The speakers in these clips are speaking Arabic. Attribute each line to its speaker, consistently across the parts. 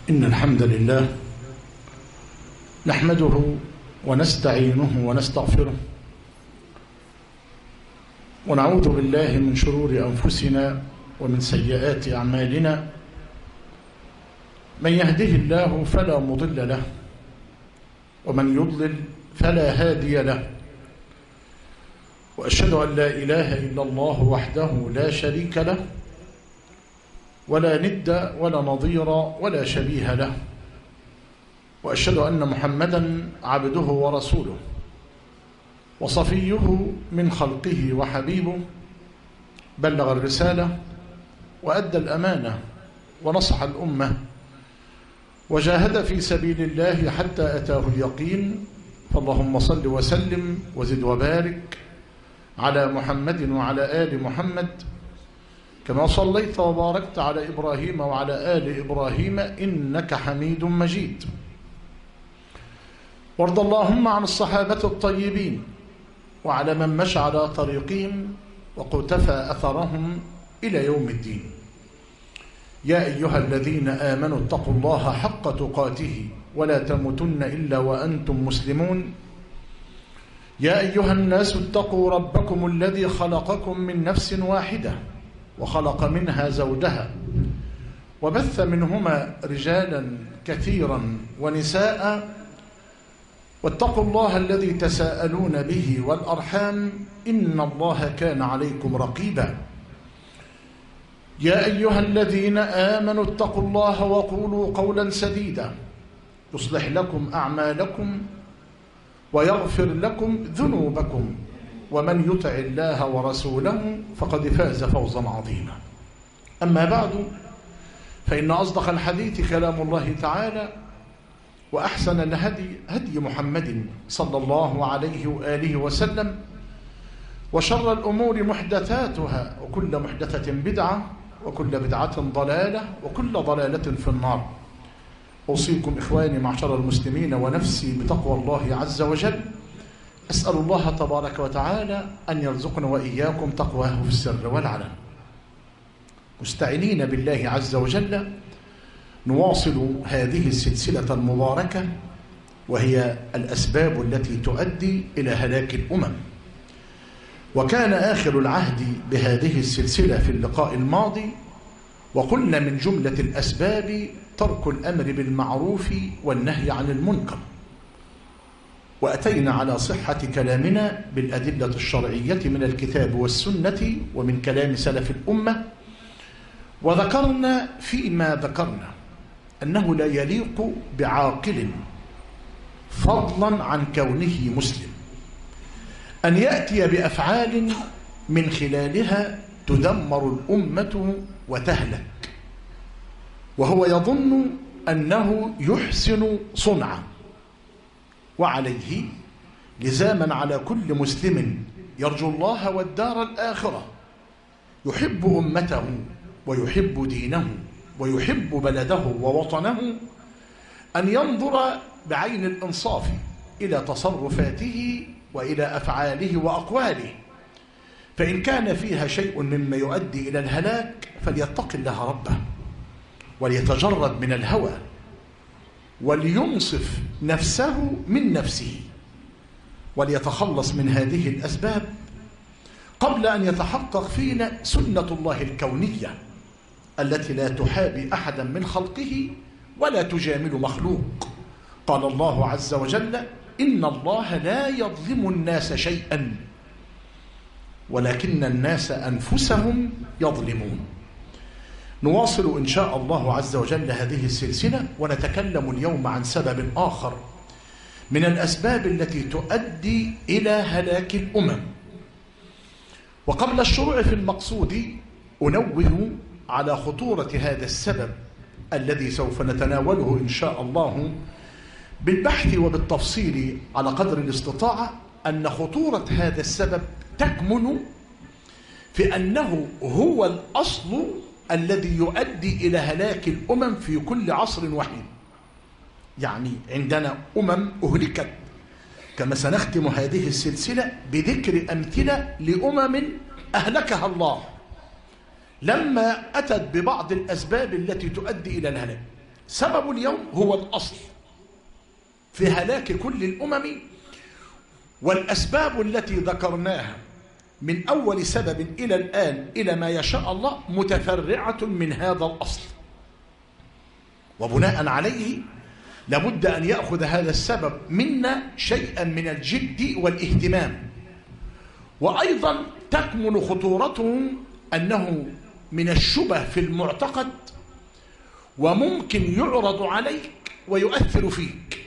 Speaker 1: إن الحمد لله نحمده ونستعينه ونستغفره ونعوذ بالله من شرور أنفسنا ومن سيئات أعمالنا. من يهده الله فلا مضل له ومن يضلل فلا هادي له، وأشهد أن لا إله إلا الله وحده لا شريك له ولا ند ولا نظير ولا شبيه له، وأشهد أن محمدا عبده ورسوله وصفيه من خلقه وحبيبه، بلغ الرسالة وأدى الأمانة ونصح الأمة وجاهد في سبيل الله حتى أتاه اليقين. فاللهم صل وسلم وزد وبارك على محمد وعلى آل محمد كما صليت وباركت على إبراهيم وعلى آل إبراهيم إنك حميد مجيد. وارض اللهم عن الصحابة الطيبين وعلى من مشى على طريقهم وقتفى أثرهم إلى يوم الدين. يا أيها الذين آمنوا اتقوا الله حق تقاته ولا تموتن إلا وأنتم مسلمون. يا أيها الناس اتقوا ربكم الذي خلقكم من نفس واحدة وخلق منها زوجها وبث منهما رجالا كثيرا ونساء، واتقوا الله الذي تساءلون به والأرحام إن الله كان عليكم رقيبا. يا أيها الذين آمنوا اتقوا الله وقولوا قولا سديدا يصلح لكم أعمالكم ويغفر لكم ذنوبكم، ومن يطع الله ورسوله فقد فاز فوزا عظيما. أما بعد، فإن أصدق الحديث كلام الله تعالى، وأحسن الهدي هدي محمد صلى الله عليه وآله وسلم، وشر الأمور محدثاتها وكل محدثة بدعة وكل بدعة ضلالة وكل ضلالة في النار. أوصيكم إخواني معشر المسلمين ونفسي بتقوى الله عز وجل. أسأل الله تبارك وتعالى أن يرزقنا وإياكم تقواه في السر والعلن. مستعينين بالله عز وجل نواصل هذه السلسلة المباركة، وهي الأسباب التي تؤدي إلى هلاك الأمم. وكان آخر العهد بهذه السلسلة في اللقاء الماضي، وقلنا من جملة الأسباب ترك الأمر بالمعروف والنهي عن المنكر، وأتينا على صحة كلامنا بالأدلة الشرعية من الكتاب والسنة ومن كلام سلف الأمة. وذكرنا فيما ذكرنا أنه لا يليق بعاقل فضلا عن كونه مسلم أن يأتي بأفعال من خلالها تدمر الأمة وتهلك، وهو يظن أنه يحسن صنعا. وعليه لزاما على كل مسلم يرجو الله والدار الآخرة، يحب أمته ويحب دينه ويحب بلده ووطنه، أن ينظر بعين الإنصاف إلى تصرفاته وإلى أفعاله وأقواله، فإن كان فيها شيء مما يؤدي إلى الهلاك فليتق الله ربه وليتجرد من الهوى ولينصف نفسه من نفسه وليتخلص من هذه الأسباب قبل أن يتحقق فينا سنة الله الكونية التي لا تحابي أحدا من خلقه ولا تجامل مخلوق. قال الله عز وجل: إن الله لا يظلم الناس شيئا ولكن الناس أنفسهم يظلمون. نواصل إن شاء الله عز وجل هذه السلسلة، ونتكلم اليوم عن سبب آخر من الأسباب التي تؤدي إلى هلاك الأمم. وقبل الشروع في المقصود أنوه على خطورة هذا السبب الذي سوف نتناوله إن شاء الله بالبحث وبالتفصيل على قدر الاستطاعة. أن خطورة هذا السبب تكمن في أنه هو الأصل الذي يؤدي إلى هلاك الأمم في كل عصر وحين. يعني عندنا أمم أهلكت، كما سنختم هذه السلسلة بذكر أمثلة لأمم أهلكها الله لما أتت ببعض الأسباب التي تؤدي إلى الهلاك. سبب اليوم هو الأصل في هلاك كل الأمم، والأسباب التي ذكرناها من أول سبب إلى الآن إلى ما يشاء الله متفرعة من هذا الأصل، وبناء عليه لابد أن يأخذ هذا السبب منا شيئا من الجد والاهتمام. وأيضا تكمن خطورته أنه من الشبه في المعتقد، وممكن يعرض عليك ويؤثر فيك،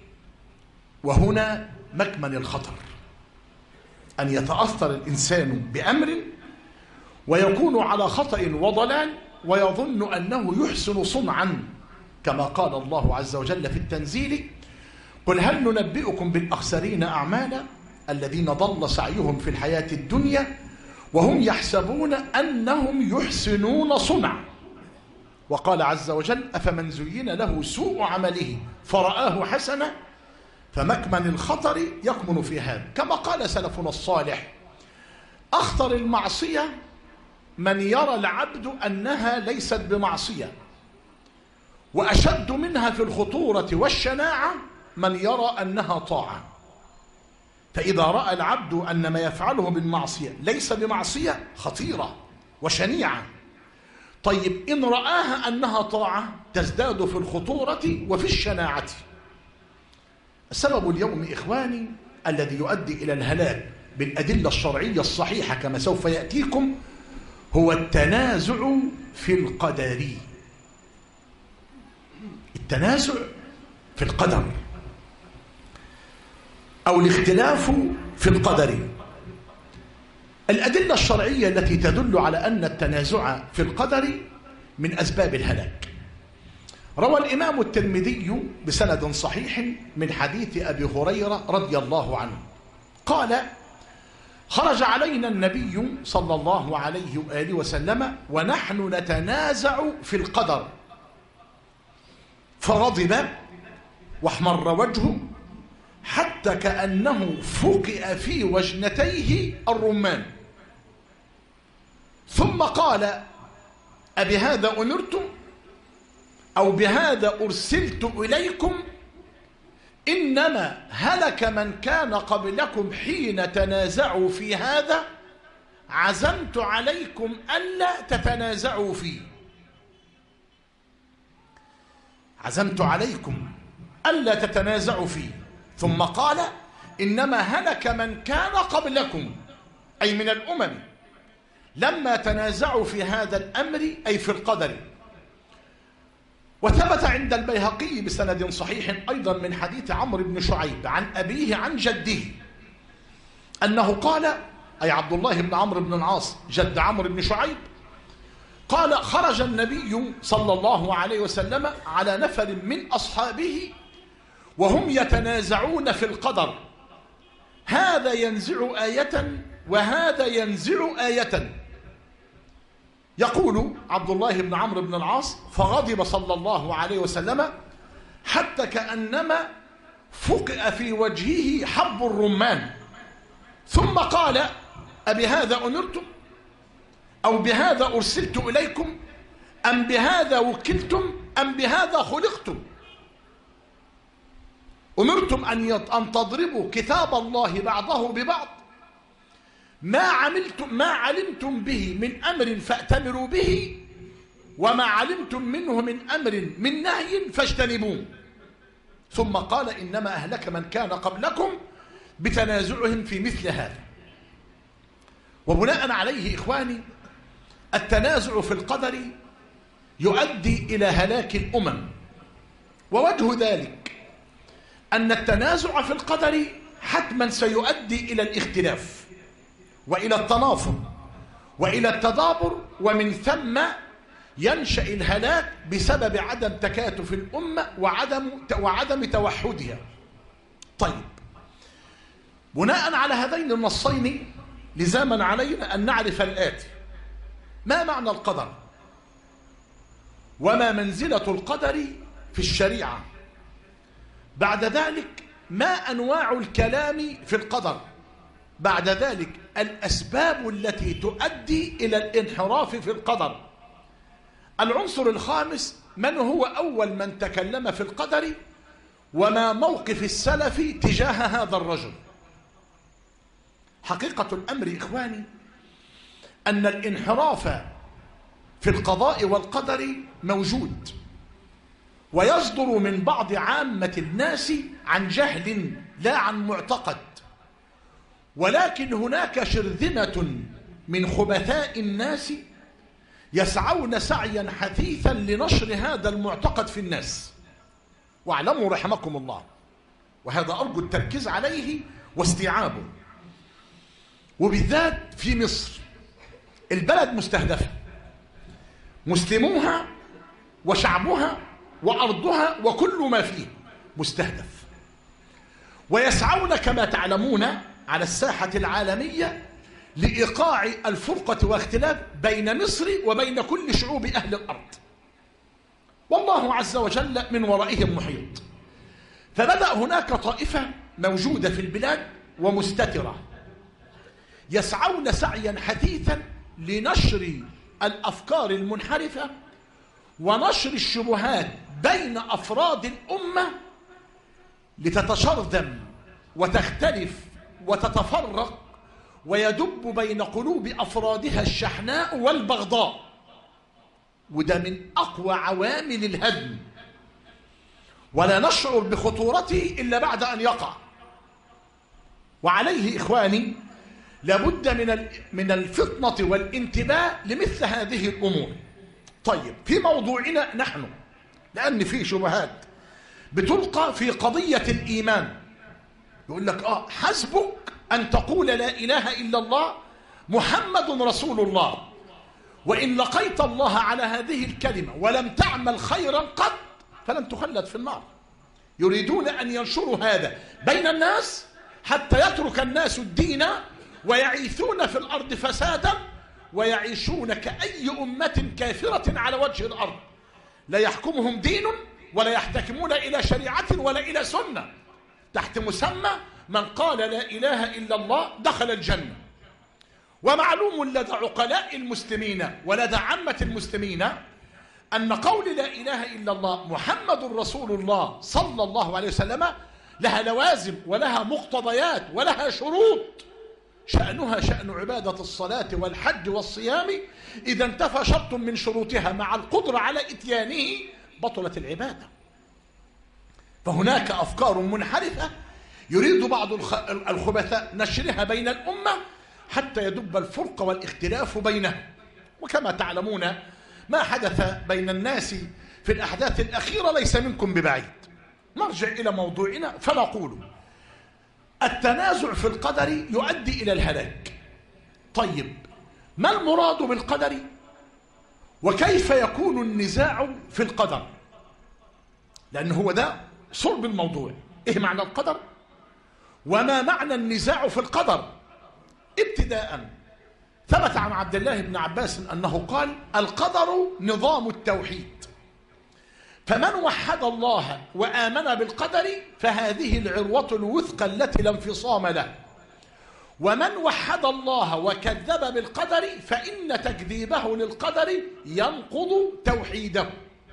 Speaker 1: وهنا مكمن الخطر، أن يتأثر الإنسان بأمر ويكون على خطأ وضلال ويظن أنه يحسن صنعا، كما قال الله عز وجل في التنزيل: قل هل ننبئكم بالأخسرين أعمالا الذين ضل سعيهم في الحياة الدنيا وهم يحسبون أنهم يحسنون صنعا. وقال عز وجل: أفمن زين له سوء عمله فرآه حسنا. فمكمن الخطر يكمن في هذا، كما قال سلفنا الصالح: أخطر المعصية من يرى العبد أنها ليست بمعصية، وأشد منها في الخطورة والشناعة من يرى أنها طاعة. فإذا رأى العبد أن ما يفعله بالمعصية ليس بمعصية خطيرة وشنيعة، طيب إن رآها أنها طاعة تزداد في الخطورة وفي الشناعة. السبب اليوم إخواني الذي يؤدي إلى الهلاك بالأدلة الشرعية الصحيحة كما سوف يأتيكم هو التنازع في القدر. التنازع في القدر أو الاختلاف في القدر. الأدلة الشرعية التي تدل على أن التنازع في القدر من أسباب الهلاك. روى الإمام الترمذي بسند صحيح من حديث أبي هريرة رضي الله عنه قال: خرج علينا النبي صلى الله عليه وآله وسلم ونحن نتنازع في القدر، فغضب واحمر وجهه حتى كأنه فقئ في وجنتيه الرمان، ثم قال: أبهذا أمرتم أو بهذا أرسلت إليكم؟ إنما هلك من كان قبلكم حين تنازعوا في هذا، عزمت عليكم ألا تتنازعوا فيه. عزمت عليكم ألا تتنازعوا فيه. ثم قال: إنما هلك من كان قبلكم، أي من الأمم، لما تنازعوا في هذا الأمر، أي في القدر. وثبت عند البيهقي بسند صحيح أيضا من حديث عمرو بن شعيب عن أبيه عن جده أنه قال، أي عبد الله بن عمرو بن العاص جد عمرو بن شعيب، قال: خرج النبي صلى الله عليه وسلم على نفر من أصحابه وهم يتنازعون في القدر، هذا ينزع آية وهذا ينزع آية. يقول عبد الله بن عمرو بن العاص: فغضب صلى الله عليه وسلم حتى كأنما فقئ في وجهه حب الرمان، ثم قال: أبهذا أمرتم أو بهذا أرسلت إليكم أم بهذا وكلتم أم بهذا خلقتم؟ أمرتم أن تضربوا كتاب الله بعضه ببعض، ما علمتم به من أمر فأتمروا به، وما علمتم منه من أمر من نهي فاجتنبوه. ثم قال: إنما أهلك من كان قبلكم بتنازعهم في مثل هذا. وبناء عليه إخواني، التنازع في القدر يؤدي إلى هلاك الأمم، ووجه ذلك أن التنازع في القدر حتما سيؤدي إلى الاختلاف وإلى التنافر وإلى التدابر، ومن ثم ينشأ الهلاك بسبب عدم تكاتف الأمة وعدم توحدها. طيب، بناء على هذين النصين لزاما علينا أن نعرف الآتي: ما معنى القدر؟ وما منزلة القدر في الشريعة؟ بعد ذلك ما أنواع الكلام في القدر؟ بعد ذلك الأسباب التي تؤدي إلى الانحراف في القدر. العنصر الخامس من هو أول من تكلم في القدر وما موقف السلف تجاه هذا الرجل. حقيقة الأمر إخواني أن الانحراف في القضاء والقدر موجود، ويصدر من بعض عامة الناس عن جهل لا عن معتقد، ولكن هناك شرذمة من خبثاء الناس يسعون سعيا حثيثا لنشر هذا المعتقد في الناس. واعلموا رحمكم الله، وهذا أرجو التركيز عليه واستيعابه، وبالذات في مصر البلد مستهدفة، مسلموها وشعبها وأرضها وكل ما فيه مستهدف، ويسعون كما تعلمون على الساحة العالمية لإيقاع الفرقة واختلاف بين مصر وبين كل شعوب أهل الأرض، والله عز وجل من ورائهم محيط. فبدأ هناك طائفة موجودة في البلاد ومستترة يسعون سعيا حثيثا لنشر الأفكار المنحرفة ونشر الشبهات بين أفراد الأمة لتتشرذم وتختلف وتتفرق ويدب بين قلوب أفرادها الشحناء والبغضاء، وده من أقوى عوامل الهدم، ولا نشعر بخطورته إلا بعد أن يقع. وعليه إخواني لابد من الفطنة والانتباه لمثل هذه الأمور. طيب، في موضوعنا نحن، لأن في شبهات بتلقى في قضية الإيمان، يقول لك حسبك أن تقول لا إله إلا الله محمد رسول الله، وإن لقيت الله على هذه الكلمة ولم تعمل خيرا قط فلن تخلد في النار. يريدون أن ينشروا هذا بين الناس حتى يترك الناس الدين ويعيثون في الأرض فسادا ويعيشون كأي أمة كافرة على وجه الأرض، لا يحكمهم دين ولا يحتكمون إلى شريعة ولا إلى سنة، تحت مسمى من قال لا إله إلا الله دخل الجنة. ومعلوم لدى عقلاء المسلمين ولدى عامة المسلمين أن قول لا إله إلا الله محمد رسول الله صلى الله عليه وسلم لها لوازم ولها مقتضيات ولها شروط، شأنها شأن عبادة الصلاة والحج والصيام، إذا انتفى شرط من شروطها مع القدرة على إتيانه بطلت العبادة. فهناك أفكار منحرفة يريد بعض الخبثاء نشرها بين الأمة حتى يدب الفرق والاختلاف بينها. وكما تعلمون ما حدث بين الناس في الأحداث الأخيرة ليس منكم ببعيد. نرجع إلى موضوعنا فنقول التنازع في القدر يؤدي إلى الهلاك. طيب، ما المراد بالقدر وكيف يكون النزاع في القدر؟ لأن هو ده صلب الموضوع. إيه معنى القدر وما معنى النزاع في القدر؟ ابتداء ثبت عن عبد الله بن عباس أنه قال القدر نظام التوحيد، فمن وحد الله وآمن بالقدر فهذه العروة الوثقى التي لا انفصام له، ومن وحد الله وكذب بالقدر فإن تكذيبه للقدر ينقض توحيده.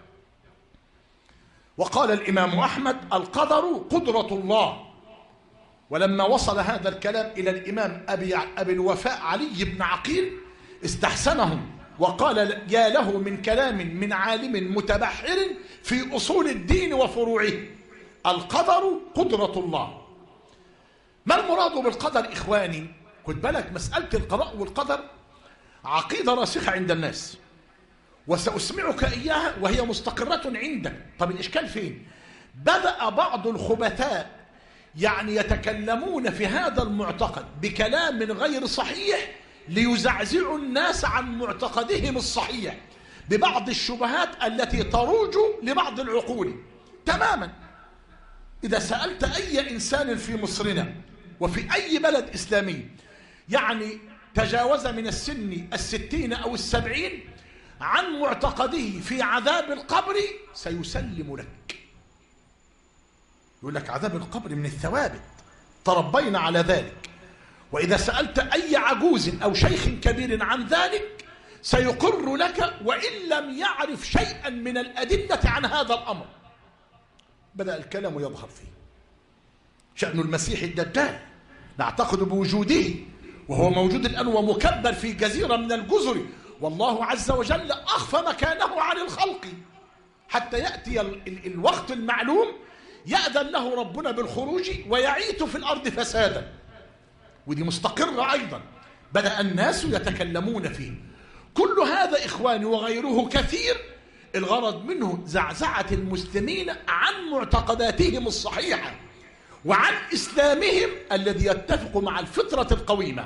Speaker 1: وقال الإمام أحمد القدر قدرة الله. ولما وصل هذا الكلام إلى الإمام أبي الوفاء علي بن عقيل استحسنهم وقال يا له من كلام من عالم متبحر في أصول الدين وفروعه، القدر قدرة الله. ما المراد بالقدر إخواني؟ خد بالك، مسألة القضاء والقدر عقيدة راسخة عند الناس وسأسمعك إياها وهي مستقرة عندك. طب الإشكال فين؟ بدأ بعض الخبثاء يتكلمون في هذا المعتقد بكلام غير صحيح ليزعزعوا الناس عن معتقدهم الصحيح ببعض الشبهات التي تروج لبعض العقول تماما. إذا سألت أي إنسان في مصرنا وفي أي بلد إسلامي تجاوز من السن 60 أو 70 عن معتقده في عذاب القبر سيسلم لك، يقول لك عذاب القبر من الثوابت، تربينا على ذلك. وإذا سألت أي عجوز أو شيخ كبير عن ذلك سيقر لك وإن لم يعرف شيئا من الأدلة عن هذا الأمر. بدأ الكلام يظهر فيه. شأن المسيح الدجال نعتقد بوجوده، وهو موجود الآن ومكبر في جزيرة من الجزر، والله عز وجل أخفى مكانه عن الخلق حتى يأتي الوقت المعلوم يأذن له ربنا بالخروج ويعيث في الأرض فسادا. ودي مستقرة أيضا، بدأ الناس يتكلمون فيه. كل هذا إخواني وغيره كثير، الغرض منه زعزعة المسلمين عن معتقداتهم الصحيحة وعن إسلامهم الذي يتفق مع الفطرة القويمة.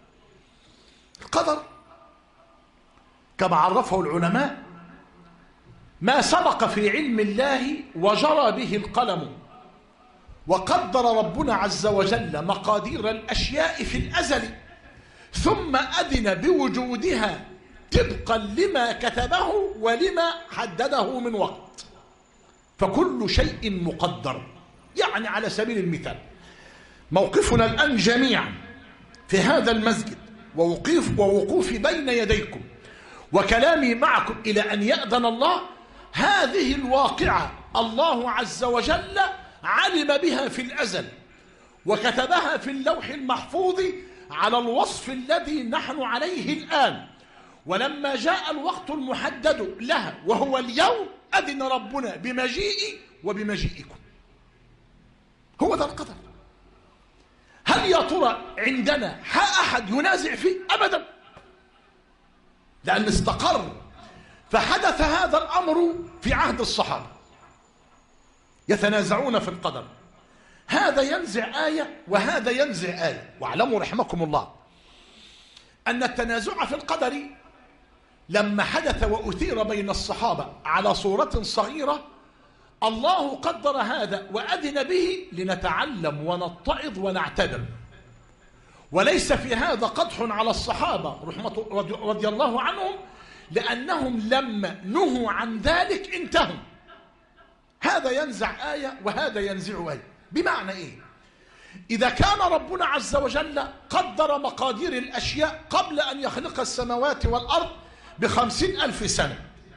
Speaker 1: القدر كما عرفه العلماء ما سبق في علم الله وجرى به القلم، وقدر ربنا عز وجل مقادير الأشياء في الأزل، ثم أذن بوجودها طبقا لما كتبه ولما حدده من وقت. فكل شيء مقدر. يعني على سبيل المثال موقفنا الآن جميعا في هذا المسجد ووقوفي بين يديكم وكلامي معكم إلى أن يأذن الله، هذه الواقعة الله عز وجل علم بها في الأزل وكتبها في اللوح المحفوظ على الوصف الذي نحن عليه الآن. ولما جاء الوقت المحدد لها وهو اليوم أذن ربنا بمجيئي وبمجيئكم. هو ذا القدر. هل يا ترى عندنا أحد ينازع فيه؟ أبدا، لأن استقر. فحدث هذا الأمر في عهد الصحابة يتنازعون في القدر، هذا ينزع آية وهذا ينزع آية. واعلموا رحمكم الله أن التنازع في القدر لما حدث وأثير بين الصحابة على صورة صغيرة، الله قدر هذا وأذن به لنتعلم ونتعظ ونعتبر، وليس في هذا قدح على الصحابة رضي الله عنهم، لأنهم لما نهوا عن ذلك انتهوا. هذا ينزع آية وهذا ينزع آية. بمعنى إيه؟ إذا كان ربنا عز وجل قدر مقادير الأشياء قبل أن يخلق السماوات والأرض ب50,000 سنة،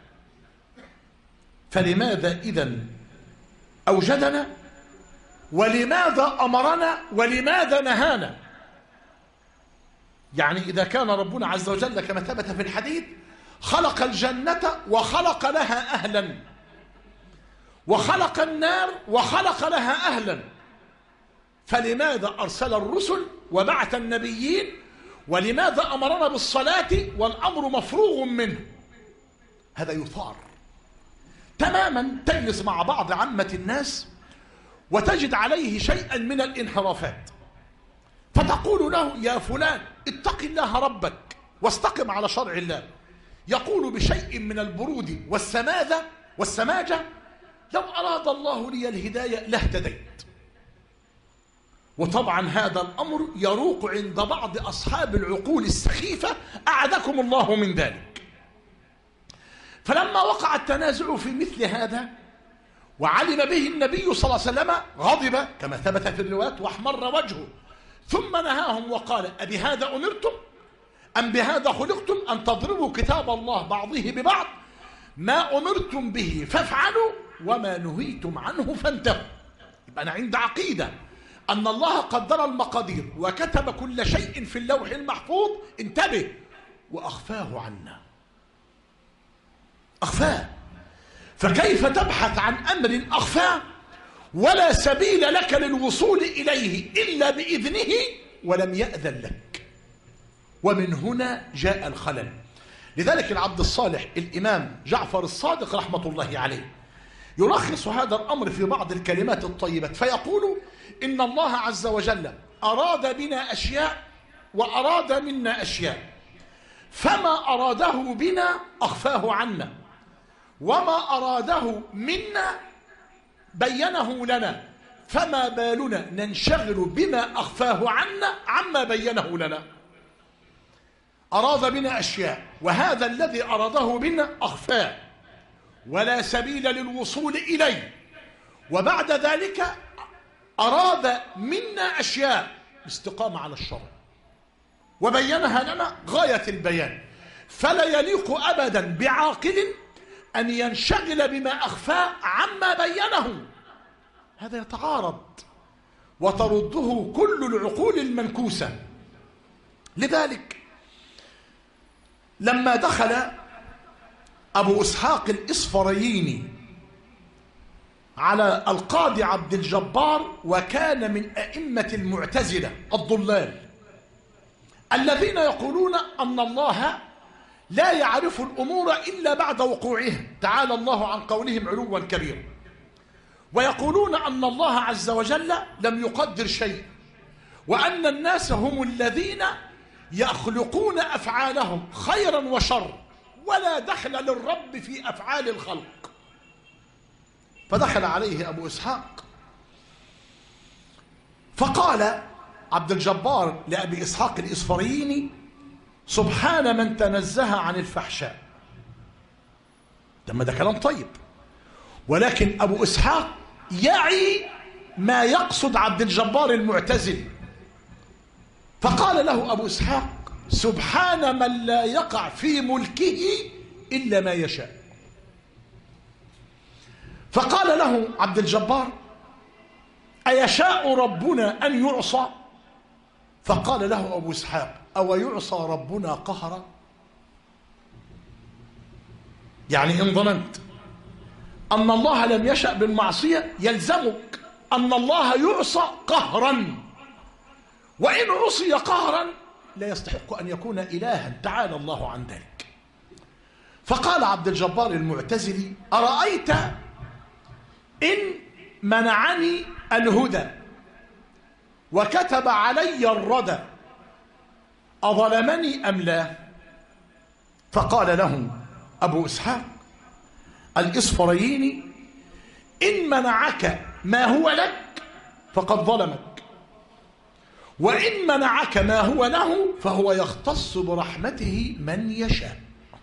Speaker 1: فلماذا إذن أوجدنا؟ ولماذا أمرنا؟ ولماذا نهانا؟ يعني إذا كان ربنا عز وجل كما ثبت في الحديث خلق الجنة وخلق لها أهلا، وخلق النار وخلق لها أهلا، فلماذا أرسل الرسل وبعث النبيين؟ ولماذا أمرنا بالصلاة والأمر مفروغ منه؟ هذا يثار تماما. تجلس مع بعض عامة الناس وتجد عليه شيئا من الانحرافات، فتقول له يا فلان اتق الله ربك واستقم على شرع الله، يقول بشيء من البرود والسماجة لو أراد الله لي الهداية لاهتديت. وطبعا هذا الأمر يروق عند بعض أصحاب العقول السخيفة أعاذكم الله من ذلك. فلما وقع التنازع في مثل هذا وعلم به النبي صلى الله عليه وسلم غضب كما ثبت في الروايات واحمر وجهه، ثم نهاهم وقال أبهذا أمرتم أم بهذا خلقتم أن تضربوا كتاب الله بعضه ببعض؟ ما أمرتم به فافعلوا وما نهيتم عنه فانتهوا. يبقى أنا عند عقيدة أن الله قدر المقادير وكتب كل شيء في اللوح المحفوظ، انتبه، وأخفاه عنا، أخفاه. فكيف تبحث عن أمر أخفاه ولا سبيل لك للوصول إليه إلا بإذنه ولم يأذن لك؟ ومن هنا جاء الخلل. لذلك العبد الصالح الإمام جعفر الصادق رحمة الله عليه يلخص هذا الأمر في بعض الكلمات الطيبة فيقول إن الله عز وجل أراد بنا أشياء وأراد منا أشياء، فما أراده بنا أخفاه عنا، وما أراده منا بينه لنا، فما بالنا ننشغل بما أخفاه عنا عما بينه لنا. أراد بنا أشياء وهذا الذي أراده بنا أخفاه ولا سبيل للوصول إليه، وبعد ذلك أراد منا أشياء الاستقامة على الشرع وبينها لنا غاية البيان. فلا يليق أبدا بعاقل أن ينشغل بما أخفاه عما بينه. هذا يتعارض وترده كل العقول المنكوسة. لذلك لما دخل أبو إسحاق الإصفرايني على القاضي عبد الجبار، وكان من أئمة المعتزلة الضلال الذين يقولون أن الله لا يعرف الأمور إلا بعد وقوعها، تعالى الله عن قولهم علوا كبيرا، ويقولون أن الله عز وجل لم يقدر شيء، وأن الناس هم الذين يخلقون أفعالهم خيرا وشر، ولا دخل للرب في أفعال الخلق. فدخل عليه أبو إسحاق فقال عبد الجبار لأبي إسحاق الإصفرايني: سبحان من تنزه عن الفحشاء. ده كلام طيب، ولكن أبو إسحاق يعي ما يقصد عبد الجبار المعتزل، فقال له أبو إسحاق: سبحان من لا يقع في ملكه إلا ما يشاء. فقال له عبد الجبار: أيشاء ربنا أن يعصى؟ فقال له أبو إسحاق: أو يعصى ربنا قهرا؟ يعني إن ظننت أن الله لم يشأ بالمعصية يلزمك أن الله يعصى قهرا، وإن عصي قهرا لا يستحق أن يكون إلها، تعالى الله عن ذلك. فقال عبد الجبار المعتزلي: أرأيت إن منعني الهدى وكتب علي الردى أظلمني أم لا؟ فقال له أبو إسحاق الإصفرايني: إن منعك ما هو لك فقد ظلمك، وإن منعك ما هو له فهو يختص برحمته من يشاء.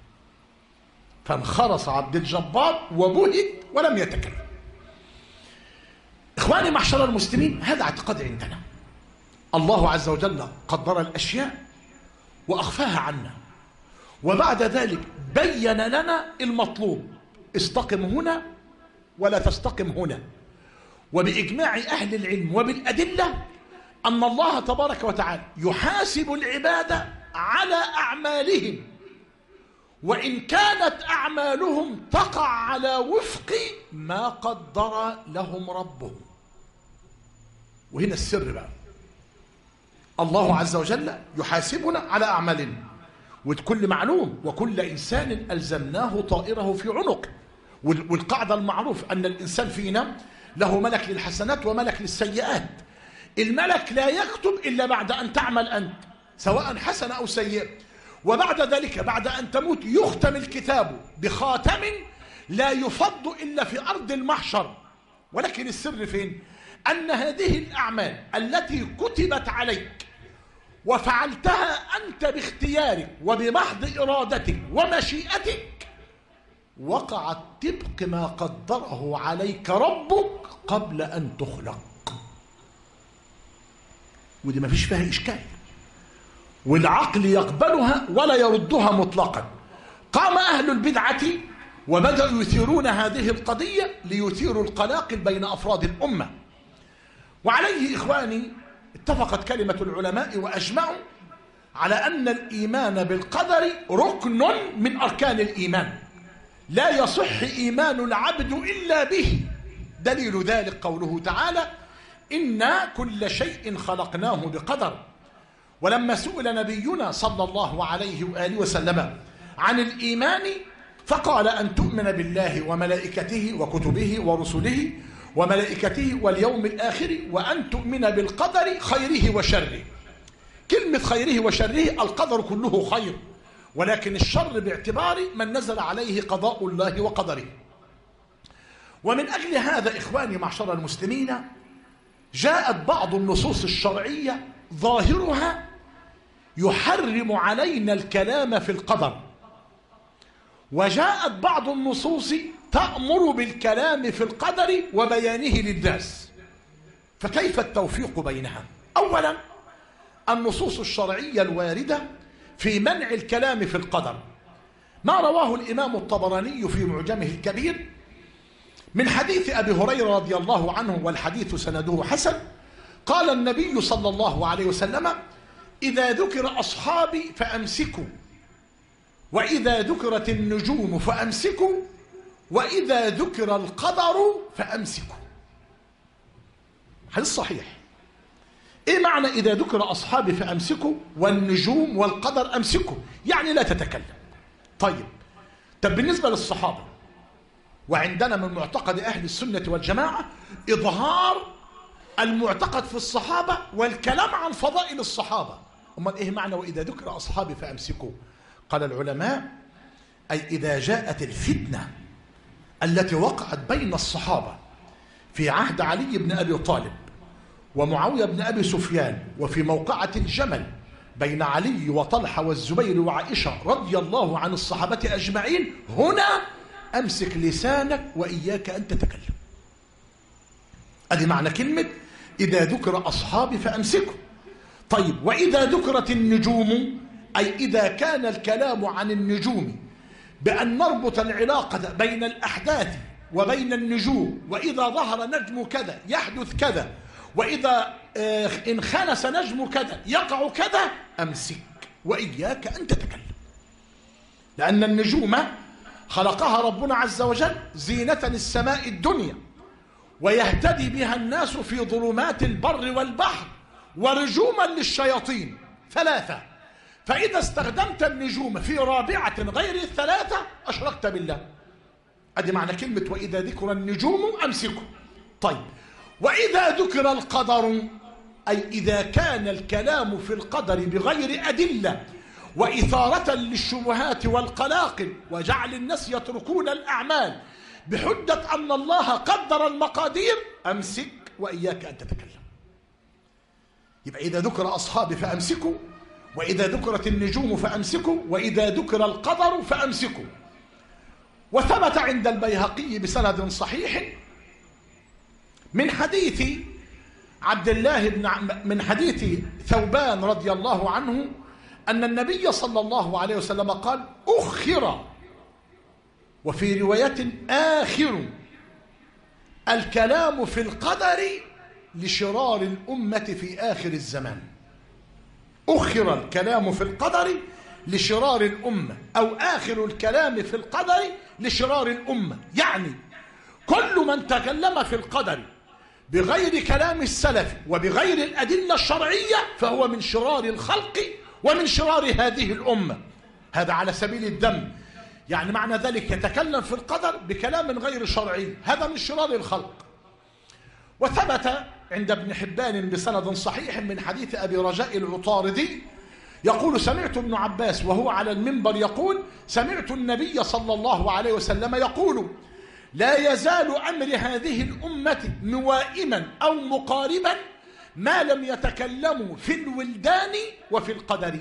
Speaker 1: فانخرس عبد الجبار وبهت ولم يتكلم. إخواني معشر المسلمين، هذا اعتقاد عندنا. الله عز وجل قدر الأشياء وأخفاها عنا، وبعد ذلك بين لنا المطلوب: استقم هنا ولا تستقم هنا. وبإجماع أهل العلم وبالأدلة أن الله تبارك وتعالى يحاسب العباد على أعمالهم، وإن كانت أعمالهم تقع على وفق ما قدر لهم ربهم. وهنا السر بقى، الله عز وجل يحاسبنا على أعمالنا، وكل معلوم وكل إنسان ألزمناه طائره في عنقه. والقاعدة المعروف أن الإنسان فينا له ملك للحسنات وملك للسيئات. الملك لا يكتب إلا بعد أن تعمل أنت، سواء حسنة أو سيئة، وبعد ذلك بعد أن تموت يختم الكتاب بخاتم لا يفض إلا في أرض المحشر. ولكن السر فين؟ أن هذه الأعمال التي كتبت عليك وفعلتها أنت باختيارك وبمحض إرادتك ومشيئتك وقعت طبق ما قدره عليك ربك قبل أن تخلق. ودي ما فيش فيها إشكال، والعقل يقبلها ولا يردها مطلقا. قام أهل البدعة وبدأوا يثيرون هذه القضية ليثيروا القلاقل بين أفراد الأمة. وعليه إخواني اتفقت كلمة العلماء وأجمعوا على أن الإيمان بالقدر ركن من أركان الإيمان، لا يصح إيمان العبد إلا به. دليل ذلك قوله تعالى: إنا كل شيء خلقناه بقدر. ولما سئل نبينا صلى الله عليه وآله وسلم عن الإيمان فقال: أن تؤمن بالله وملائكته وكتبه ورسله وملائكته واليوم الآخر، وأن تؤمن بالقدر خيره وشره. كلمة خيره وشره القدر كله خير، ولكن الشر باعتبار من نزل عليه قضاء الله وقدره. ومن أجل هذا إخواني معشر المسلمين جاءت بعض النصوص الشرعية ظاهرها يحرم علينا الكلام في القدر، وجاءت بعض النصوص تأمر بالكلام في القدر وبيانه للناس. فكيف التوفيق بينها؟ أولا، النصوص الشرعية الواردة في منع الكلام في القدر ما رواه الإمام الطبراني في معجمه الكبير من حديث أبي هريرة رضي الله عنه، والحديث سنده حسن. قال النبي صلى الله عليه وسلم: إذا ذكر أصحابي فأمسكوا، وإذا ذكرت النجوم فأمسكوا، وإذا ذكر القدر فأمسكوا. حديث صحيح. إيه معنى إذا ذكر أصحابي فأمسكوا والنجوم والقدر أمسكوا؟ يعني لا تتكلم. طيب بالنسبة للصحابة، وعندنا من معتقد أهل السنة والجماعة إظهار المعتقد في الصحابة والكلام عن فضائل الصحابة. أمال إيه معنى وإذا ذكر أصحابي فأمسكوا؟ قال العلماء: أي إذا جاءت الفتنة التي وقعت بين الصحابة في عهد علي بن أبي طالب ومعاوية بن أبي سفيان، وفي موقعة الجمل بين علي وطلحة والزبير وعائشة رضي الله عن الصحابة أجمعين، هنا أمسك لسانك وإياك أن تتكلم. أدي معنى كلمة إذا ذكر أصحابي فأمسكوا. طيب وإذا ذكرت النجوم، أي إذا كان الكلام عن النجوم بأن نربط العلاقة بين الأحداث وبين النجوم، وإذا ظهر نجم كذا يحدث كذا، وإذا انخنس نجم كذا يقع كذا، أمسك وإياك أن تتكلم. لأن النجوم خلقها ربنا عز وجل زينة السماء الدنيا، ويهتدي بها الناس في ظلمات البر والبحر، ورجوما للشياطين ثلاثة. فإذا استخدمت النجوم في رابعة غير الثلاثة أشركت بالله. أدي معنى كلمة وإذا ذكر النجوم أمسكوا. طيب وإذا ذكر القدر، أي إذا كان الكلام في القدر بغير أدلة وإثارة للشبهات والقلاقل وجعل الناس يتركون الأعمال بحجة أن الله قدر المقادير، أمسك وإياك أن تتكلم. يبقى إذا ذكر أصحابي فأمسكوا، وإذا ذكرت النجوم فأمسكوا، وإذا ذكر القدر فأمسكوا. وثبت عند البيهقي بسند صحيح من حديث عبد الله من حديث ثوبان رضي الله عنه أن النبي صلى الله عليه وسلم قال: أخر، وفي رواية آخر، الكلام في القدر لشرار الأمة في آخر الزمان. أخر الكلام في القدر لشرار الأمة، أو آخر الكلام في القدر لشرار الأمة. يعني كل من تكلم في القدر بغير كلام السلف وبغير الأدلة الشرعية فهو من شرار الخلق ومن شرار هذه الأمة. هذا على سبيل الذم، يعني معنى ذلك يتكلم في القدر بكلام غير شرعي، هذا من شرار الخلق. وثبت عند ابن حبان بسند صحيح من حديث أبي رجاء العطاردي يقول: سمعت ابن عباس وهو على المنبر يقول: سمعت النبي صلى الله عليه وسلم يقول: لا يزال أمر هذه الأمة موائما أو مقاربا ما لم يتكلموا في الولدان وفي القدر.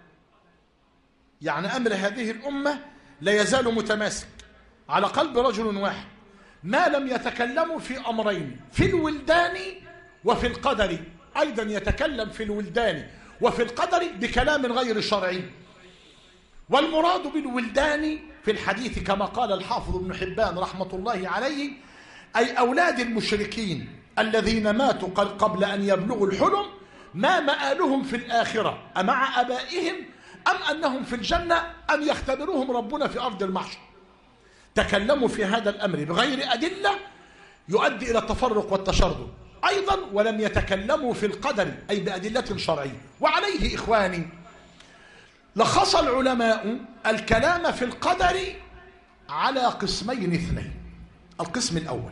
Speaker 1: يعني أمر هذه الأمة لا يزال متماسك على قلب رجل واحد ما لم يتكلموا في أمرين، في الولدان وفي القدر. أيضا يتكلم في الولدان وفي القدر بكلام غير شرعي. والمراد بالولدان في الحديث كما قال الحافظ ابن حبان رحمة الله عليه أي أولاد المشركين الذين ماتوا قبل أن يبلغوا الحلم، ما مآلهم في الآخرة، أمع أبائهم أم أنهم في الجنة أم يختبرهم ربنا في أرض المحشر. تكلموا في هذا الأمر بغير أدلة يؤدي إلى التفرق والتشرذم. أيضا ولم يتكلموا في القدر أي بأدلة شرعية. وعليه إخواني لخص العلماء الكلام في القدر على قسمين اثنين. القسم الأول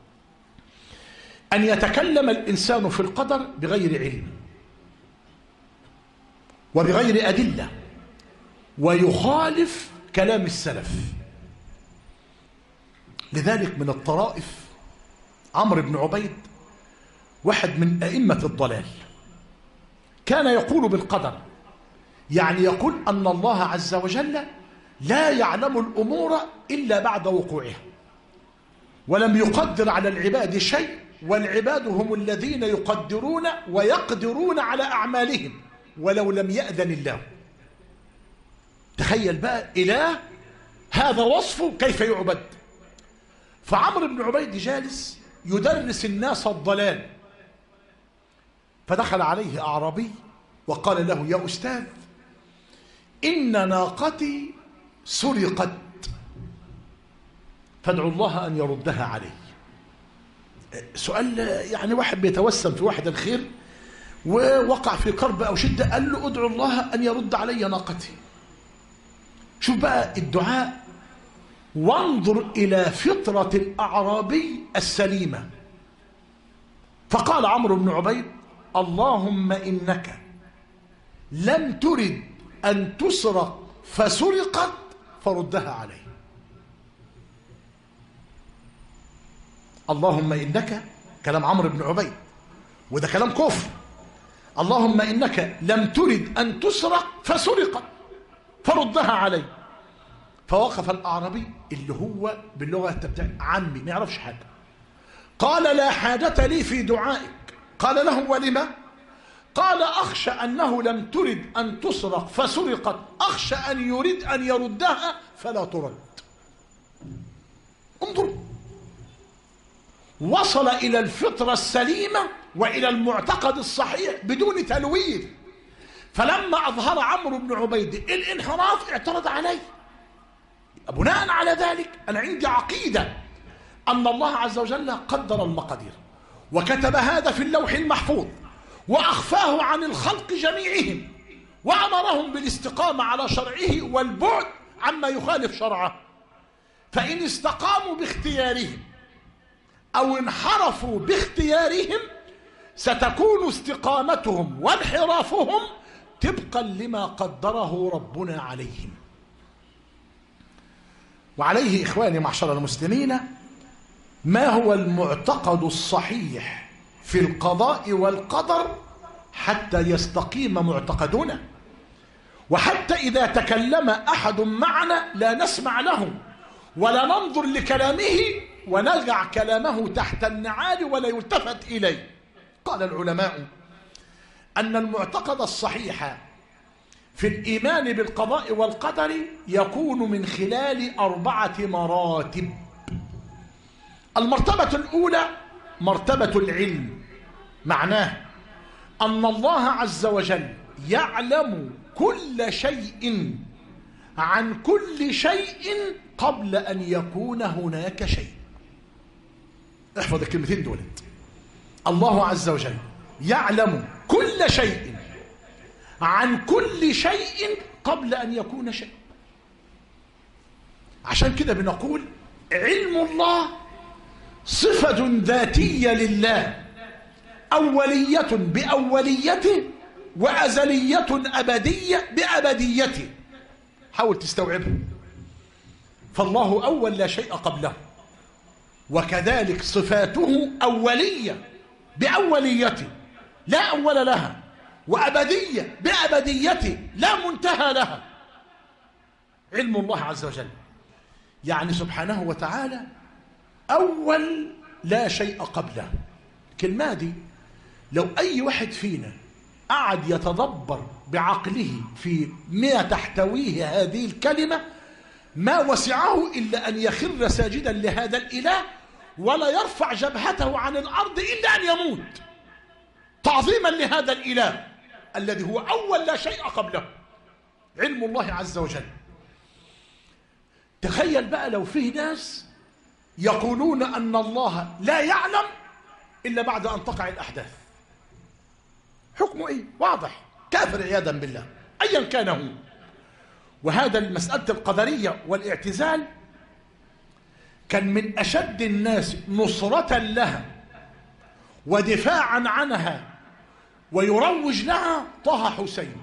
Speaker 1: أن يتكلم الإنسان في القدر بغير علم وبغير أدلة ويخالف كلام السلف. لذلك من الطرائف عمرو بن عبيد واحد من أئمة الضلال كان يقول بالقدر، يعني يقول أن الله عز وجل لا يعلم الأمور إلا بعد وقوعها، ولم يقدر على العباد شيء، والعباد هم الذين يقدرون ويقدرون على أعمالهم ولو لم يأذن الله. تخيل بقى إله هذا وصفه كيف يعبد. فعمرو بن عبيد جالس يدرس الناس الضلال، فدخل عليه أعرابي وقال له: يا أستاذ، إن ناقتي سرقت، فادعوا الله أن يردها علي. سؤال يعني واحد بيتوسم في واحد الخير ووقع في كرب أو شدة، قال له: ادعوا الله أن يرد علي ناقتي. شوف بقى الدعاء، وانظر إلى فطرة الأعرابي السليمة. فقال عمرو بن عبيد: اللهم إنك لم ترد أن تسرق فسرقت فردها علي. اللهم إنك، كلام عمرو بن عبيد، وده كلام كفر. اللهم إنك لم ترد أن تسرق فسرقت فردها علي. فوقف الأعرابي اللي هو باللغة بتاع عمي ما يعرفش حاجة، قال: لا حاجة لي في دعائك. قال له: ولما؟ قال: أخشى أنه لم ترد أن تسرق فسرقت، أخشى أن يريد أن يردها فلا ترد. انظروا، وصل إلى الفطرة السليمة وإلى المعتقد الصحيح بدون تلويث. فلما أظهر عمرو بن عبيد الانحراف اعترض عليه. بناء على ذلك أنا عندي عقيدة أن الله عز وجل قدر المقادير وكتب هذا في اللوح المحفوظ وأخفاه عن الخلق جميعهم، وأمرهم بالاستقامة على شرعه والبعد عما يخالف شرعه. فإن استقاموا باختيارهم أو انحرفوا باختيارهم ستكون استقامتهم وانحرافهم طبقا لما قدره ربنا عليهم. وعليه إخواني معشر المسلمين ما هو المعتقد الصحيح في القضاء والقدر حتى يستقيم معتقدنا، وحتى إذا تكلم أحد معنا لا نسمع له ولا ننظر لكلامه ونرجع كلامه تحت النعال ولا يلتفت إليه. قال العلماء أن المعتقد الصحيح في الإيمان بالقضاء والقدر يكون من خلال 4 مراتب. المرتبة الأولى مرتبة العلم، معناه أن الله عز وجل يعلم كل شيء عن كل شيء قبل أن يكون هناك شيء. احفظ الكلمتين دولت. الله عز وجل يعلم كل شيء عن كل شيء قبل أن يكون شيء. عشان كده بنقول علم الله صفة ذاتية لله، أولية بأوليته وأزلية أبدية بأبديته. حاول تستوعبها. فالله أول لا شيء قبله، وكذلك صفاته أولية بأوليته لا أول لها، وأبدية بأبديته لا منتهى لها. علم الله عز وجل يعني سبحانه وتعالى أول لا شيء قبله. الكلمة دي لو أي واحد فينا قعد يتدبر بعقله في ما تحتويه هذه الكلمة ما وسعه إلا أن يخر ساجدا لهذا الإله ولا يرفع جبهته عن الأرض إلا أن يموت تعظيما لهذا الإله الذي هو أول لا شيء قبله. علم الله عز وجل. تخيل بقى لو فيه ناس يقولون أن الله لا يعلم إلا بعد أن تقع الأحداث، حكمه إيه؟ واضح، كافر عياذا بالله أيا كان هو. وهذا المسألة القدرية والاعتزال كان من أشد الناس نصرة لها ودفاعا عنها ويروج لها طه حسين،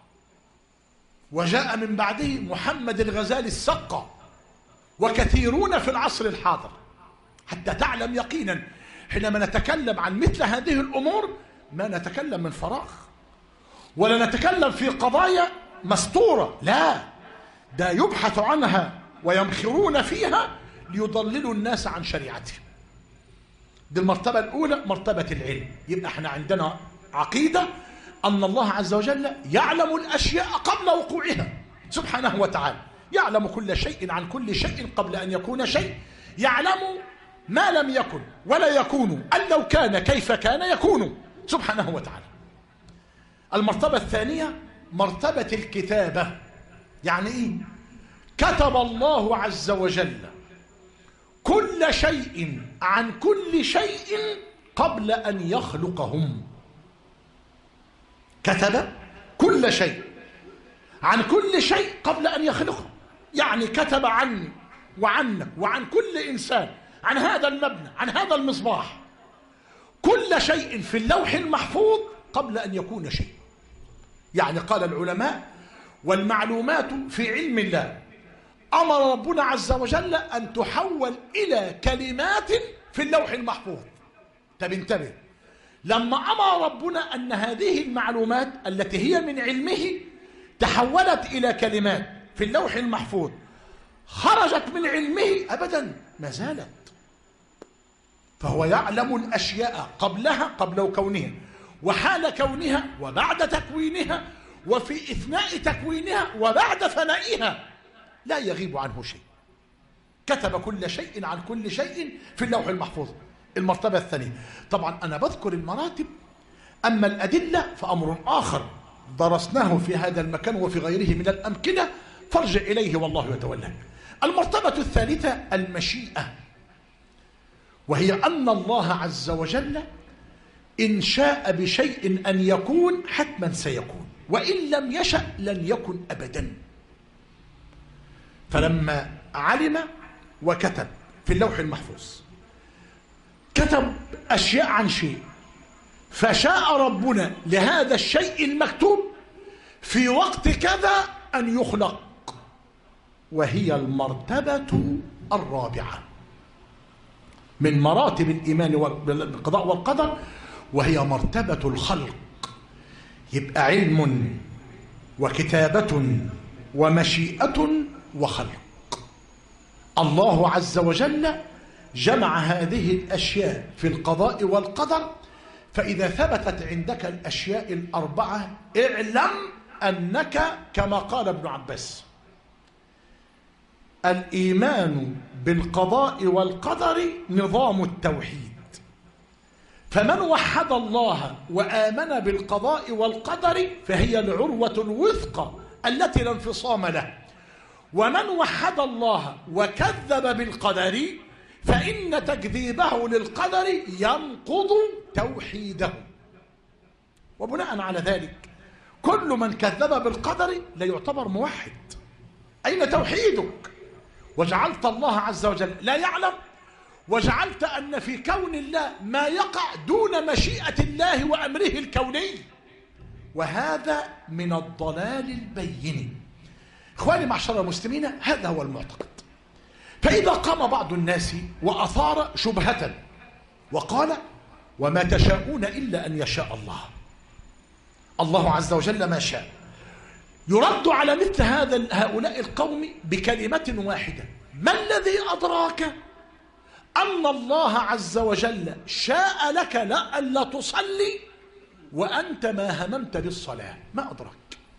Speaker 1: وجاء من بعده محمد الغزالي السقا وكثيرون في العصر الحاضر. حتى تعلم يقينا حينما نتكلم عن مثل هذه الأمور ما نتكلم من فراغ ولا نتكلم في قضايا مستورة، لا، ده يبحث عنها ويمخرون فيها ليضللوا الناس عن شريعتهم. دي المرتبة الأولى، مرتبة العلم. يبقى احنا عندنا عقيدة أن الله عز وجل يعلم الأشياء قبل وقوعها سبحانه وتعالى، يعلم كل شيء عن كل شيء قبل أن يكون شيء، يعلم ما لم يكن ولا يكون، أن لو كان كيف كان يكون سبحانه وتعالى. المرتبة الثانية مرتبة الكتابة. يعني إيه؟ كتب الله عز وجل كل شيء عن كل شيء قبل أن يخلقهم. كتب كل شيء عن كل شيء قبل أن يخلقهم. يعني كتب عني وعنك وعن كل إنسان، عن هذا المبنى، عن هذا المصباح، كل شيء في اللوح المحفوظ قبل أن يكون شيء. يعني قال العلماء: والمعلومات في علم الله أمر ربنا عز وجل أن تحول إلى كلمات في اللوح المحفوظ. طب انتبه، لما أمر ربنا أن هذه المعلومات التي هي من علمه تحولت إلى كلمات في اللوح المحفوظ، خرجت من علمه أبدا، ما زالت. فهو يعلم الأشياء قبلها، قبل كونها، وحال كونها، وبعد تكوينها، وفي إثناء تكوينها، وبعد فنائها، لا يغيب عنه شيء. كتب كل شيء عن كل شيء في اللوح المحفوظ. المرتبة الثانية، طبعا أنا بذكر المراتب، أما الأدلة فأمر آخر درسناه في هذا المكان وفي غيره من الأمكنة، فارجع إليه والله يتولى. المرتبة الثالثة المشيئة، وهي أن الله عز وجل إن شاء بشيء أن يكون حتما سيكون، وإن لم يشأ لن يكن أبدا. فلما علم وكتب في اللوح المحفوظ، كتب أشياء عن شيء، فشاء ربنا لهذا الشيء المكتوب في وقت كذا أن يخلق، وهي المرتبة الرابعة من مراتب الإيمان بالقضاء والقدر، وهي مرتبة الخلق. يبقى علم وكتابة ومشيئة وخلق. الله عز وجل جمع هذه الأشياء في القضاء والقدر. فإذا ثبتت عندك الأشياء الأربعة اعلم أنك كما قال ابن عباس: الإيمان بالقضاء والقدر نظام التوحيد. فمن وحد الله وآمن بالقضاء والقدر فهي العروة الوثقى التي لا انفصام له. ومن وحد الله وكذب بالقدر فإن تكذيبه للقدر ينقض توحيده. وبناء على ذلك كل من كذب بالقدر لا يعتبر موحد. أين توحيدك؟ وجعلت الله عز وجل لا يعلم، وجعلت أن في كون الله ما يقع دون مشيئة الله وأمره الكوني، وهذا من الضلال البين. إخواني معشر المسلمين، هذا هو المعتقد. فإذا قام بعض الناس وأثار شبهة وقال: وما تشاءون إلا أن يشاء الله، الله عز وجل ما شاء، يرد على مثل هؤلاء القوم بكلمة واحدة: ما الذي أدراك أن الله عز وجل شاء لك ألا تصلي وأنت ما هممت بالصلاة؟ ما أدراك؟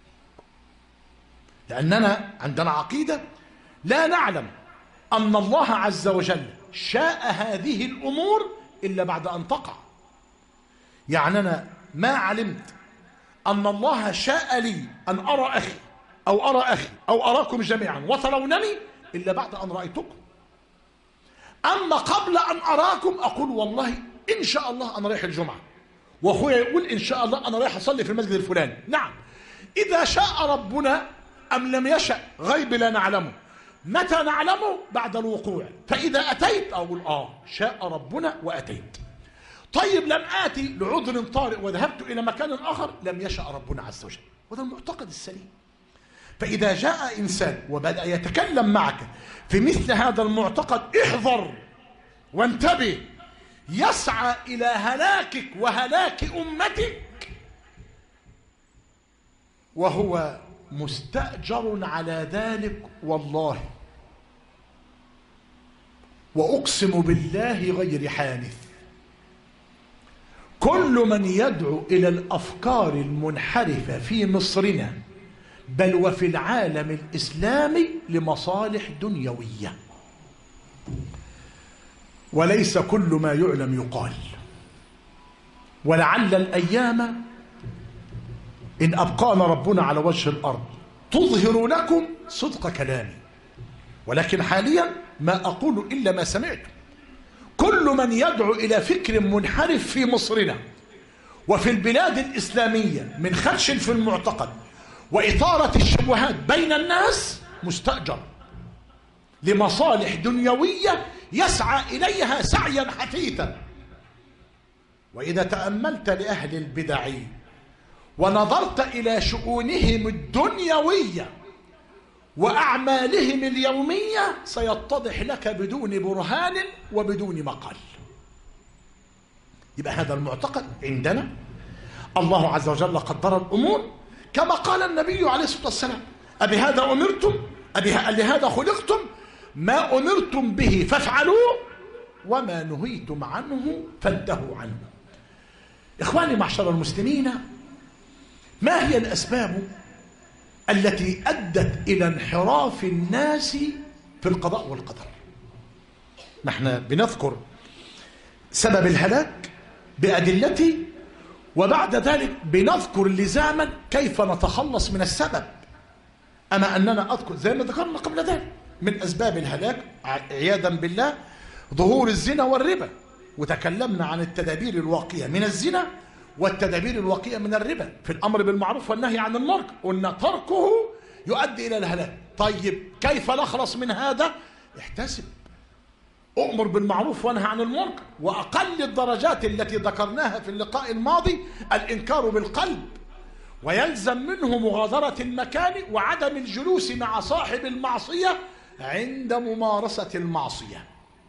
Speaker 1: لأننا عندنا عقيدة لا نعلم أن الله عز وجل شاء هذه الأمور إلا بعد أن تقع. يعني أنا ما علمت أن الله شاء لي أن أرى أخي أو أرى أخي أو أراكم جميعا وترونني إلا بعد أن رأيتكم. أما قبل أن أراكم أقول والله إن شاء الله أنا رايح الجمعة، وأخويا يقول إن شاء الله أنا رايح أصلي في المسجد الفلاني. نعم، إذا شاء ربنا أم لم يشأ غيب لا نعلمه. متى نعلمه؟ بعد الوقوع. فإذا أتيت أقول شاء ربنا وأتيت. طيب لم آتي لعذر طارئ وذهبت إلى مكان آخر، لم يشأ ربنا عز وجل. وهذا المعتقد السليم. فإذا جاء إنسان وبدأ يتكلم معك في مثل هذا المعتقد احذر وانتبه، يسعى إلى هلاكك وهلاك أمتك، وهو مستأجر على ذلك. والله وأقسم بالله غير حانث، كل من يدعو إلى الأفكار المنحرفة في مصرنا بل وفي العالم الإسلامي لمصالح دنيوية. وليس كل ما يعلم يقال، ولعل الأيام إن أبقانا ربنا على وجه الأرض تظهر لكم صدق كلامي، ولكن حاليا ما أقول إلا ما سمعت. كل من يدعو إلى فكر منحرف في مصرنا وفي البلاد الإسلامية من خدش في المعتقد وإثارة الشبهات بين الناس مستأجر لمصالح دنيوية يسعى إليها سعيا حثيثا. وإذا تأملت لأهل البدع ونظرت إلى شؤونهم الدنيوية وأعمالهم اليومية سيتضح لك بدون برهان وبدون مقال. يبقى هذا المعتقد عندنا الله عز وجل قدر الأمور كما قال النبي عليه الصلاة والسلام: أبهذا أمرتم؟ لهذا خلقتم؟ ما أمرتم به فافعلوه وما نهيتم عنه فانتهوا عنه. إخواني معشر المسلمين، ما هي الأسباب التي أدت إلى انحراف الناس في القضاء والقدر؟ نحن بنذكر سبب الهلاك بأدلته، وبعد ذلك بنذكر لزاما كيف نتخلص من السبب. أما أننا أذكر زي ما ذكرنا قبل ذلك من أسباب الهلاك عياذا بالله ظهور الزنا والربا، وتكلمنا عن التدابير الواقية من الزنا والتدابير الواقية من الربا في الأمر بالمعروف والنهي عن المنكر، قلنا تركه يؤدي إلى الهلاك. طيب كيف نخلص من هذا؟ احتسب، أؤمر بالمعروف وانهى عن المنكر، وأقل الدرجات التي ذكرناها في اللقاء الماضي الإنكار بالقلب، ويلزم منه مغادرة المكان وعدم الجلوس مع صاحب المعصية عند ممارسة المعصية.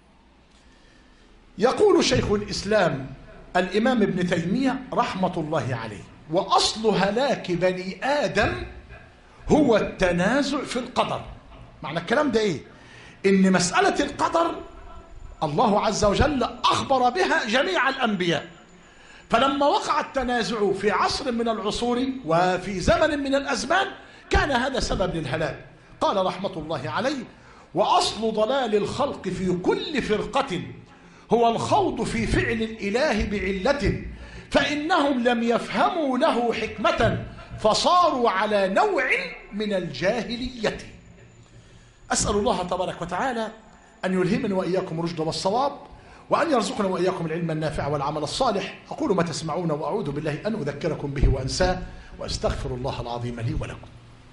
Speaker 1: يقول شيخ الإسلام الإمام ابن تيمية رحمة الله عليه: وأصل هلاك بني آدم هو التنازع في القدر. معنى الكلام ده إيه؟ إن مسألة القدر الله عز وجل أخبر بها جميع الأنبياء، فلما وقع التنازع في عصر من العصور وفي زمن من الأزمان كان هذا سبب للهلاك. قال رحمة الله عليه: وأصل ضلال الخلق في كل فرقة هو الخوض في فعل الإله بعلة، فإنهم لم يفهموا له حكمة فصاروا على نوع من الجاهلية. أسأل الله تبارك وتعالى أن يلهمنا وإياكم الرشد والصواب، وأن يرزقنا وإياكم العلم النافع والعمل الصالح. أقول ما تسمعون وأعوذ بالله أن أذكركم به وأنساه، وأستغفر الله العظيم لي ولكم.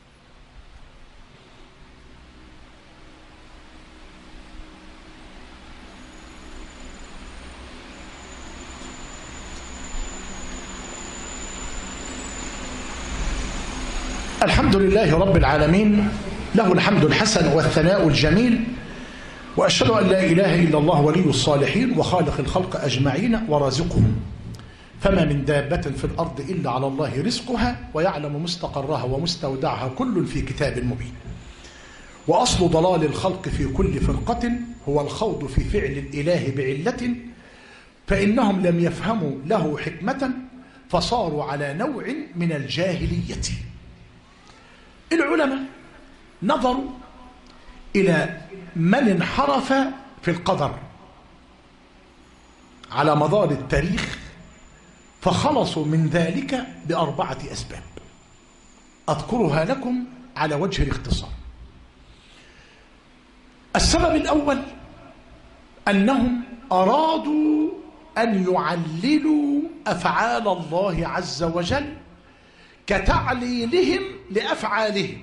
Speaker 1: الحمد لله رب العالمين، له الحمد الحسن والثناء الجميل، وأشهد أن لا إله إلا الله ولي الصالحين وخالق الخلق أجمعين ورازقهم، فما من دابة في الأرض إلا على الله رزقها ويعلم مستقرها ومستودعها كل في كتاب مبين. وأصل ضلال الخلق في كل فرقة هو الخوض في فعل الإله بعلة، فإنهم لم يفهموا له حكمة فصاروا على نوع من الجاهلية. العلماء نظروا إلى من انحرف في القدر على مدار التاريخ فخلصوا من ذلك بأربعة أسباب أذكرها لكم على وجه الاختصار. السبب الأول أنهم أرادوا أن يعللوا أفعال الله عز وجل كتعليلهم لأفعالهم.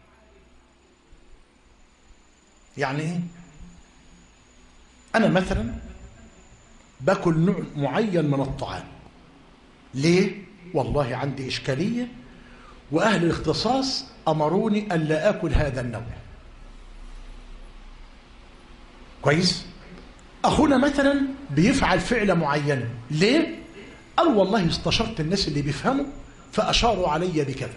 Speaker 1: يعني إيه؟ أنا مثلا باكل نوع معين من الطعام، ليه؟ والله عندي إشكالية وأهل الاختصاص أمروني ألا آكل هذا النوع. كويس؟ أخونا مثلا بيفعل فعلة معينة، ليه؟ قال والله استشرت الناس اللي بيفهموا فأشاروا علي بكذا.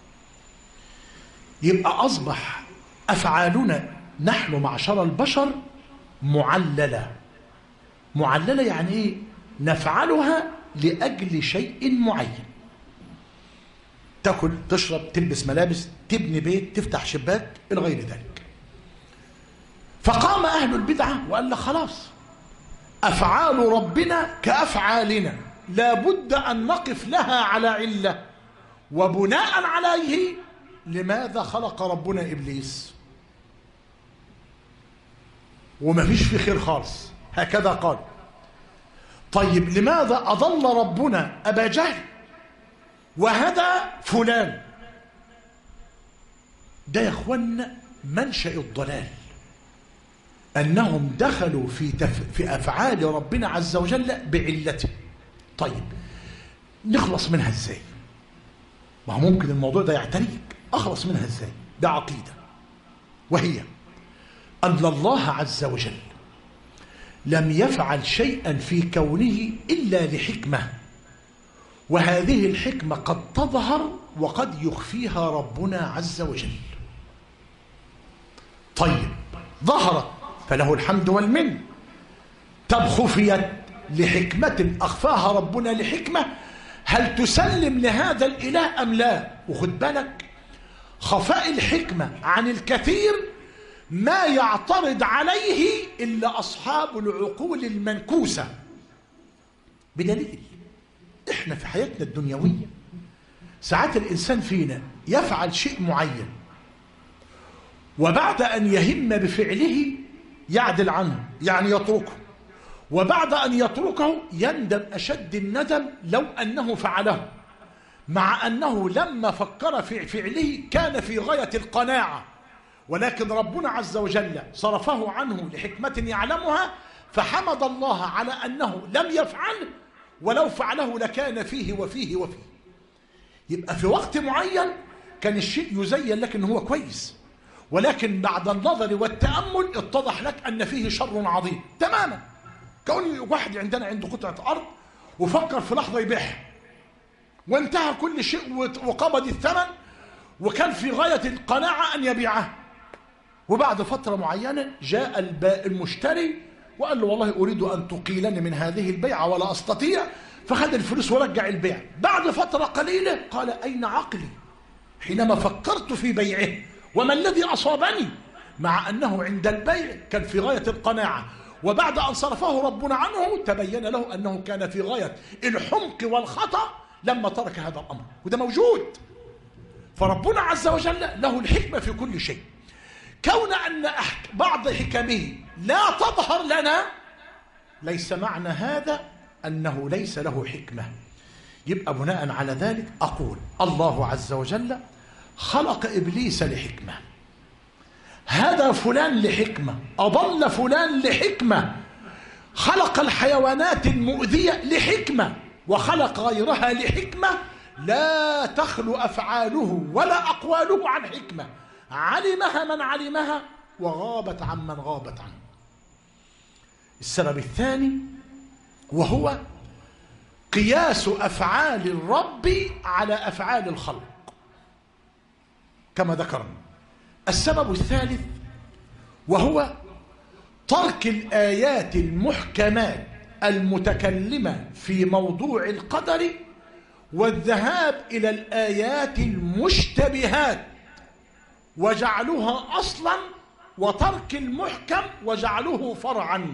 Speaker 1: يبقى أصبح أفعالنا نحن معشر البشر معللة. معللة يعني إيه؟ نفعلها لأجل شيء معين. تاكل، تشرب، تلبس ملابس، تبني بيت، تفتح شباك إلى غير ذلك. فقام أهل البدعة وقال لك خلاص، أفعال ربنا كأفعالنا لا بد أن نقف لها على علة، وبناء عليه لماذا خلق ربنا إبليس؟ وما فيش في خير خالص، هكذا قال. طيب لماذا أضل ربنا أبا جهل وهدى فلان؟ ده يا اخوانا منشأ الضلال، أنهم دخلوا في أفعال ربنا عز وجل بعلته. طيب نخلص منها ازاي؟ ما هو ممكن الموضوع ده يعتريك، أخلص منها ازاي؟ ده عقيدة، وهي أن الله عز وجل لم يفعل شيئا في كونه إلا لحكمة، وهذه الحكمة قد تظهر وقد يخفيها ربنا عز وجل. طيب ظهرت فله الحمد والمن، طب خفيت لحكمة أخفاها ربنا لحكمة، هل تسلم لهذا الإله أم لا؟ وخد بالك، خفاء الحكمة عن الكثير ما يعترض عليه إلا أصحاب العقول المنكوسة، بدليل إحنا في حياتنا الدنيوية ساعات الإنسان فينا يفعل شيء معين، وبعد أن يهم بفعله يعدل عنه، يعني يتركه، وبعد أن يتركه يندم أشد الندم لو أنه فعله، مع أنه لما فكر في فعله كان في غاية القناعة، ولكن ربنا عز وجل صرفه عنه لحكمة يعلمها، فحمد الله على أنه لم يفعله، ولو فعله لكان فيه وفيه وفيه. يبقى في وقت معين كان الشيء يزين لك أنه هو كويس، ولكن بعد النظر والتأمل اتضح لك أن فيه شر عظيم تماما. كون واحد عندنا عنده قطعة أرض وفكر في لحظة يبيعها، وانتهى كل شيء وقبض الثمن، وكان في غاية القناعة أن يبيعها، وبعد فترة معينة جاء المشتري وقال له والله أريد أن تقيلني من هذه البيعة ولا أستطيع، فخذ الفلوس ورجع البيع. بعد فترة قليلة قال أين عقلي حينما فكرت في بيعه، وما الذي أصابني؟ مع أنه عند البيع كان في غاية القناعة، وبعد أن صرفه ربنا عنه تبين له أنه كان في غاية الحمق والخطأ لما ترك هذا الأمر، وده موجود. فربنا عز وجل له الحكمة في كل شيء. كون أن بعض حكمه لا تظهر لنا ليس معنى هذا أنه ليس له حكمة. يبقى بناء على ذلك أقول الله عز وجل خلق إبليس لحكمة، هدى فلان لحكمة، أضل فلان لحكمة، خلق الحيوانات المؤذية لحكمة، وخلق غيرها لحكمة لا تخلو أفعاله ولا أقواله عن حكمة، علمها من علمها وغابت عن من غابت عنه. السبب الثاني وهو قياس أفعال الرب على أفعال الخلق كما ذكرنا. السبب الثالث وهو ترك الآيات المحكمات المتكلمة في موضوع القدر والذهاب إلى الآيات المشتبهات وجعلها أصلا، وترك المحكم وجعله فرعا.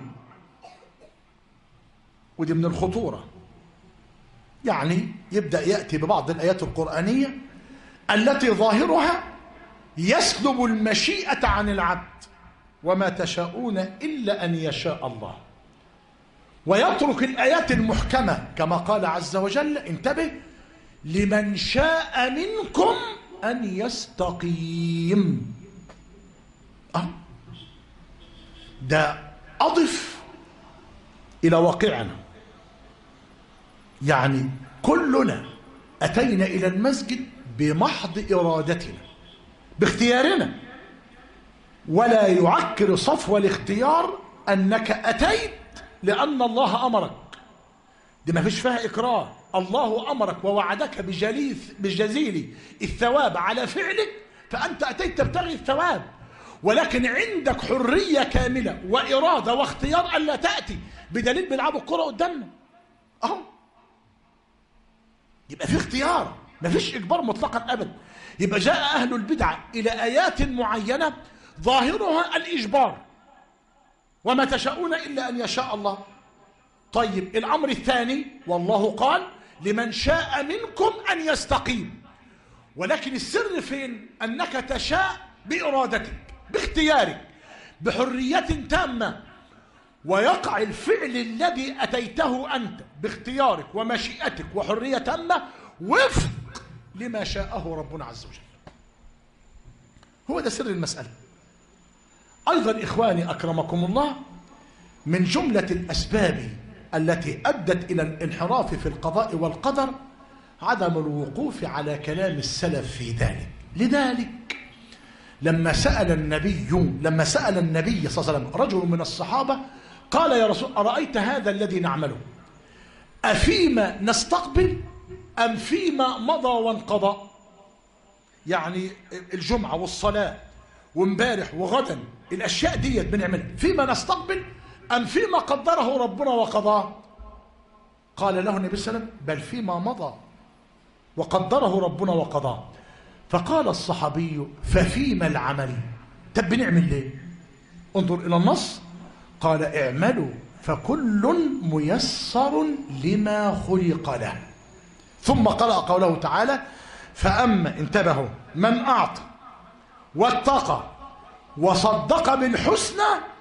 Speaker 1: ودي من الخطورة. يعني يبدأ يأتي ببعض الآيات القرآنية التي ظاهرها يسلب المشيئة عن العبد، وما تشاءون إلا أن يشاء الله، ويترك الآيات المحكمة كما قال عز وجل انتبه لمن شاء منكم أن يستقيم. ده أضف إلى واقعنا، يعني كلنا أتينا إلى المسجد بمحض إرادتنا باختيارنا، ولا يعكر صفو الاختيار أنك أتيت لأن الله أمرك، دي ما فيش فيها إكراه. الله أمرك ووعدك بجزيل الثواب على فعلك، فأنت أتيت تبتغي الثواب، ولكن عندك حرية كاملة وإرادة واختيار ألا تأتي، بدليل بيلعبوا الكرة قدامنا أهو، يبقى في اختيار. مفيش إجبار مطلقا أبدا. يبقى جاء أهل البدعة إلى آيات معينة ظاهرها الإجبار، وما تشاءون إلا أن يشاء الله. طيب الأمر الثاني، والله قال لمن شاء منكم أن يستقيم، ولكن السر فين؟ أنك تشاء بإرادتك باختيارك بحرية تامة، ويقع الفعل الذي أتيته أنت باختيارك ومشيئتك وحرية تامة وفق لما شاءه ربنا عز وجل. هو ده سر المسألة. أيضا إخواني أكرمكم الله، من جملة الأسباب التي أدت إلى الانحراف في القضاء والقدر عدم الوقوف على كلام السلف في ذلك. لذلك لما سأل النبي صلى الله عليه وسلم رجل من الصحابة قال: يا رسول، أرأيت هذا الذي نعمله أفيما نستقبل أم فيما مضى وانقضى؟ يعني الجمعة والصلاة وامبارح وغدا، الأشياء دي بنعملها فيما نستقبل أم فيما قدره ربنا وقضاه؟ قال له النبي صلى الله عليه وسلم: بل فيما مضى وقدره ربنا وقضاه. فقال الصحابي: ففيما العمل؟ طب بنعمل ليه؟ انظر إلى النص، قال: اعملوا فكل ميسر لما خلق له. ثم قرأ قوله تعالى: فأما، انتبهوا، من أعطى واتقى وصدق بالحسنى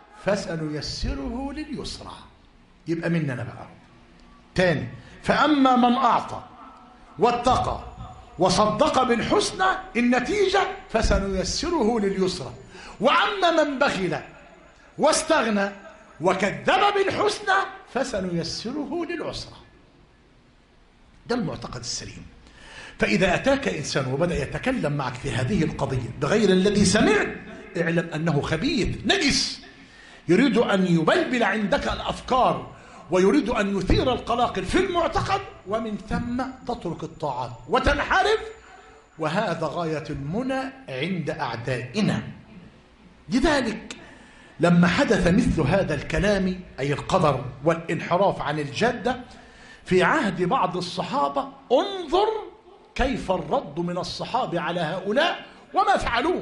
Speaker 1: فسنيسره لليسرى. يبقى مننا بقى تاني: فأما من أعطى واتقى وصدق بالحسنى، النتيجة فسنيسره لليسرى. وأما من بخل واستغنى وكذب بالحسنى فسنيسره للعسرى. ده المعتقد السليم. فإذا أتاك إنسان وبدأ يتكلم معك في هذه القضية بغير الذي سمعت، اعلم أنه خبيث نجس، يريد أن يبلبل عندك الأفكار ويريد أن يثير القلاقل في المعتقد، ومن ثم تترك الطاعات وتنحرف، وهذا غاية المنى عند أعدائنا. لذلك لما حدث مثل هذا الكلام، أي القدر والانحراف عن الجادة في عهد بعض الصحابة، انظر كيف الرد من الصحابة على هؤلاء وما فعلوه.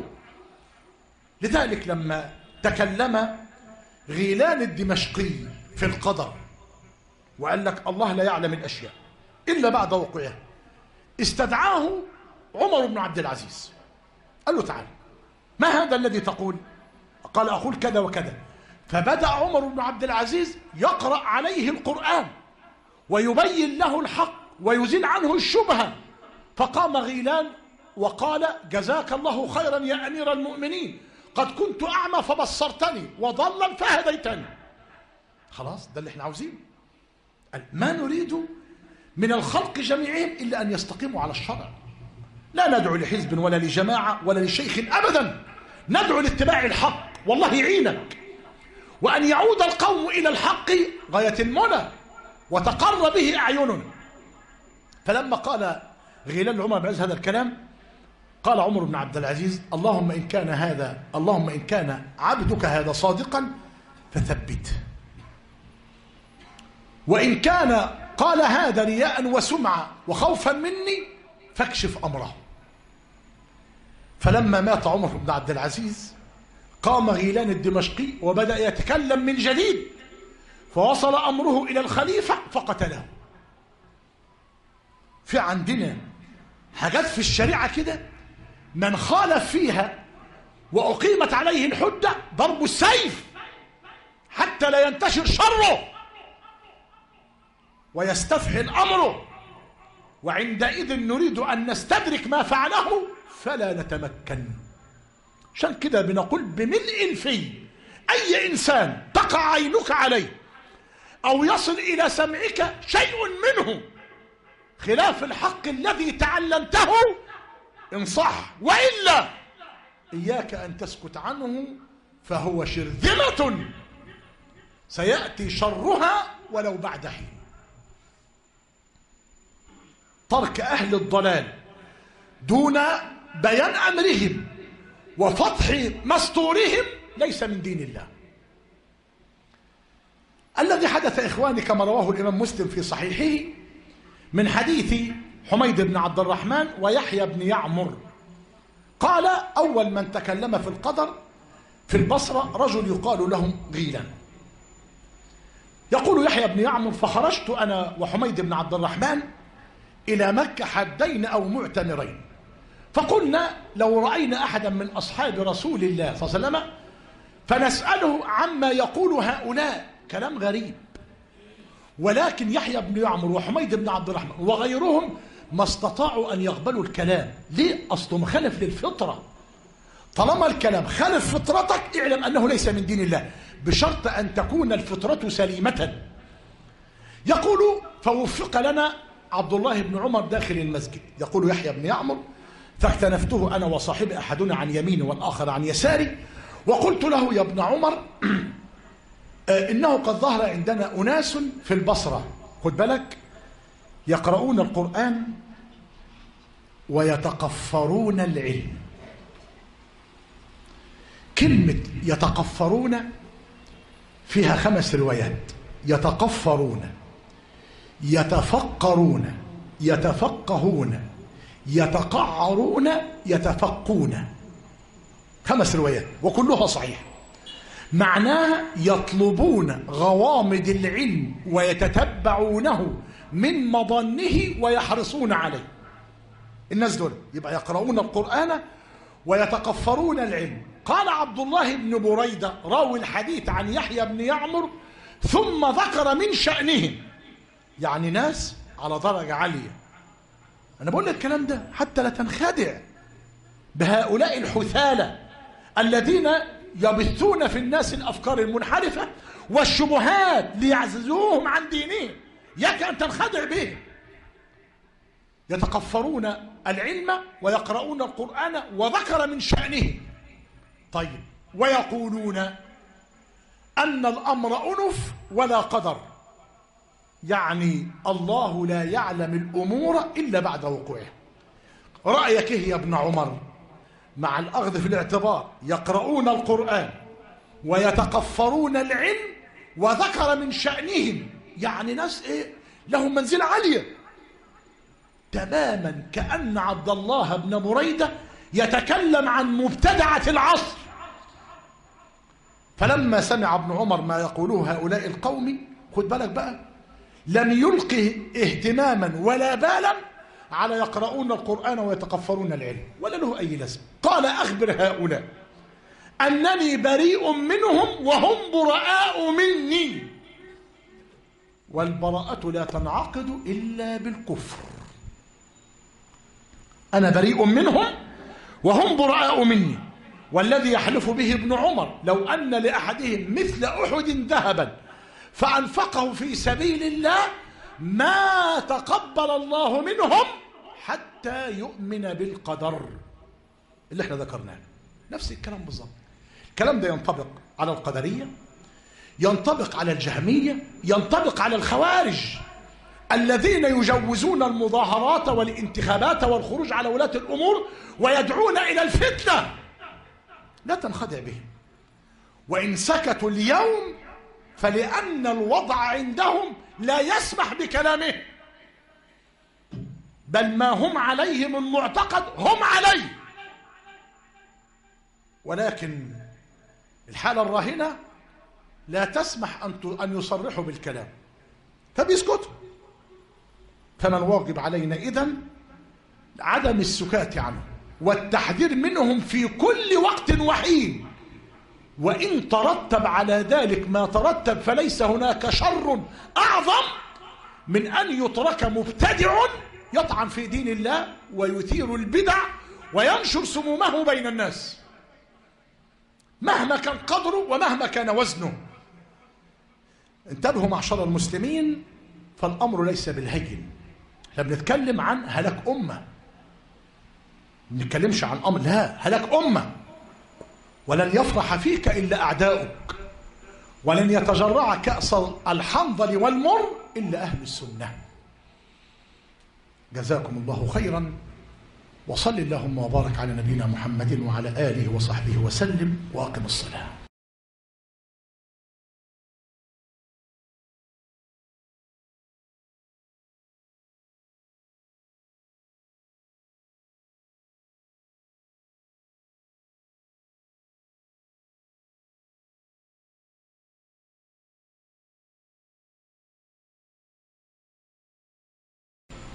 Speaker 1: لذلك لما تكلم غيلان الدمشقي في القدر وقال لك الله لا يعلم الأشياء إلا بعد وقوعها، استدعاه عمر بن عبد العزيز، قال له: تعال، ما هذا الذي تقول؟ قال: أقول كذا وكذا. فبدأ عمر بن عبد العزيز يقرأ عليه القرآن ويبين له الحق ويزيل عنه الشبهة. فقام غيلان وقال: جزاك الله خيرا يا أمير المؤمنين، قد كنت أعمى فبصرتني وضلا فهديتني. خلاص، ده اللي احنا عاوزينه. ما نريد من الخلق جميعهم إلا أن يستقيموا على الشرع. لا ندعو لحزب ولا لجماعة ولا لشيخ أبدا، ندعو لاتباع الحق، والله يعينك. وأن يعود القوم إلى الحق غاية المنى وتقر به أعيننا. فلما قال غيلان عمر بن هذا الكلام، قال عمر بن عبد العزيز: اللهم إن كان عبدك هذا صادقا فثبته، وإن كان قال هذا رياء وسمعة وخوفا مني فاكشف أمره. فلما مات عمر بن عبد العزيز قام غيلان الدمشقي وبدأ يتكلم من جديد، فوصل أمره إلى الخليفة فقتله. في عندنا حاجات في الشريعة كده من خالف فيها وأقيمت عليه الحجة ضرب السيف حتى لا ينتشر شره ويستفحل أمره، وعندئذ نريد أن نستدرك ما فعله فلا نتمكن. عشان كده بنقول بملء الفي: أي إنسان تقع عينك عليه أو يصل إلى سمعك شيء منه خلاف الحق الذي تعلمته انصح، وإلا إياك أن تسكت عنه، فهو شرذمة سيأتي شرها ولو بعد حين. ترك أهل الضلال دون بيان أمرهم وفتح مستورهم ليس من دين الله. الذي حدث إخواني كما رواه الإمام مسلم في صحيحه من حديث حميد بن عبد الرحمن ويحيى بن يعمر. قال أول من تكلم في القدر في البصرة رجل يقال له غيلان. يقول يحيى بن يعمر: فخرجت أنا وحميد بن عبد الرحمن إلى مكة حجين أو معتمرين، فقلنا لو رأينا أحدا من أصحاب رسول الله صلى الله عليه وسلم فنسأله عما يقول هؤلاء. كلام غريب. ولكن يحيى بن يعمر وحميد بن عبد الرحمن وغيرهم ما استطاعوا أن يقبلوا الكلام. ليه؟ أصله مخالف للفطرة. طالما الكلام خالف فطرتك اعلم أنه ليس من دين الله، بشرط أن تكون الفطرة سليمة. يقول: فوفق لنا عبد الله بن عمر داخل المسجد. يقول يحيى بن يعمر: فاكتنفته أنا وصاحبي، أحدنا عن يميني والآخر عن يساري، وقلت له: يا ابن عمر، إنه قد ظهر عندنا أناس في البصرة، خد بالك، يقرؤون القرآن ويتقفرون العلم. كلمة يتقفرون فيها 5 روايات: يتقفرون، يتفقرون، يتفقهون، يتقعرون، يتفقون. 5 روايات وكلها صحيح. معناها يطلبون غوامض العلم ويتتبعونه من مظنه ويحرصون عليه. الناس دول يبقى يقرؤون القرآن ويتقفرون العلم. قال عبد الله بن بريدة راوي الحديث عن يحيى بن يعمر: ثم ذكر من شأنهم، يعني ناس على درجة عالية. أنا بقول لك الكلام ده حتى لا تنخدع بهؤلاء الحثالة الذين يبثون في الناس الأفكار المنحرفة والشبهات ليعززوهم عن دينهم. يك أن تنخدع بهم. يتقفرون العلم ويقرؤون القرآن وذكر من شأنهم. طيب، ويقولون أن الأمر أنف ولا قدر، يعني الله لا يعلم الأمور إلا بعد وقوعها. رأيك إيه يا ابن عمر؟ مع الأخذ في الاعتبار يقرؤون القرآن ويتقفرون العلم وذكر من شأنهم، يعني ناس إيه؟ لهم منزلة عالية تماما، كأن عبد الله بن بريدة يتكلم عن مبتدعة العصر. فلما سمع ابن عمر ما يقوله هؤلاء القوم، خد بالك بقى، لم يلقه اهتماما ولا بالا على يقرؤون القرآن ويتقفرون العلم، ولا له أي لازمة. قال: أخبر هؤلاء أنني بريء منهم وهم براء مني، والبراءة لا تنعقد إلا بالكفر. أنا بريء منهم وهم براء مني، والذي يحلف به ابن عمر لو أن لأحدهم مثل أحد ذهبا فأنفقه في سبيل الله ما تقبل الله منهم حتى يؤمن بالقدر اللي احنا ذكرناه. نفس الكلام بالظبط. الكلام ده ينطبق على القدرية، ينطبق على الجهمية، ينطبق على الخوارج الذين يجوزون المظاهرات والانتخابات والخروج على ولاة الأمور ويدعون إلى الفتنة. لا تنخدع بهم. وإن سكتوا اليوم فلأن الوضع عندهم لا يسمح بكلامه، بل ما هم عليه من معتقد هم عليه، ولكن الحالة الراهنة لا تسمح أن يصرحوا بالكلام فبيسكتوا. فما الواجب علينا إذن؟ عدم السكات عنهم والتحذير منهم في كل وقت وحين. وإن ترتب على ذلك ما ترتب فليس هناك شر أعظم من أن يترك مبتدع يطعن في دين الله ويثير البدع وينشر سمومه بين الناس مهما كان قدره ومهما كان وزنه. انتبهوا معشر المسلمين، فالأمر ليس بالهين. احنا بنتكلم عن هلاك أمة، ما بنتكلمش عن أمر، لا، هلاك أمة. ولن يفرح فيك إلا أعداؤك، ولن يتجرع كأس الحنظل والمر إلا أهل السنة. جزاكم الله خيرا، وصل اللهم وبارك على نبينا محمد وعلى آله وصحبه وسلم، وأقم الصلاة.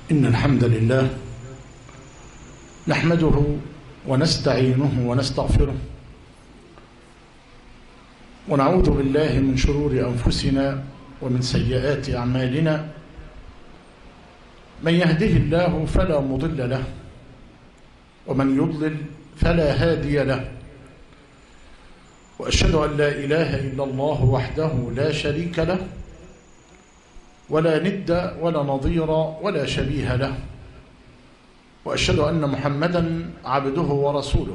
Speaker 1: إن الحمد لله نحمده ونستعينه ونستغفره ونعوذ بالله من شرور أنفسنا ومن سيئات أعمالنا. من يهده الله فلا مضل له ومن يضلل فلا هادي له، وأشهد أن لا إله إلا الله وحده لا شريك له ولا ند ولا نظير ولا شبيه له، وأشهد أن محمدا عبده ورسوله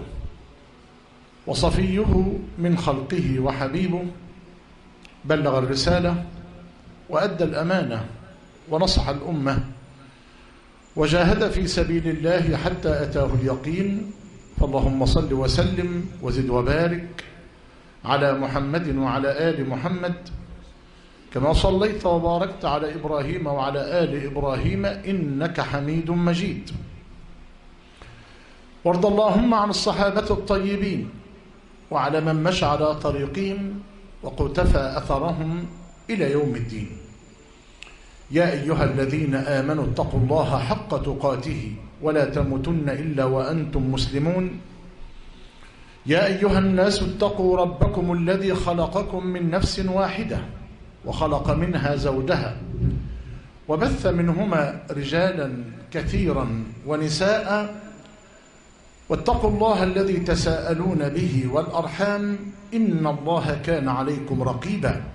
Speaker 1: وصفيه من خلقه وحبيبه، بلغ الرسالة وأدى الأمانة ونصح الأمة وجاهد في سبيل الله حتى أتاه اليقين. فاللهم صل وسلم وزد وبارك على محمد وعلى آل محمد كما صليت وباركت على إبراهيم وعلى آل إبراهيم إنك حميد مجيد. وارض اللهم عن الصحابة الطيبين وعلى من مشى على طريقهم وقتفى أثرهم إلى يوم الدين. يا أيها الذين آمنوا اتقوا الله حق تقاته ولا تموتن إلا وأنتم مسلمون. يا أيها الناس اتقوا ربكم الذي خلقكم من نفس واحدة وخلق منها زوجها وبث منهما رجالا كثيرا ونساء، واتقوا الله الذي تساءلون به والأرحام إن الله كان عليكم رقيبا.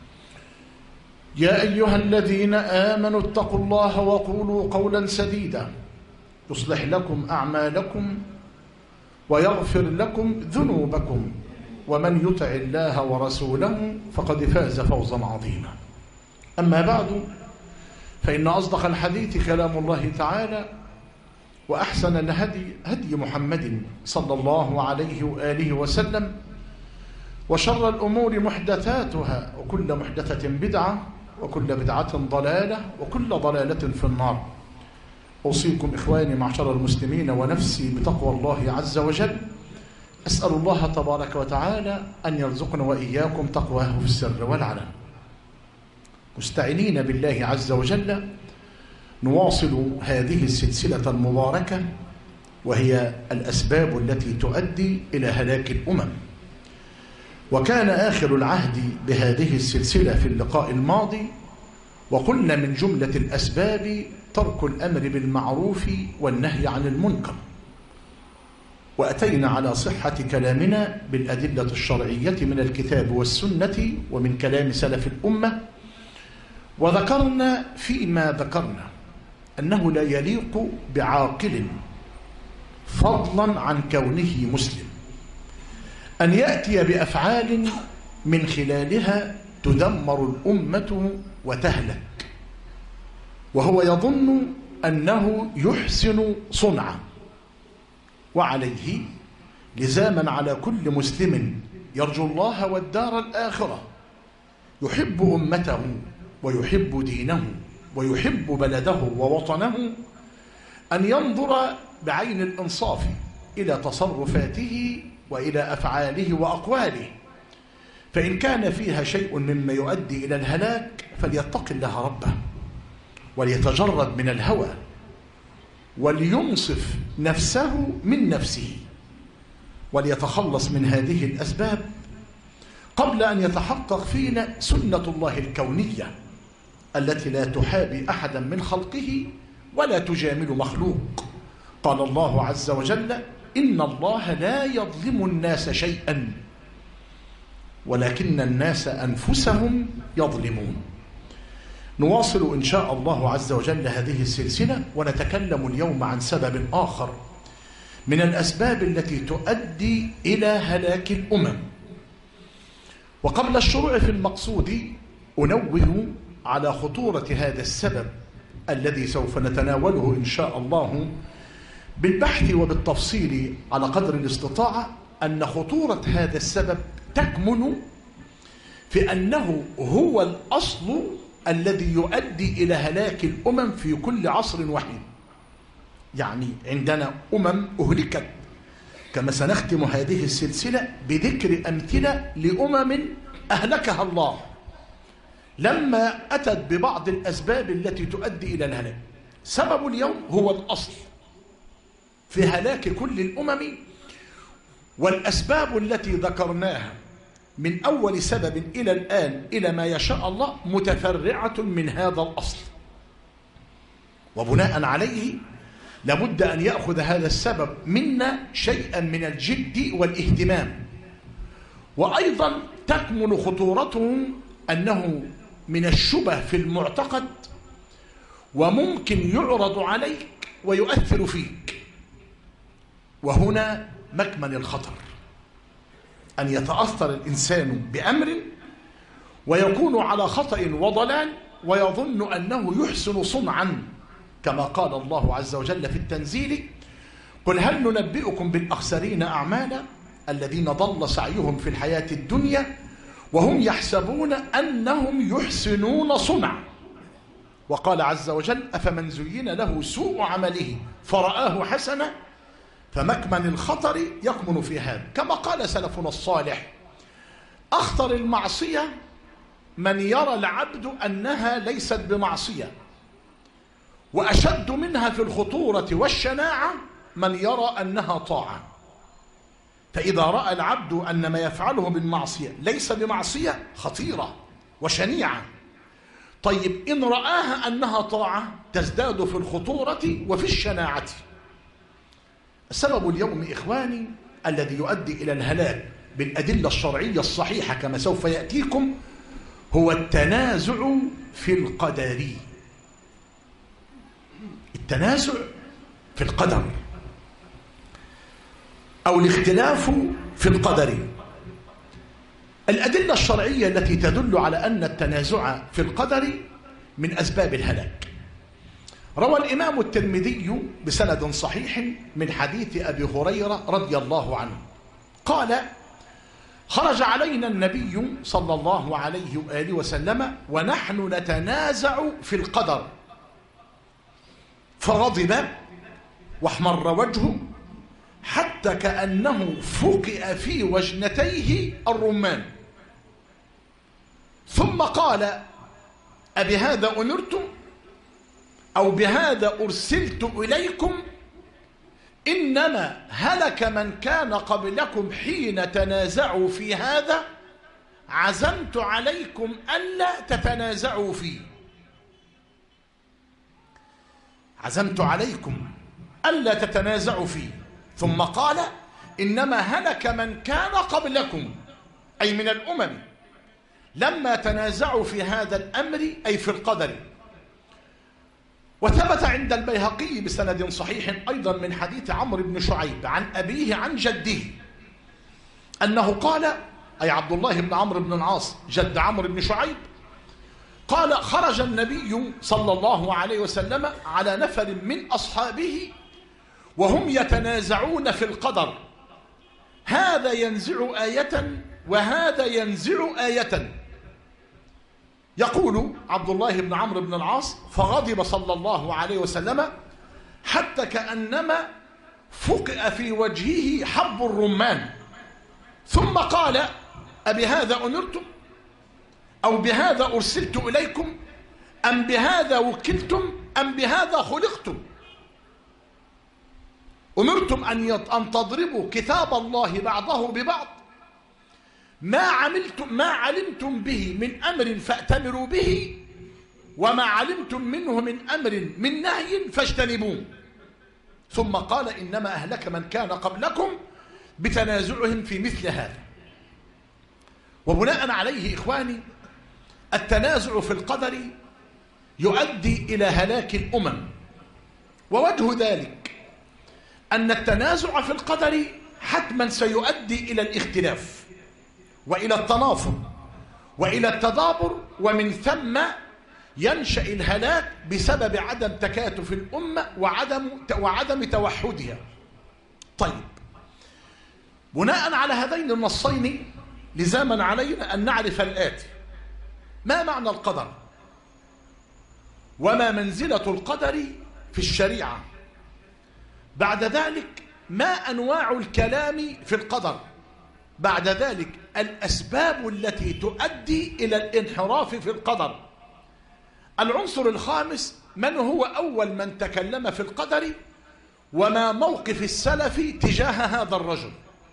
Speaker 1: يا أيها الذين آمنوا اتقوا الله وقولوا قولا سديدا يصلح لكم أعمالكم ويغفر لكم ذنوبكم، ومن يطع الله ورسوله فقد فاز فوزا عظيما. أما بعد، فإن أصدق الحديث كلام الله تعالى، وأحسن الهدي هدي محمد صلى الله عليه وآله وسلم، وشر الأمور محدثاتها وكل محدثة بدعة وكل بدعة ضلالة وكل ضلالة في النار. أوصيكم إخواني معشر المسلمين ونفسي بتقوى الله عز وجل. أسأل الله تبارك وتعالى أن يرزقنا وإياكم تقواه في السر والعلن. مستعينين بالله عز وجل نواصل هذه السلسلة المباركة، وهي الأسباب التي تؤدي إلى هلاك الأمم. وكان آخر العهد بهذه السلسلة في اللقاء الماضي، وقلنا من جملة الأسباب ترك الأمر بالمعروف والنهي عن المنكر، وأتينا على صحة كلامنا بالأدلة الشرعية من الكتاب والسنة ومن كلام سلف الأمة. وذكرنا فيما ذكرنا أنه لا يليق بعاقل فضلا عن كونه مسلم أن يأتي بأفعال من خلالها تدمر الأمة وتهلك، وهو يظن أنه يحسن صنعا. وعليه لزاما على كل مسلم يرجو الله والدار الآخرة، يحب أمته ويحب دينه ويحب بلده ووطنه، أن ينظر بعين الإنصاف إلى تصرفاته وإلى أفعاله وأقواله، فإن كان فيها شيء مما يؤدي إلى الهلاك فليتق الله ربه وليتجرد من الهوى ولينصف نفسه من نفسه وليتخلص من هذه الأسباب قبل أن يتحقق فينا سنة الله الكونية التي لا تحابي أحدا من خلقه ولا تجامل مخلوق. قال الله عز وجل: إن الله لا يظلم الناس شيئا ولكن الناس أنفسهم يظلمون. نواصل إن شاء الله عز وجل هذه السلسلة، ونتكلم اليوم عن سبب آخر من الأسباب التي تؤدي إلى هلاك الأمم. وقبل الشروع في المقصود أنوه على خطورة هذا السبب الذي سوف نتناوله إن شاء الله بالبحث وبالتفصيل على قدر الاستطاعة. أن خطورة هذا السبب تكمن في أنه هو الأصل الذي يؤدي إلى هلاك الأمم في كل عصر وحين. يعني عندنا أمم أهلكت، كما سنختم هذه السلسلة بذكر أمثلة لأمم أهلكها الله لما أتت ببعض الأسباب التي تؤدي إلى الهلاك. سبب اليوم هو الأصل في هلاك كل الأمم، والأسباب التي ذكرناها من أول سبب إلى الآن إلى ما يشاء الله متفرعة من هذا الأصل، وبناء عليه لابد أن يأخذ هذا السبب منا شيئا من الجد والاهتمام. وأيضا تكمن خطورته أنه من الشبه في المعتقد، وممكن يعرض عليك ويؤثر فيك، وهنا مكمن الخطر، أن يتأثر الإنسان بأمر ويكون على خطأ وضلال ويظن أنه يحسن صنعا، كما قال الله عز وجل في التنزيل: قل هل ننبئكم بالأخسرين أعمالا الذين ضل سعيهم في الحياة الدنيا وهم يحسبون أنهم يحسنون صنعا. وقال عز وجل: أفمن زين له سوء عمله فرآه حسنا. فمكمن الخطر يكمن في هذا، كما قال سلفنا الصالح: أخطر المعصية من يرى العبد أنها ليست بمعصية، وأشد منها في الخطورة والشناعة من يرى أنها طاعة. فإذا رأى العبد أن ما يفعله بالمعصية ليس بمعصية خطيرة وشنيعة، طيب إن رآها أنها طاعة تزداد في الخطورة وفي الشناعة. السبب اليوم إخواني الذي يؤدي إلى الهلاك بالأدلة الشرعية الصحيحة كما سوف يأتيكم هو التنازع في القدر. التنازع في القدر أو الاختلاف في القدر. الأدلة الشرعية التي تدل على أن التنازع في القدر من أسباب الهلاك. روى الإمام الترمذي بسند صحيح من حديث أبي هريرة رضي الله عنه قال: خرج علينا النبي صلى الله عليه وآله وسلم ونحن نتنازع في القدر، فغضب واحمر وجهه حتى كأنه فقئ في وجنتيه الرمان، ثم قال: أبهذا أمرتم أو بهذا أرسلت إليكم؟ إنما هلك من كان قبلكم حين تنازعوا في هذا، عزمت عليكم ألا تتنازعوا فيه. عزمت عليكم ألا تتنازعوا فيه. ثم قال: إنما هلك من كان قبلكم، أي من الأمم، لما تنازعوا في هذا الأمر، أي في القدر. وثبت عند البيهقي بسند صحيح أيضا من حديث عمرو بن شعيب عن أبيه عن جده أنه قال، أي عبد الله بن عمرو بن العاص جد عمرو بن شعيب، قال: خرج النبي صلى الله عليه وسلم على نفر من أصحابه وهم يتنازعون في القدر، هذا ينزع آية وهذا ينزع آية. يقول عبد الله بن عمرو بن العاص: فغضب صلى الله عليه وسلم حتى كأنما فقئ في وجهه حب الرمان، ثم قال: أبهذا أمرتم أو بهذا أرسلت إليكم أم بهذا وكلتم أم بهذا خلقتم؟ أمرتم أن تضربوا كتاب الله بعضه ببعض، ما علمتم به من أمر فأتمروا به، وما علمتم منه من أمر من نهي فاجتنبوه. ثم قال: إنما أهلك من كان قبلكم بتنازعهم في مثل هذا. وبناء عليه إخواني، التنازع في القدر يؤدي إلى هلاك الأمم، ووجه ذلك أن التنازع في القدر حتما سيؤدي إلى الاختلاف وإلى التنافر وإلى التدابر، ومن ثم ينشأ الهلاك بسبب عدم تكاتف الأمة وعدم توحدها. طيب، بناء على هذين النصين لزاما علينا أن نعرف الآتي: ما معنى القدر؟ وما منزلة القدر في الشريعة؟ بعد ذلك ما أنواع الكلام في القدر؟ بعد ذلك الأسباب التي تؤدي إلى الانحراف في القدر؟ العنصر الخامس: من هو أول من تكلم في القدر، وما موقف السلف تجاه هذا الرجل؟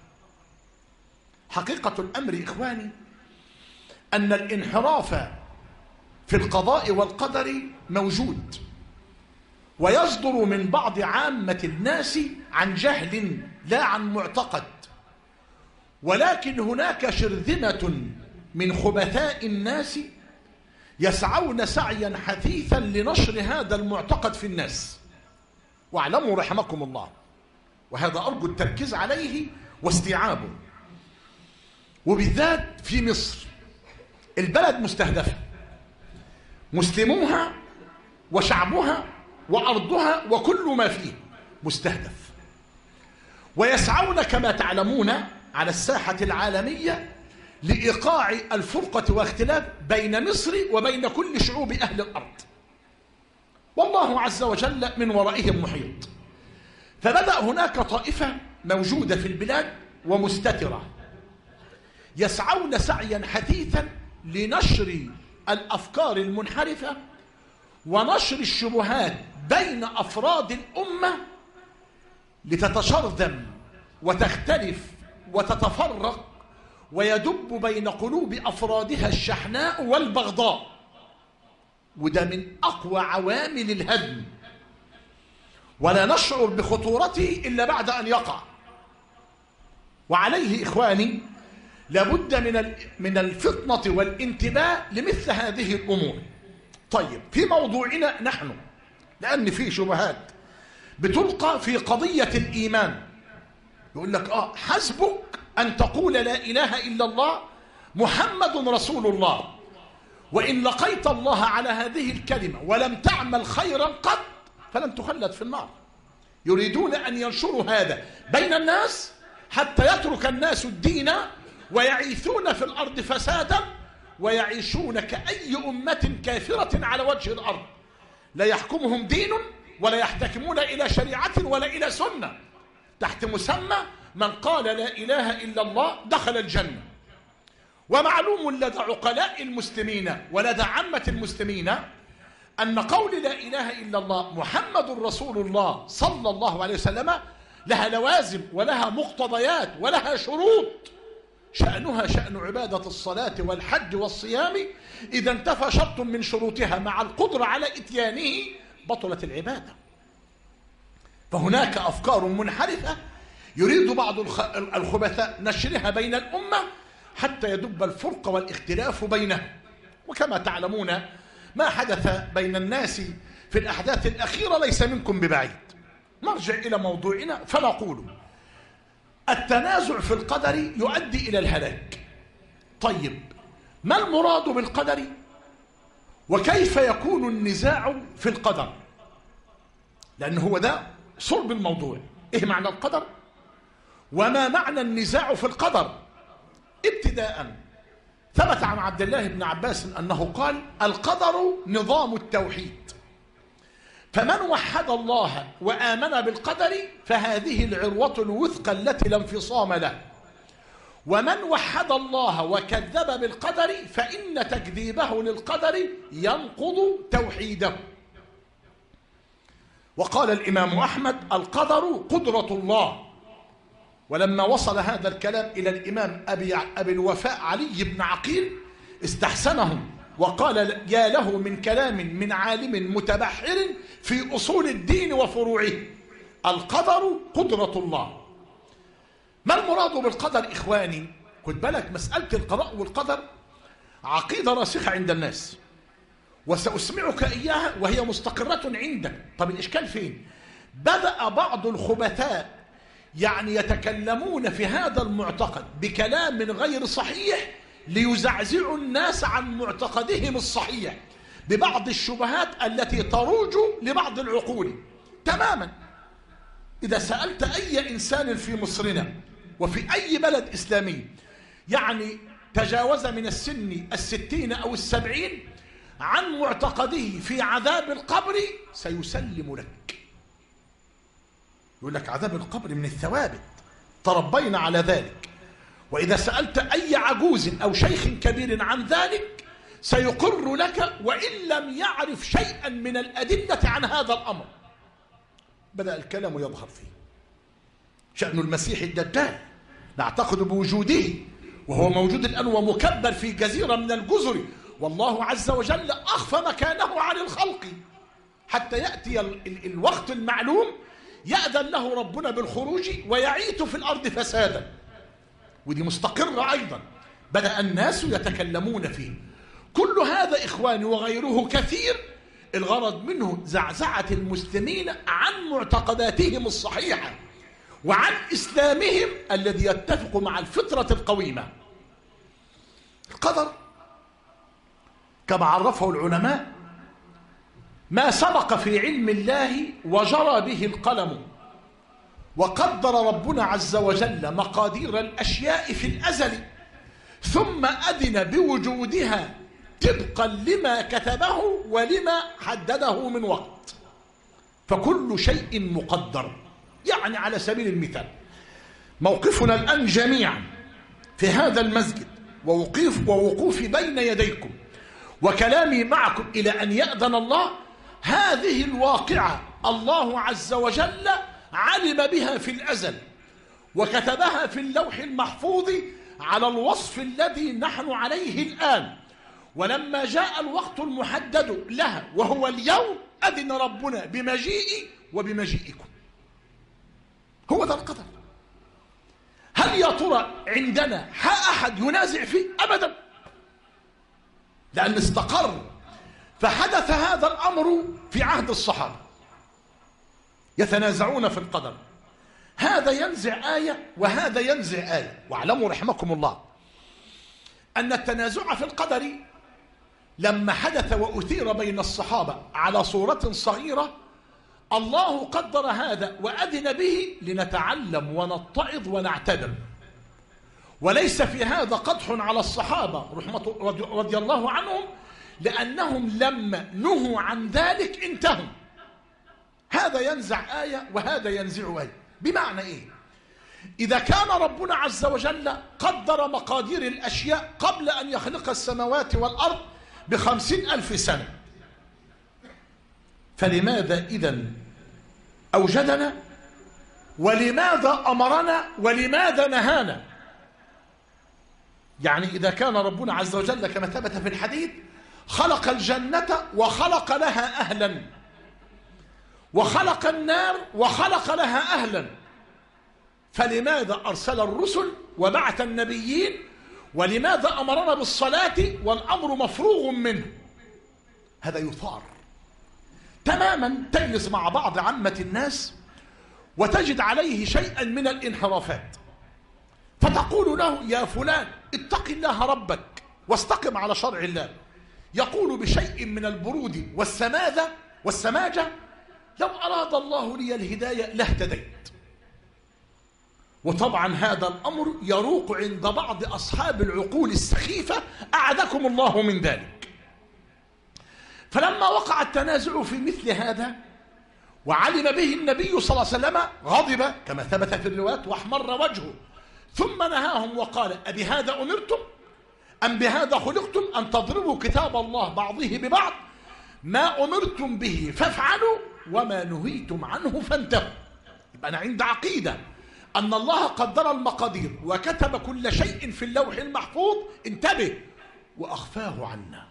Speaker 1: حقيقة الأمر إخواني أن الانحراف في القضاء والقدر موجود، ويصدر من بعض عامة الناس عن جهل لا عن معتقد، ولكن هناك شرذمة من خبثاء الناس يسعون سعيا حثيثا لنشر هذا المعتقد في الناس. واعلموا رحمكم الله، وهذا أرجو التركيز عليه واستيعابه، وبالذات في مصر البلد مستهدفة، مسلموها وشعبها وأرضها وكل ما فيه مستهدف، ويسعون كما تعلمون على الساحة العالمية لإيقاع الفرقة واختلاف بين مصر وبين كل شعوب أهل الأرض، والله عز وجل من ورائهم محيط. فبدأ هناك طائفة موجودة في البلاد ومستترة يسعون سعيا حثيثا لنشر الأفكار المنحرفة ونشر الشبهات بين أفراد الأمة لتتشرذم وتختلف وتتفرق، ويدب بين قلوب أفرادها الشحناء والبغضاء، وده من أقوى عوامل الهدم، ولا نشعر بخطورته إلا بعد أن يقع. وعليه إخواني لابد من الفطنة والانتباه لمثل هذه الأمور. طيب، في موضوعنا نحن، لأن في شبهات بتلقى في قضية الإيمان، يقول لك حسبك أن تقول لا إله إلا الله محمد رسول الله، وإن لقيت الله على هذه الكلمة ولم تعمل خيرا قط فلن تخلد في النار. يريدون أن ينشروا هذا بين الناس حتى يترك الناس الدين ويعيثون في الأرض فسادا، ويعيشون كأي أمة كافرة على وجه الأرض، لا يحكمهم دين ولا يحتكمون إلى شريعة ولا إلى سنة، تحت مسمى من قال لا إله إلا الله دخل الجنة. ومعلوم لدى عقلاء المسلمين ولدى عامة المسلمين أن قول لا إله إلا الله محمد رسول الله صلى الله عليه وسلم لها لوازم ولها مقتضيات ولها شروط، شأنها شأن عبادة الصلاة والحج والصيام، إذا انتفى شرط من شروطها مع القدرة على إتيانه بطلت العبادة. فهناك أفكار منحرفة يريد بعض الخبثاء نشرها بين الأمة حتى يدب الفرق والاختلاف بينها. وكما تعلمون ما حدث بين الناس في الأحداث الأخيرة ليس منكم ببعيد. نرجع إلى موضوعنا فنقول التنازع في القدر يؤدي إلى الهلاك. طيب، ما المراد بالقدر؟ وكيف يكون النزاع في القدر؟ لأن هو ده صلب الموضوع. إيه معنى القدر؟ وما معنى النزاع في القدر؟ ابتداء ثبت عن عبد الله بن عباس أنه قال: القدر نظام التوحيد، فمن وحد الله وآمن بالقدر فهذه العروة الوثقى التي لا انفصام له، ومن وحد الله وكذب بالقدر فإن تكذيبه للقدر ينقض توحيده. وقال الإمام أحمد: القدر قدرة الله. ولما وصل هذا الكلام إلى الإمام أبي الوفاء علي بن عقيل استحسنه وقال: يا له من كلام من عالم متبحر في أصول الدين وفروعه، القدر قدرة الله. ما المراد بالقدر إخواني؟ خد بالك، مسألة القضاء والقدر عقيدة راسخة عند الناس، وسأسمعك إياها وهي مستقرة عندك. طب الإشكال فين؟ بدأ بعض الخبثاء يتكلمون في هذا المعتقد بكلام غير صحيح ليزعزعوا الناس عن معتقدهم الصحيح ببعض الشبهات التي تروج لبعض العقول تماما. إذا سألت أي إنسان في مصرنا وفي أي بلد إسلامي تجاوز من السن 60 أو 70 عن معتقده في عذاب القبر سيسلم لك، يقول لك عذاب القبر من الثوابت، تربينا على ذلك. وإذا سألت أي عجوز أو شيخ كبير عن ذلك سيقر لك وإن لم يعرف شيئا من الأدلة عن هذا الأمر. بدأ الكلام يظهر فيه. شأن المسيح الدجال نعتقد بوجوده، وهو موجود الآن ومكبر في جزيرة من الجزر، والله عز وجل أخفى مكانه عن الخلق حتى يأتي الوقت المعلوم يأذن له ربنا بالخروج ويعيث في الأرض فسادا. ودي مستقرة أيضا، بدأ الناس يتكلمون فيه. كل هذا إخواني وغيره كثير، الغرض منه زعزعة المسلمين عن معتقداتهم الصحيحة وعن إسلامهم الذي يتفق مع الفطرة القويمة. القدر كما عرفه العلماء ما سبق في علم الله وجرى به القلم، وقدر ربنا عز وجل مقادير الأشياء في الأزل، ثم أذن بوجودها طبقا لما كتبه ولما حدده من وقت. فكل شيء مقدر. يعني على سبيل المثال موقفنا الآن جميعا في هذا المسجد ووقوفي بين يديكم وكلامي معكم إلى أن يأذن الله، هذه الواقعة الله عز وجل علم بها في الأزل وكتبها في اللوح المحفوظ على الوصف الذي نحن عليه الآن. ولما جاء الوقت المحدد لها وهو اليوم، أذن ربنا بمجيئي وبمجيئكم. هو ذا القدر. هل يا ترى عندنا أحد ينازع فيه؟ أبدا، لأن استقر. فحدث هذا الأمر في عهد الصحابة يتنازعون في القدر، هذا ينزع آية وهذا ينزع آية. واعلموا رحمكم الله أن التنازع في القدر لما حدث وأثير بين الصحابة على صورة صغيرة، الله قدر هذا وأذن به لنتعلم ونتعظ ونعتبر، وليس في هذا قدح على الصحابة رضي الله عنهم، لأنهم لما نهوا عن ذلك انتهوا. هذا ينزع آية وهذا ينزع آية. بمعنى إيه؟ إذا كان ربنا عز وجل قدر مقادير الأشياء قبل أن يخلق السماوات والأرض ب50,000 سنة، فلماذا إذن أوجدنا؟ ولماذا أمرنا؟ ولماذا نهانا؟ يعني إذا كان ربنا عز وجل كما ثبت في الحديث خلق الجنة وخلق لها أهلا، وخلق النار وخلق لها أهلا، فلماذا أرسل الرسل وبعث النبيين؟ ولماذا أمرنا بالصلاة والأمر مفروغ منه؟ هذا يثار تماما. تجلس مع بعض عامة الناس وتجد عليه شيئا من الانحرافات، فتقول له يا فلان اتق الله ربك واستقم على شرع الله، يقول بشيء من البرود والسماجة لو أراد الله لي الهداية لاهتديت. وطبعا هذا الأمر يروق عند بعض أصحاب العقول السخيفة أعاذكم الله من ذلك. فلما وقع التنازع في مثل هذا وعلم به النبي صلى الله عليه وسلم غضب كما ثبت في الروايات واحمر وجهه، ثم نهاهم وقال أبهذا أمرتم أم بهذا خلقتم أن تضربوا كتاب الله بعضه ببعض؟ ما أمرتم به فافعلوا وما نهيتم عنه فانتهوا. يبقى أنا عند عقيدة أن الله قدر المقادير وكتب كل شيء في اللوح المحفوظ، انتبه، وأخفاه عنا،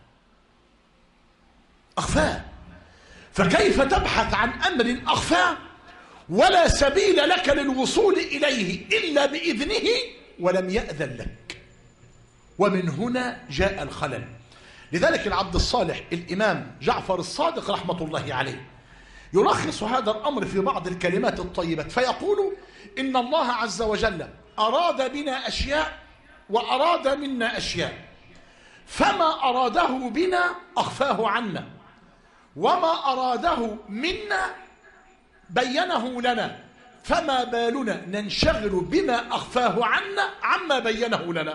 Speaker 1: أخفاه. فكيف تبحث عن أمر أخفاه ولا سبيل لك للوصول إليه إلا بإذنه ولم يأذن لك؟ ومن هنا جاء الخلل. لذلك العبد الصالح الإمام جعفر الصادق رحمة الله عليه يلخص هذا الأمر في بعض الكلمات الطيبة فيقول إن الله عز وجل أراد بنا أشياء وأراد منا أشياء، فما أراده بنا أخفاه عنا، وما أراده منا بينه لنا، فما بالنا ننشغل بما أخفاه عنا عما بينه لنا.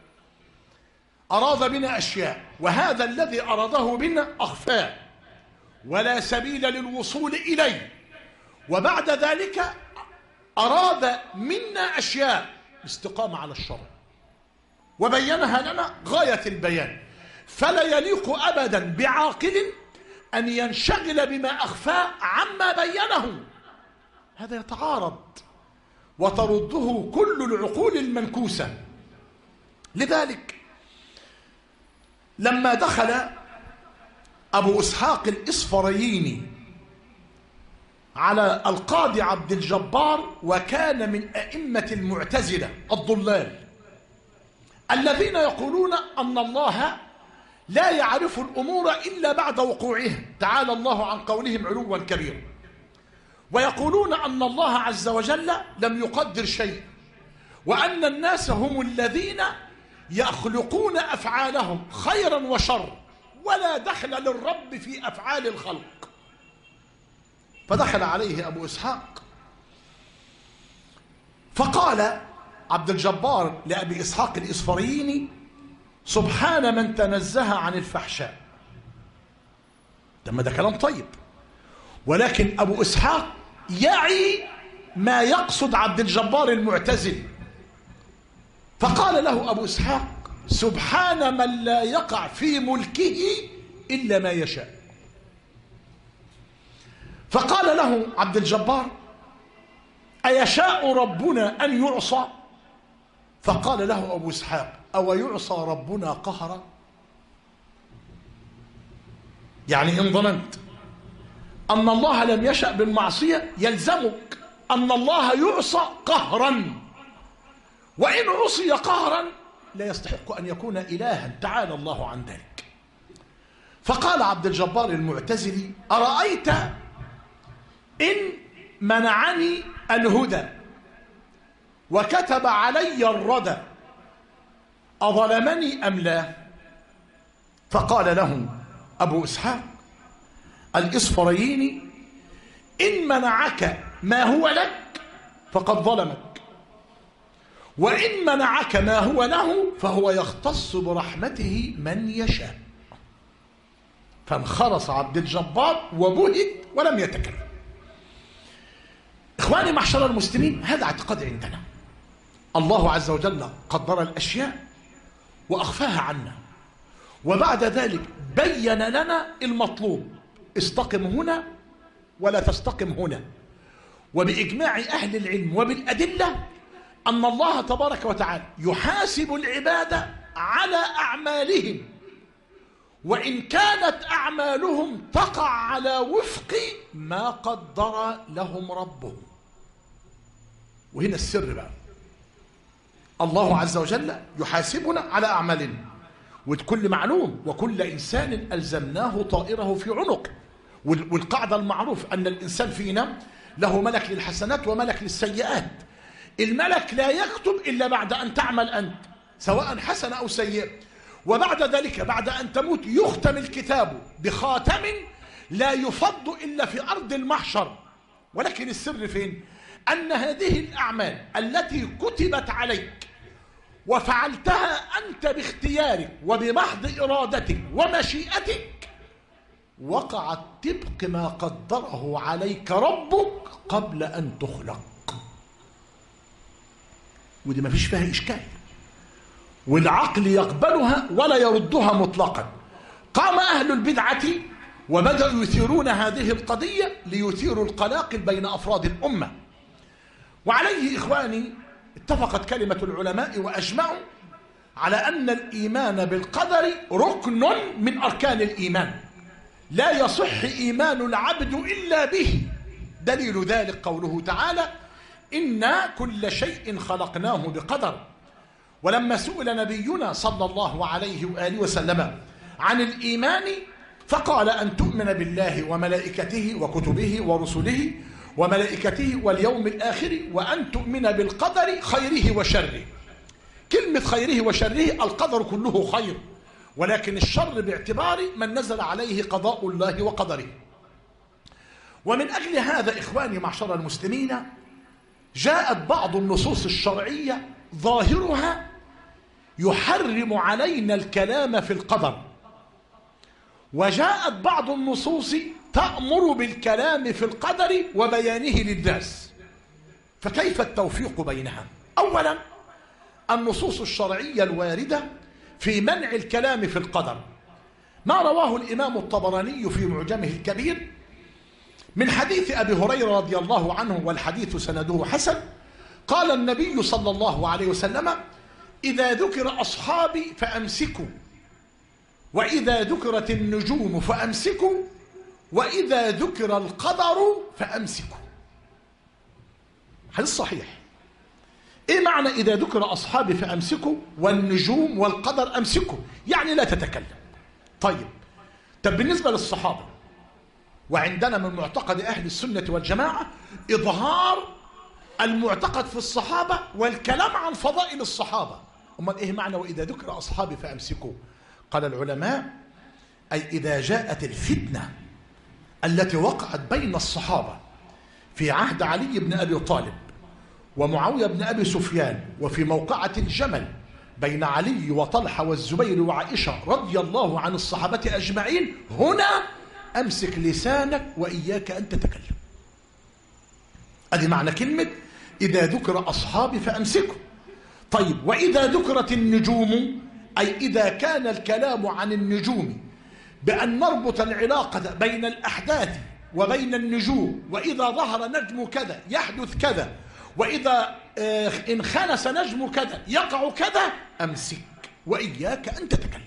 Speaker 1: أراد بنا أشياء وهذا الذي أراده بنا أخفاه ولا سبيل للوصول إليه، وبعد ذلك أراد منا أشياء استقامة على الشرع وبينها لنا غاية البيان، فلا يليق أبدا بعاقل أن ينشغل بما أخفاه عما بينه. هذا يتعارض وترده كل العقول المنكوسة. لذلك لما دخل أبو إسحاق الإصفرييني على القاضي عبد الجبار، وكان من أئمة المعتزلة الضلال الذين يقولون أن الله لا يعرف الأمور إلا بعد وقوعها، تعالى الله عن قولهم علوا كبيرا، ويقولون أن الله عز وجل لم يقدر شيء، وأن الناس هم الذين يخلقون أفعالهم خيرا وشر، ولا دخل للرب في أفعال الخلق. فدخل عليه أبو إسحاق فقال عبد الجبار لأبي إسحاق الإصفرييني: سبحان من تنزه عن الفحشاء. ده كلام طيب، ولكن أبو إسحاق يعي ما يقصد عبد الجبار المعتزل، فقال له أبو إسحاق: سبحان من لا يقع في ملكه إلا ما يشاء. فقال له عبد الجبار: أيشاء ربنا أن يعصى؟ فقال له أبو إسحاق: أو يعصى ربنا قهرا؟ يعني إن ظننت أن الله لم يشأ بالمعصية يلزمك أن الله يعصى قهرا، وإن عصي قهرا لا يستحق أن يكون إلها، تعالى الله عن ذلك. فقال عبد الجبار المعتزلي: أرأيت إن منعني الهدى وكتب علي الردى أظلمني أم لا؟ فقال له أبو إسحاق الإصفرييني: إن منعك ما هو لك فقد ظلمك، وإن منعك ما هو له فهو يختص برحمته من يشاء. فانخرس عبد الجبار وبهت ولم يتكلم. إخواني معشر المسلمين، هذا اعتقاد عندنا. الله عز وجل قدر الأشياء وأخفاها عنا، وبعد ذلك بين لنا المطلوب: استقم هنا ولا تستقم هنا. وبإجماع أهل العلم وبالأدلة أن الله تبارك وتعالى يحاسب العباد على أعمالهم، وإن كانت أعمالهم تقع على وفق ما قدر لهم ربهم. وهنا السر بقى، الله عز وجل يحاسبنا على أعمالنا، وكل معلوم وكل إنسان ألزمناه طائره في عنقه. والقاعدة المعروف أن الإنسان فينا له ملك للحسنات وملك للسيئات. الملك لا يكتب إلا بعد أن تعمل أنت، سواء حسنة أو سيئة، وبعد ذلك بعد أن تموت يختم الكتاب بخاتم لا يفض إلا في أرض المحشر. ولكن السر فين؟ أن هذه الأعمال التي كتبت عليك وفعلتها أنت باختيارك وبمحض إرادتك ومشيئتك وقعت طبق ما قدره عليك ربك قبل أن تخلق. ودي ما فيش فيها إشكال، والعقل يقبلها ولا يردها مطلقا. قام أهل البدعة وبدأوا يثيرون هذه القضية ليثيروا القلاقل بين أفراد الأمة. وعليه إخواني اتفقت كلمة العلماء وأجمعوا على أن الإيمان بالقدر ركن من أركان الإيمان، لا يصح إيمان العبد إلا به. دليل ذلك قوله تعالى: إنا كل شيء خلقناه بقدر. ولما سئل نبينا صلى الله عليه وآله وسلم عن الإيمان فقال: أن تؤمن بالله وملائكته وكتبه ورسله وملائكته واليوم الآخر، وأن تؤمن بالقدر خيره وشره. كلمة خيره وشره، القدر كله خير، ولكن الشر باعتبار من نزل عليه قضاء الله وقدره. ومن أجل هذا إخواني معشر المسلمين جاءت بعض النصوص الشرعية ظاهرها يحرم علينا الكلام في القدر، وجاءت بعض النصوص تأمر بالكلام في القدر وبيانه للناس. فكيف التوفيق بينها؟ أولا، النصوص الشرعية الواردة في منع الكلام في القدر ما رواه الإمام الطبراني في معجمه الكبير من حديث أبي هريرة رضي الله عنه، والحديث سنده حسن، قال النبي صلى الله عليه وسلم: إذا ذكر أصحابي فأمسكوا، وإذا ذكرت النجوم فأمسكوا، وإذا ذكر القدر فأمسكوا. حديث صحيح. إيه معنى إذا ذكر أصحابي فأمسكوا والنجوم والقدر أمسكوا؟ يعني لا تتكلم. طيب بالنسبة للصحابة، وعندنا من معتقد أهل السنة والجماعة إظهار المعتقد في الصحابة والكلام عن فضائل الصحابة. أمال إيه معنى وإذا ذكر أصحابي فأمسكوا؟ قال العلماء: أي إذا جاءت الفتنة التي وقعت بين الصحابة في عهد علي بن أبي طالب ومعاوية بن أبي سفيان، وفي موقعة الجمل بين علي وطلحة والزبير وعائشة رضي الله عن الصحابة أجمعين، هنا أمسك لسانك وإياك أن تتكلم. هذه معنى كلمة إذا ذكر أصحابي فأمسكوا. طيب وإذا ذكرت النجوم، أي إذا كان الكلام عن النجوم بأن نربط العلاقة بين الأحداث وبين النجوم، وإذا ظهر نجم كذا يحدث كذا، وإذا انخنس نجم كذا يقع كذا، أمسك وإياك أن تتكلم.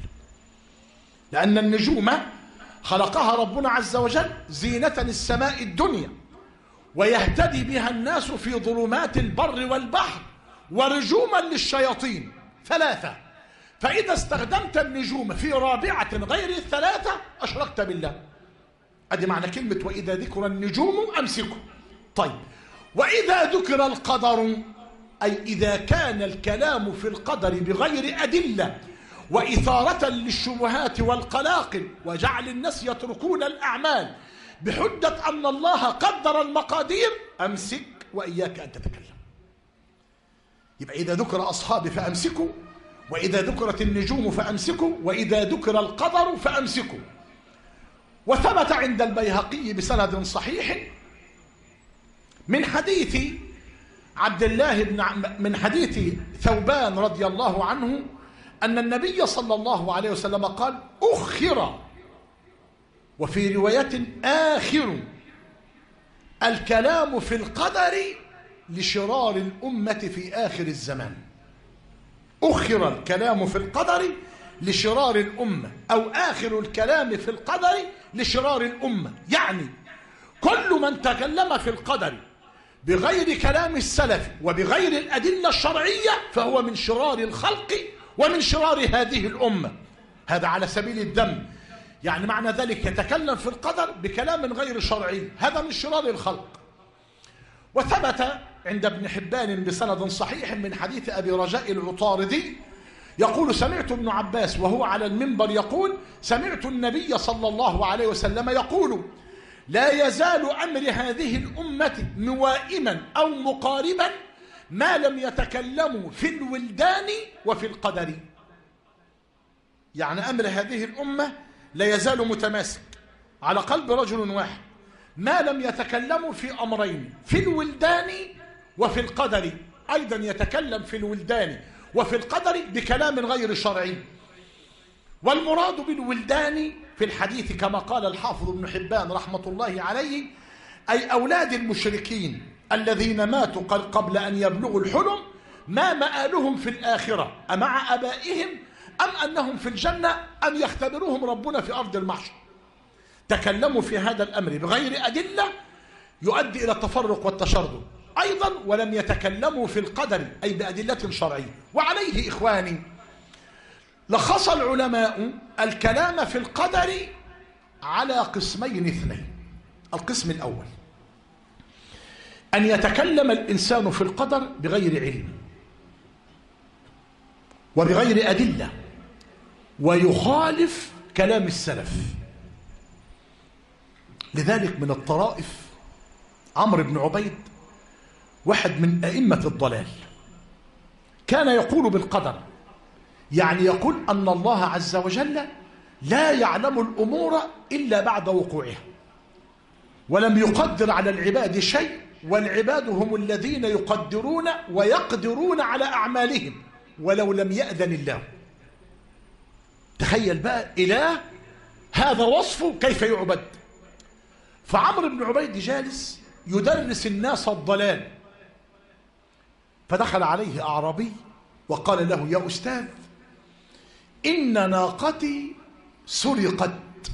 Speaker 1: لأن النجوم خلقها ربنا عز وجل زينة السماء الدنيا، ويهتدي بها الناس في ظلمات البر والبحر، ورجوما للشياطين ثلاثة. فإذا استخدمت النجوم في رابعة غير الثلاثة أشركت بالله. أدي معنى كلمة وإذا ذكر النجوم أمسكوا. طيب وإذا ذكر القدر، أي إذا كان الكلام في القدر بغير أدلة وإثارة للشبهات والقلاقل وجعل الناس يتركون الأعمال بحجة أن الله قدر المقادير، أمسك وإياك أن تتكلم. يبقى إذا ذكر أصحابي فأمسكوا، وإذا ذكرت النجوم فأمسكوا، وإذا ذكر القدر فأمسكوا. وثبت عند البيهقي بسند صحيح من حديث عبد الله من حديث ثوبان رضي الله عنه أن النبي صلى الله عليه وسلم قال: أخر، وفي رواية آخر، الكلام في القدر لشرار الأمة في آخر الزمان. أخر الكلام في القدر لشرار الأمة، أو آخر الكلام في القدر لشرار الأمة. يعني كل من تكلم في القدر بغير كلام السلف وبغير الأدلة الشرعية فهو من شرار الخلق ومن شرار هذه الأمة. هذا على سبيل الذم، يعني معنى ذلك يتكلم في القدر بكلام غير شرعي، هذا من شرار الخلق. وثبت عند ابن حبان بسند صحيح من حديث أبي رجاء العطاردي يقول: سمعت ابن عباس وهو على المنبر يقول: سمعت النبي صلى الله عليه وسلم يقول: لا يزال أمر هذه الأمة موائما أو مقاربا ما لم يتكلموا في الولدان وفي القدر. يعني أمر هذه الأمة لا يزال متماسك على قلب رجل واحد ما لم يتكلموا في أمرين، في الولدان وفي القدر. أيضا يتكلم في الولدان وفي القدر بكلام غير شرعي. والمراد بالولدان في الحديث كما قال الحافظ ابن حبان رحمة الله عليه أي أولاد المشركين الذين ماتوا قبل أن يبلغوا الحلم، ما مآلهم في الآخرة، أمع أبائهم أم أنهم في الجنة، أم يختبرهم ربنا في أرض المحشر. تكلموا في هذا الأمر بغير أدلة يؤدي إلى التفرق والتشرذم. أيضا ولم يتكلموا في القدر أي بأدلة شرعية. وعليه إخواني لخص العلماء الكلام في القدر على قسمين اثنين. القسم الأول أن يتكلم الإنسان في القدر بغير علم وبغير أدلة ويخالف كلام السلف. لذلك من الطرائف عمرو بن عبيد واحد من أئمة الضلال كان يقول بالقدر، يعني يقول أن الله عز وجل لا يعلم الأمور إلا بعد وقوعها، ولم يقدر على العباد شيء، والعباد هم الذين يقدرون ويقدرون على أعمالهم ولو لم يأذن الله. تخيل بقى إله هذا وصفه كيف يعبد. فعمرو بن عبيد جالس يدرس الناس الضلال، فدخل عليه أعرابي وقال له: يا أستاذ، إن ناقتي سرقت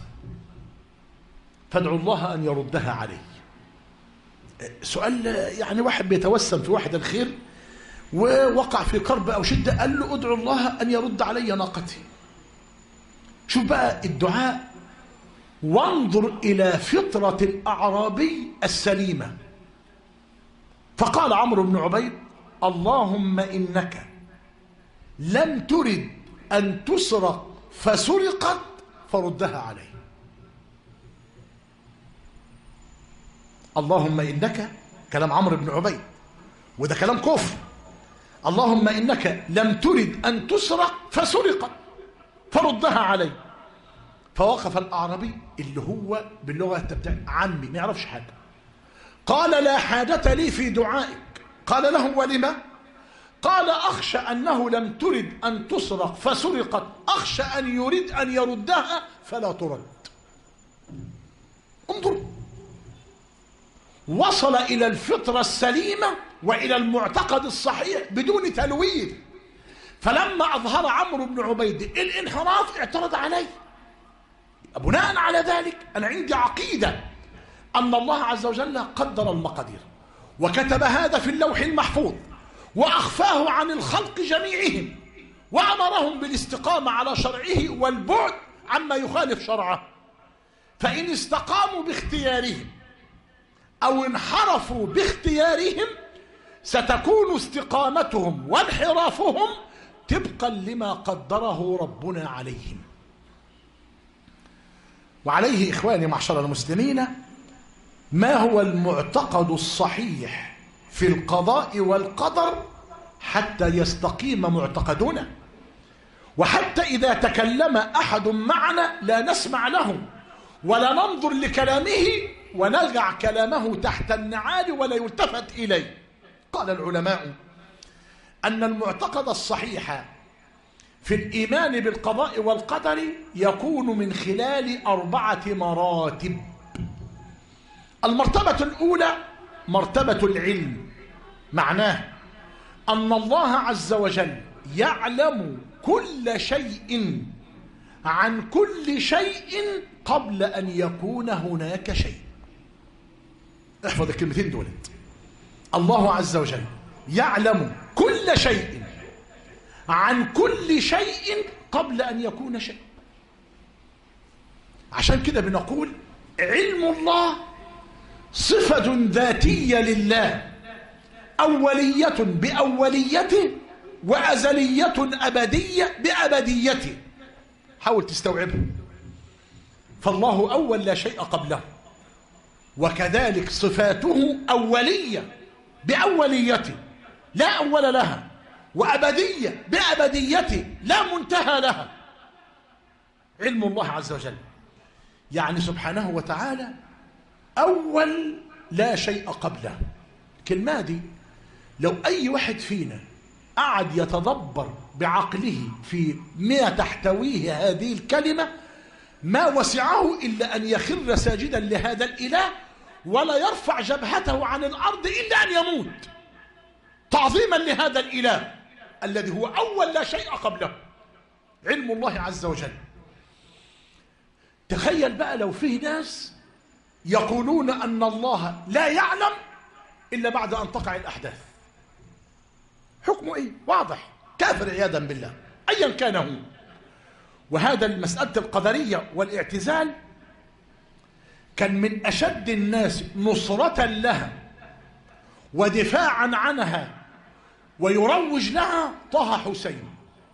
Speaker 1: فادعوا الله أن يردها علي. سؤال يعني واحد بيتوسم في واحد الخير ووقع في كرب أو شدة، قال له: ادعو الله أن يرد علي ناقتي. شوف بقى الدعاء، وانظر إلى فطرة الأعرابي السليمة. فقال عمرو بن عبيد: اللهم إنك لم ترد أن تسرق فسرقت فردها عليه. اللهم إنك، كلام عمرو بن عبيد، وده كلام كفر. اللهم إنك لم ترد أن تسرق فسرقت فردها عليه. فوقف الأعرابي اللي هو باللغة بتاع عمي ما يعرفش حاجة، قال: لا حاجة لي في دعائك. قال له: ولما؟ قال: أخشى أنه لم ترد أن تسرق فسرقت، أخشى أن يريد أن يردها فلا ترد. انظر، وصل إلى الفطرة السليمة وإلى المعتقد الصحيح بدون تلويث. فلما أظهر عمرو بن عبيد الانحراف اعترض عليه. بناء على ذلك أنا عندي عقيدة أن الله عز وجل قدر المقادير وكتب هذا في اللوح المحفوظ وأخفاه عن الخلق جميعهم، وأمرهم بالاستقامة على شرعه والبعد عما يخالف شرعه. فإن استقاموا باختيارهم أو انحرفوا باختيارهم ستكون استقامتهم وانحرافهم طبقا لما قدره ربنا عليهم. وعليه إخواني معشر المسلمين ما هو المعتقد الصحيح في القضاء والقدر حتى يستقيم معتقدنا، وحتى إذا تكلم أحد معنا لا نسمع له ولا ننظر لكلامه ونجع كلامه تحت النعال ولا يلتفت إليه. قال العلماء أن المعتقد الصحيح في الإيمان بالقضاء والقدر يكون من خلال 4 مراتب. المرتبة الأولى مرتبة العلم، معناه أن الله عز وجل يعلم كل شيء عن كل شيء قبل أن يكون هناك شيء. احفظ الكلمتين دولت. الله عز وجل يعلم كل شيء عن كل شيء قبل أن يكون شيء. عشان كده بنقول علم الله صفة ذاتية لله، أولية بأوليته وأزلية أبدية بأبديته. حاول تستوعبه. فالله أول لا شيء قبله، وكذلك صفاته أولية بأوليته لا أول لها، وأبدية بأبديته لا منتهى لها. علم الله عز وجل يعني سبحانه وتعالى أول لا شيء قبله. الكلمة دي لو أي واحد فينا قعد يتدبر بعقله في ما تحتويه هذه الكلمة ما وسعه إلا أن يخر ساجدا لهذا الإله ولا يرفع جبهته عن الأرض إلا أن يموت تعظيما لهذا الإله الذي هو أول لا شيء قبله. علم الله عز وجل. تخيل بقى لو فيه ناس يقولون أن الله لا يعلم إلا بعد أن تقع الأحداث، حكمه إيه؟ واضح، كافر عياذا بالله أيا كان هو. وهذا المسألة القدرية والاعتزال كان من أشد الناس نصرة لها ودفاعا عنها ويروج لها طه حسين،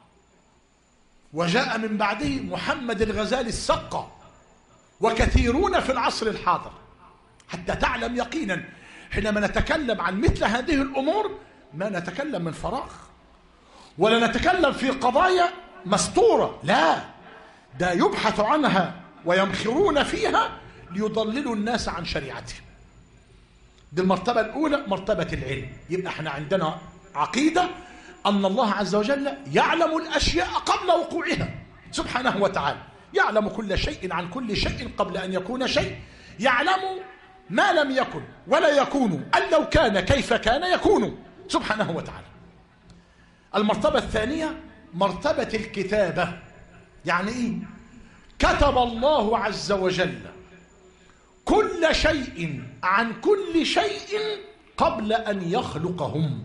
Speaker 1: وجاء من بعده محمد الغزالي السقا وكثيرون في العصر الحاضر. حتى تعلم يقينا حينما نتكلم عن مثل هذه الأمور ما نتكلم من فراغ ولا نتكلم في قضايا مستورة، لا، ده يبحث عنها ويمخرون فيها ليضللوا الناس عن شريعتهم. دي المرتبة الأولى، مرتبة العلم. يبقى احنا عندنا عقيدة أن الله عز وجل يعلم الأشياء قبل وقوعها سبحانه وتعالى، يعلم كل شيء عن كل شيء قبل أن يكون شيء، يعلم ما لم يكن ولا يكون، أن لو كان كيف كان يكون سبحانه وتعالى. المرتبة الثانية مرتبة الكتابة. يعني إيه؟ كتب الله عز وجل كل شيء عن كل شيء قبل أن يخلقهم.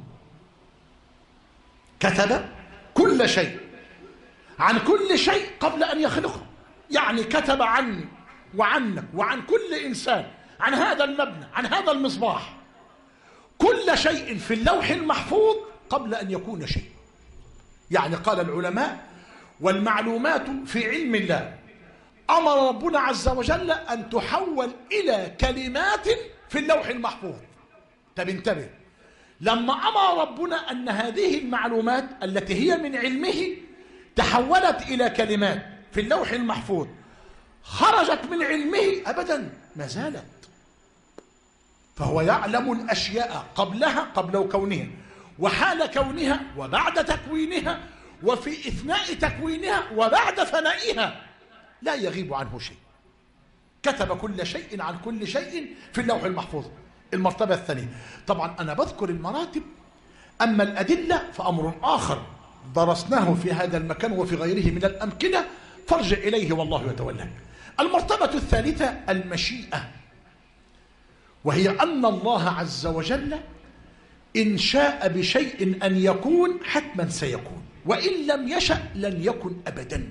Speaker 1: كتب كل شيء عن كل شيء قبل أن يخلقهم. يعني كتب عني وعنك وعن كل إنسان، عن هذا المبنى، عن هذا المصباح، كل شيء في اللوح المحفوظ قبل أن يكون شيء. يعني قال العلماء: والمعلومات في علم الله أمر ربنا عز وجل أن تحول إلى كلمات في اللوح المحفوظ. طب انتبه، لما أمر ربنا أن هذه المعلومات التي هي من علمه تحولت إلى كلمات في اللوح المحفوظ، خرجت من علمه أبدا، ما زالت. فهو يعلم الأشياء قبلها، قبل كونها، وحال كونها، وبعد تكوينها، وفي إثناء تكوينها، وبعد فنائها، لا يغيب عنه شيء. كتب كل شيء عن كل شيء في اللوح المحفوظ. المرتبة الثانية، طبعا أنا بذكر المراتب، أما الأدلة فأمر آخر درسناه في هذا المكان وفي غيره من الأمكنة، فارجع إليه والله يتولى. المرتبة الثالثة المشيئة، وهي أن الله عز وجل إن شاء بشيء أن يكون حتما سيكون، وإن لم يشأ لن يكن أبدا.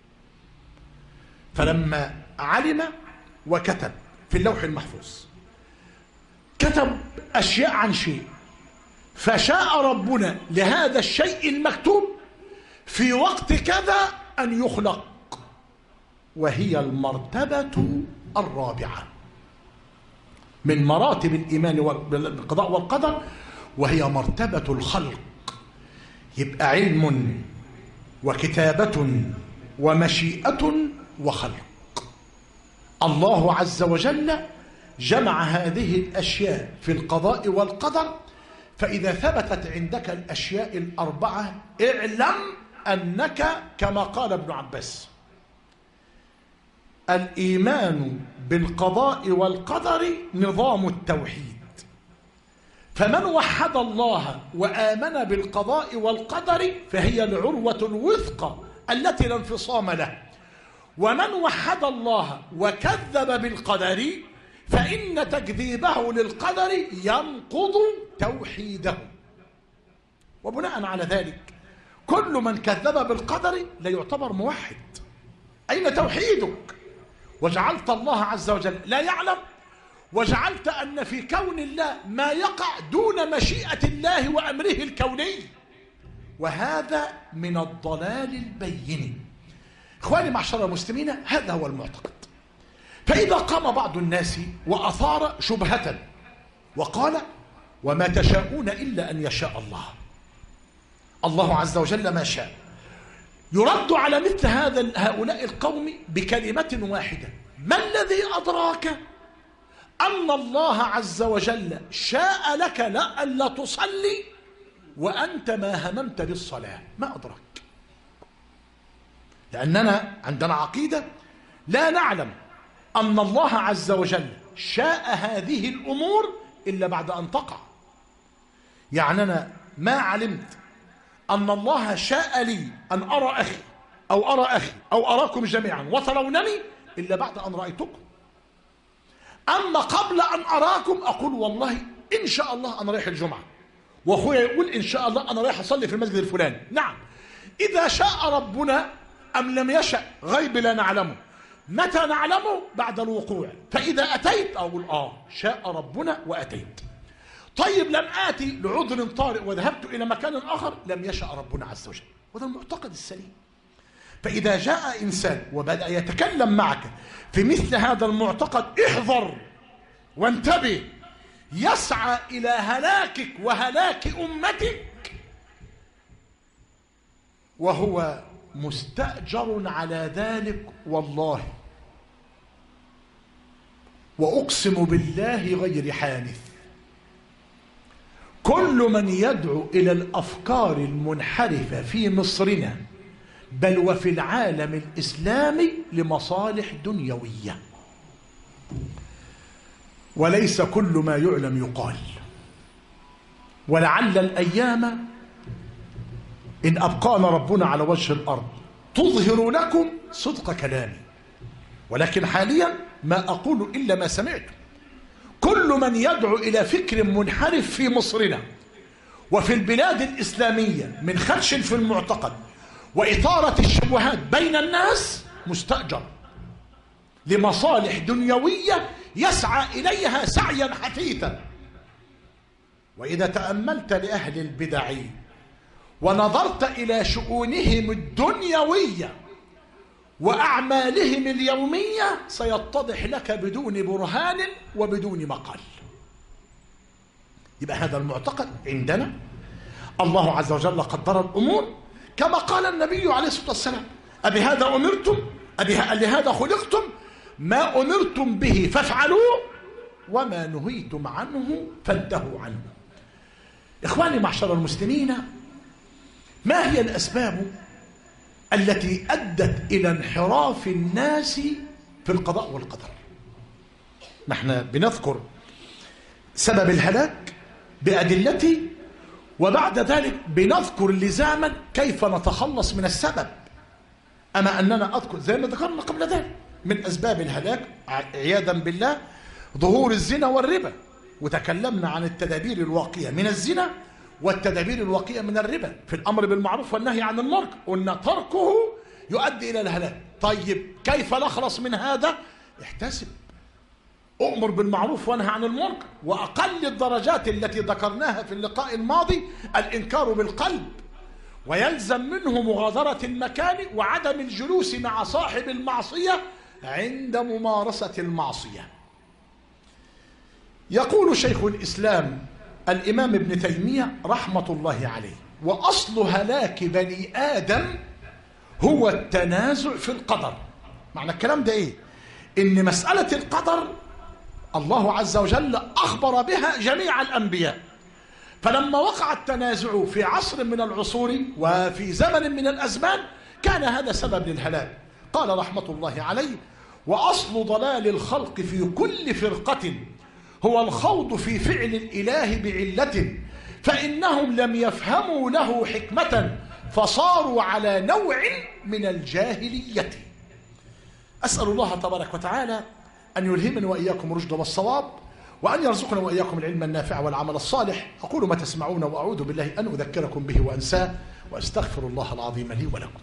Speaker 1: فلما علم وكتب في اللوح المحفوظ، كتب أشياء عن شيء، فشاء ربنا لهذا الشيء المكتوب في وقت كذا أن يخلق، وهي المرتبة الرابعة من مراتب الإيمان بالقضاء والقدر، وهي مرتبة الخلق. يبقى علم وكتابة ومشيئة وخلق. الله عز وجل جمع هذه الأشياء في القضاء والقدر. فإذا ثبتت عندك الأشياء الأربعة اعلم أنك كما قال ابن عباس: الإيمان بالقضاء والقدر نظام التوحيد. فمن وحد الله وآمن بالقضاء والقدر فهي العروة الوثقى التي لا انفصام له. ومن وحد الله وكذب بالقدر فإن تكذيبه للقدر ينقض توحيده. وبناء على ذلك كل من كذب بالقدر لا يعتبر موحد. أين توحيدك؟ وجعلت الله عز وجل لا يعلم، وجعلت أن في كون الله ما يقع دون مشيئة الله وأمره الكوني، وهذا من الضلال البين. إخواني معشر المسلمين، هذا هو المعتقد. فإذا قام بعض الناس وأثار شبهة وقال: وما تشاءون إلا أن يشاء الله، الله عز وجل ما شاء، يرد على مثل هؤلاء القوم بكلمة واحدة: ما الذي أدراك أن الله عز وجل شاء لك ألا تصلي وأنت ما هممت بالصلاة؟ ما أدراك؟ لأننا عندنا عقيدة لا نعلم أن الله عز وجل شاء هذه الأمور إلا بعد أن تقع. يعني أنا ما علمت أن الله شاء لي أن أرى أخي أو أرى أخي أو أراكم جميعا وترونني إلا بعد أن رأيتكم. أما قبل أن أراكم أقول والله إن شاء الله أنا رايح الجمعة، وأخويا يقول إن شاء الله أنا رايح أصلي في المسجد الفلاني. نعم، إذا شاء ربنا أم لم يشأ غيب لا نعلمه. متى نعلمه؟ بعد الوقوع. فإذا أتيت أقول شاء ربنا وأتيت. طيب لم آتي لعذر طارئ وذهبت إلى مكان آخر، لم يشأ ربنا عز وجل. وهذا المعتقد السليم. فإذا جاء إنسان وبدأ يتكلم معك في مثل هذا المعتقد احذر وانتبه، يسعى إلى هلاكك وهلاك أمتك، وهو مستأجر على ذلك. والله وأقسم بالله غير حانث، كل من يدعو إلى الأفكار المنحرفة في مصرنا بل وفي العالم الإسلامي لمصالح دنيوية. وليس كل ما يعلم يقال، ولعل الأيام إن أبقانا ربنا على وجه الأرض تظهر لكم صدق كلامي، ولكن حاليا ما أقول إلا ما سمعت. كل من يدعو إلى فكر منحرف في مصرنا وفي البلاد الإسلامية من خدش في المعتقد وإثارة الشبهات بين الناس مستأجر لمصالح دنيوية يسعى إليها سعيا حثيثا. وإذا تأملت لأهل البدع ونظرت إلى شؤونهم الدنيوية وأعمالهم اليومية سيتضح لك بدون برهان وبدون مقال. يبقى هذا المعتقد عندنا الله عز وجل قدر الأمور كما قال النبي عليه الصلاة والسلام: أبهذا أمرتم؟ لهذا خلقتم؟ ما أمرتم به فافعلوا وما نهيتم عنه فانتهوا عنه. إخواني معشر المسلمين، ما هي الأسباب التي أدت إلى انحراف الناس في القضاء والقدر؟ نحن بنذكر سبب الهلاك بأدلته، وبعد ذلك بنذكر لزاما كيف نتخلص من السبب. أما أننا أذكر زي ما ذكرنا قبل ذلك من أسباب الهلاك عياذا بالله ظهور الزنا والربا، وتكلمنا عن التدابير الواقية من الزنا والتدابير الواقية من الربا في الأمر بالمعروف والنهي عن المنكر، وأن تركه يؤدي إلى الهلاك. طيب كيف نخلص من هذا؟ احتسب، أؤمر بالمعروف وانهى عن المنكر، وأقل الدرجات التي ذكرناها في اللقاء الماضي الإنكار بالقلب، ويلزم منه مغادرة المكان وعدم الجلوس مع صاحب المعصية عند ممارسة المعصية. يقول شيخ الإسلام الإمام ابن تيمية رحمة الله عليه: وأصل هلاك بني آدم هو التنازع في القدر. معنى الكلام ده إيه؟ إن مسألة القدر الله عز وجل أخبر بها جميع الأنبياء، فلما وقع التنازع في عصر من العصور وفي زمن من الأزمان كان هذا سبب للهلاك. قال رحمة الله عليه: وأصل ضلال الخلق في كل فرقة هو الخوض في فعل الإله بعلة، فإنهم لم يفهموا له حكمة فصاروا على نوع من الجاهلية. أسأل الله تبارك وتعالى أن يلهمنا وإياكم الرشد والصواب، وأن يرزقنا وإياكم العلم النافع والعمل الصالح. أقول ما تسمعون وأعوذ بالله أن أذكركم به وأنساه، وأستغفر الله العظيم لي ولكم.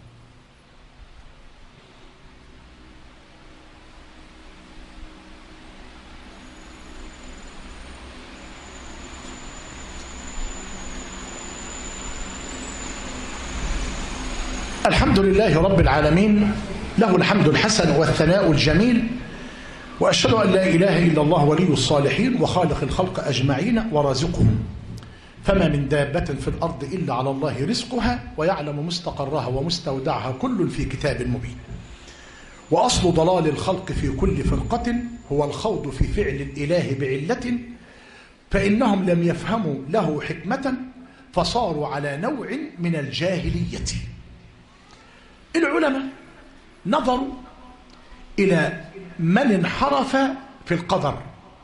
Speaker 1: الحمد لله رب العالمين، له الحمد الحسن والثناء الجميل، وأشهد أن لا إله إلا الله ولي الصالحين وخالق الخلق أجمعين ورازقهم، فما من دابة في الأرض إلا على الله رزقها ويعلم مستقرها ومستودعها كل في كتاب مبين. وأصل ضلال الخلق في كل فرقة هو الخوض في فعل الإله بعلة، فإنهم لم يفهموا له حكمة فصاروا على نوع من الجاهلية. العلماء نظروا إلى من انحرف في القدر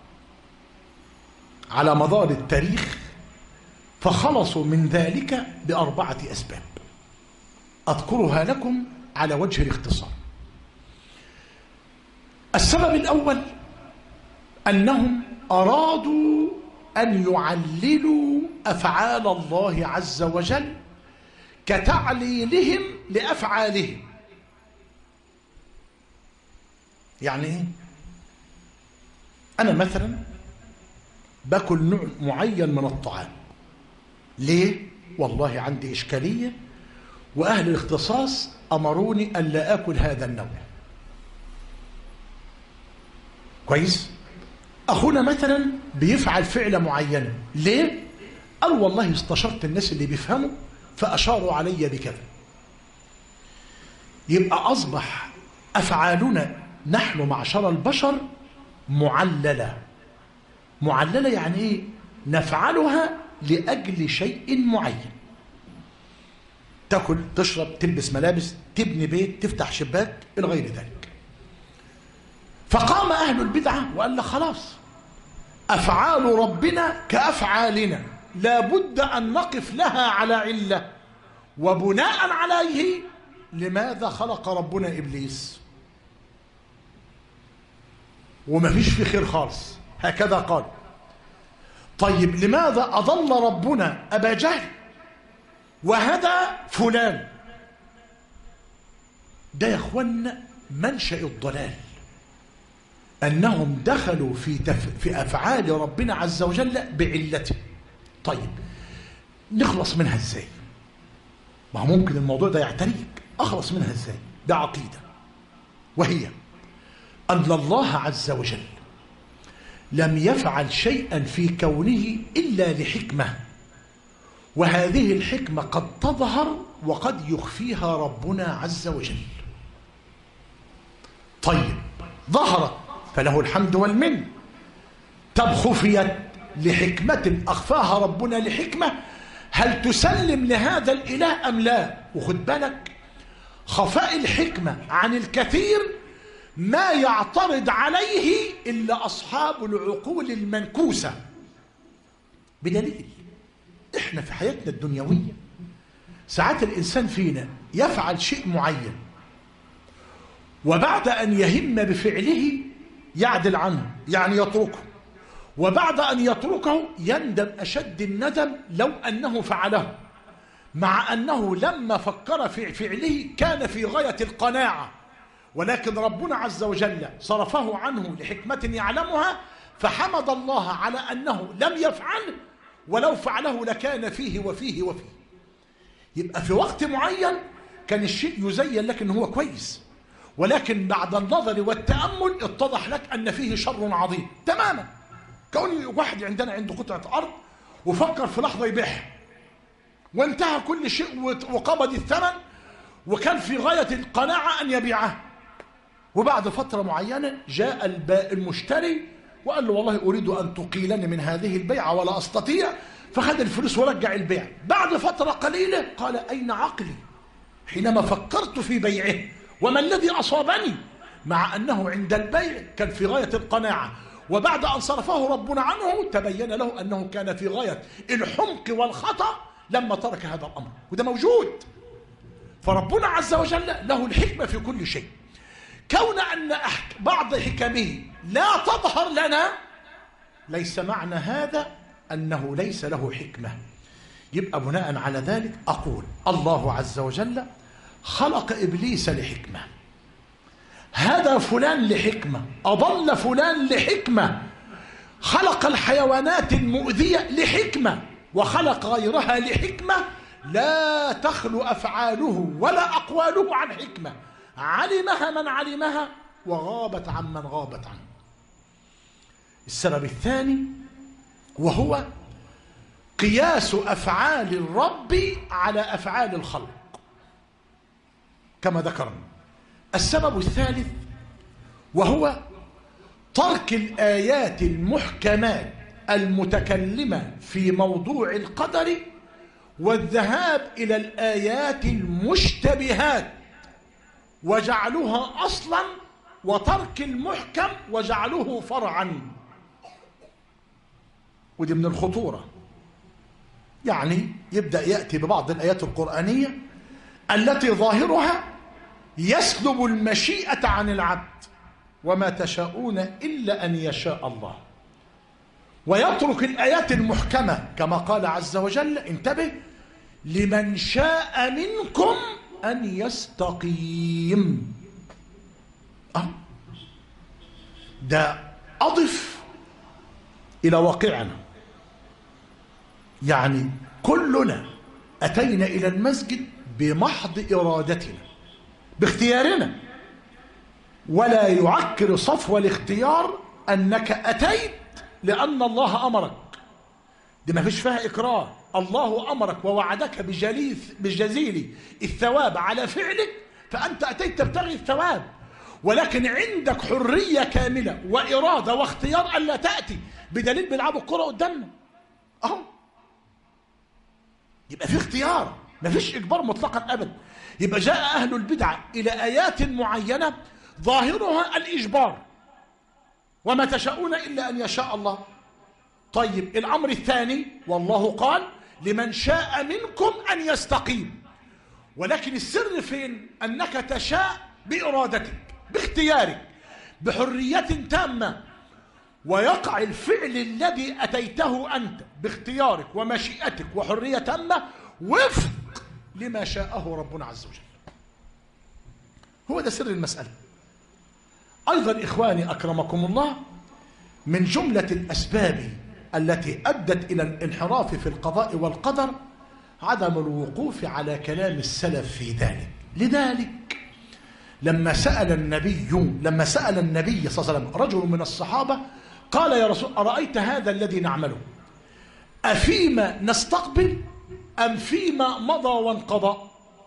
Speaker 1: على مدار التاريخ فخلصوا من ذلك بأربعة أسباب أذكرها لكم على وجه الاختصار. السبب الأول أنهم أرادوا أن يعللوا أفعال الله عز وجل كتعليلهم لأفعالهم. يعني إيه؟ أنا مثلا باكل نوع معين من الطعام، ليه؟ والله عندي إشكالية وأهل الاختصاص أمروني أن لا أكل هذا النوع. كويس؟ أخونا مثلا بيفعل فعلة معينة، ليه؟ قال والله استشرت الناس اللي بيفهموا فأشاروا علي بكذا. يبقى أصبح أفعالنا نحن معشر البشر معللة. معللة يعني إيه؟ نفعلها لأجل شيء معين. تاكل، تشرب، تلبس ملابس، تبني بيت، تفتح شباك إلى غير ذلك. فقام أهل البدعة وقال لك خلاص، أفعال ربنا كأفعالنا، لا بد أن نقف لها على علة، وبناء عليه لماذا خلق ربنا إبليس؟ وما فيش في خير خالص، هكذا قال. طيب لماذا أضل ربنا أبا جهل وهدى فلان؟ ده يا اخوانا منشأ الضلال، أنهم دخلوا في أفعال ربنا عز وجل بعلته. طيب نخلص منها ازاي؟ ما هو ممكن الموضوع ده يعتريك، أخلص منها ازاي؟ ده عقيدة، وهي أن الله عز وجل لم يفعل شيئا في كونه إلا لحكمة، وهذه الحكمة قد تظهر وقد يخفيها ربنا عز وجل. طيب ظهرت فله الحمد والمن، طب خفيت لحكمة أخفاها ربنا لحكمة، هل تسلم لهذا الإله أم لا؟ وخد بالك، خفاء الحكمة عن الكثير ما يعترض عليه إلا أصحاب العقول المنكوسة، بدليل إحنا في حياتنا الدنيوية ساعات الإنسان فينا يفعل شيء معين، وبعد أن يهم بفعله يعدل عنه، يعني يتركه، وبعد أن يتركه يندم أشد الندم لو أنه فعله، مع أنه لما فكر في فعله كان في غاية القناعة، ولكن ربنا عز وجل صرفه عنه لحكمة يعلمها، فحمد الله على أنه لم يفعله، ولو فعله لكان فيه وفيه وفيه. يبقى في وقت معين كان الشيء يزين لك أنه هو كويس، ولكن بعد النظر والتأمل اتضح لك أن فيه شر عظيم تماما. كون واحد عندنا عنده قطعة أرض وفكر في لحظة يبيعها، وانتهى كل شيء وقبض الثمن، وكان في غاية القناعة أن يبيعها، وبعد فترة معينة جاء المشتري وقال له والله أريد أن تقيلني من هذه البيعة ولا أستطيع، فخذ الفلوس ورجع البيع. بعد فترة قليلة قال أين عقلي حينما فكرت في بيعه، وما الذي أصابني؟ مع أنه عند البيع كان في غاية القناعة، وبعد أن صرفه ربنا عنه تبين له أنه كان في غاية الحمق والخطأ لما ترك هذا الأمر، وده موجود. فربنا عز وجل له الحكمة في كل شيء. كون أن بعض حكمه لا تظهر لنا ليس معنى هذا أنه ليس له حكمة. يبقى بناء على ذلك أقول الله عز وجل خلق إبليس لحكمة، هدى فلان لحكمة، أضل فلان لحكمة، خلق الحيوانات المؤذية لحكمة، وخلق غيرها لحكمة لا تخلو أفعاله ولا أقواله عن حكمة، علمها من علمها وغابت عن من غابت عنه. السبب الثاني وهو قياس أفعال الرب على أفعال الخلق كما ذكرنا. السبب الثالث وهو ترك الآيات المحكمات المتكلمة في موضوع القدر والذهاب إلى الآيات المشتبهات وجعلها أصلا، وترك المحكم وجعله فرعا. ودي من الخطورة. يعني يبدأ يأتي ببعض الآيات القرآنية التي ظاهرها يسلب المشيئة عن العبد، وما تشاءون إلا أن يشاء الله، ويترك الآيات المحكمة كما قال عز وجل انتبه لمن شاء منكم أن يستقيم. ده أضف إلى واقعنا، يعني كلنا أتينا إلى المسجد بمحض إرادتنا باختيارنا، ولا يعكر صفو الاختيار أنك أتيت لأن الله أمرك، دي ما فيش فيها إكراه. الله أمرك ووعدك بجزيل الثواب على فعلك، فأنت أتيت تبتغي الثواب، ولكن عندك حرية كاملة وإرادة واختيار ألا تأتي، بدليل بيلعبوا الكرة قدامنا أهو، يبقى في اختيار مفيش إجبار مطلقا أبدا. يبقى جاء أهل البدعة إلى آيات معينة ظاهرها الإجبار، وما تشاءون إلا أن يشاء الله. طيب الأمر الثاني، والله قال لمن شاء منكم أن يستقيم، ولكن السر فين؟ أنك تشاء بإرادتك باختيارك بحرية تامة، ويقع الفعل الذي أتيته أنت باختيارك ومشيئتك وحرية تامة وفق لما شاءه ربنا عز وجل. هو ده سر المسألة. أيضا إخواني أكرمكم الله، من جملة الأسباب التي أدت إلى الانحراف في القضاء والقدر عدم الوقوف على كلام السلف في ذلك. لذلك لما سأل النبي صلى الله عليه وسلم رجل من الصحابة قال يا رسول أرأيت هذا الذي نعمله أفيما نستقبل أم فيما مضى وانقضى؟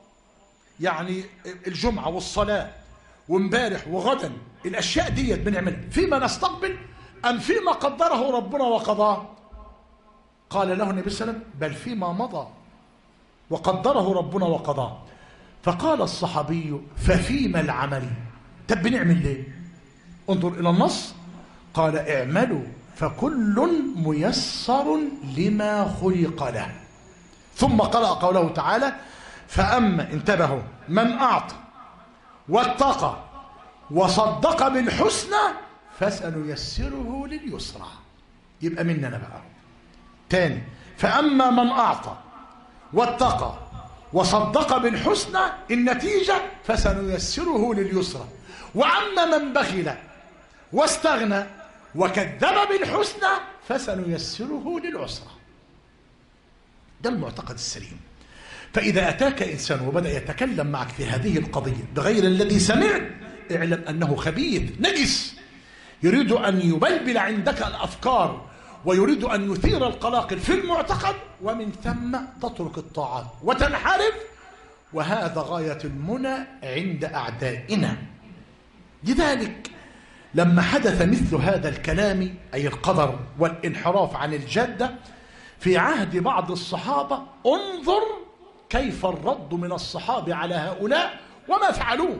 Speaker 1: يعني الجمعة والصلاة وامبارح وغدا الأشياء دي بنعملها فيما نستقبل أم فيما قدره ربنا وقضاه؟ قال له النبي صلى الله عليه وسلم بل فيما مضى وقدره ربنا وقضاه. فقال الصحابي ففيما العمل؟ طب بنعمل ليه؟ انظر إلى النص، قال اعملوا فكل ميسر لما خلق له. ثم قرأ قوله تعالى فأما انتبهوا من أعطى واتقى وصدق بالحسنى فسنيسره لليسرى. يبقى مننا بقى تاني، فأما من أعطى واتقى وصدق بالحسنى النتيجة فسنيسره لليسرى، وأما من بخل واستغنى وكذب بالحسنى فسنيسره للعسرى. ده المعتقد السليم. فإذا أتاك إنسان وبدأ يتكلم معك في هذه القضية بغير الذي سمعت، اعلم أنه خبيث نجس، يريد أن يبلبل عندك الأفكار ويريد أن يثير القلاقل في المعتقد، ومن ثم تترك الطاعات وتنحرف، وهذا غاية المنى عند أعدائنا. لذلك لما حدث مثل هذا الكلام أي القدر والانحراف عن الجادة في عهد بعض الصحابة، انظر كيف الرد من الصحابة على هؤلاء وما فعلوه.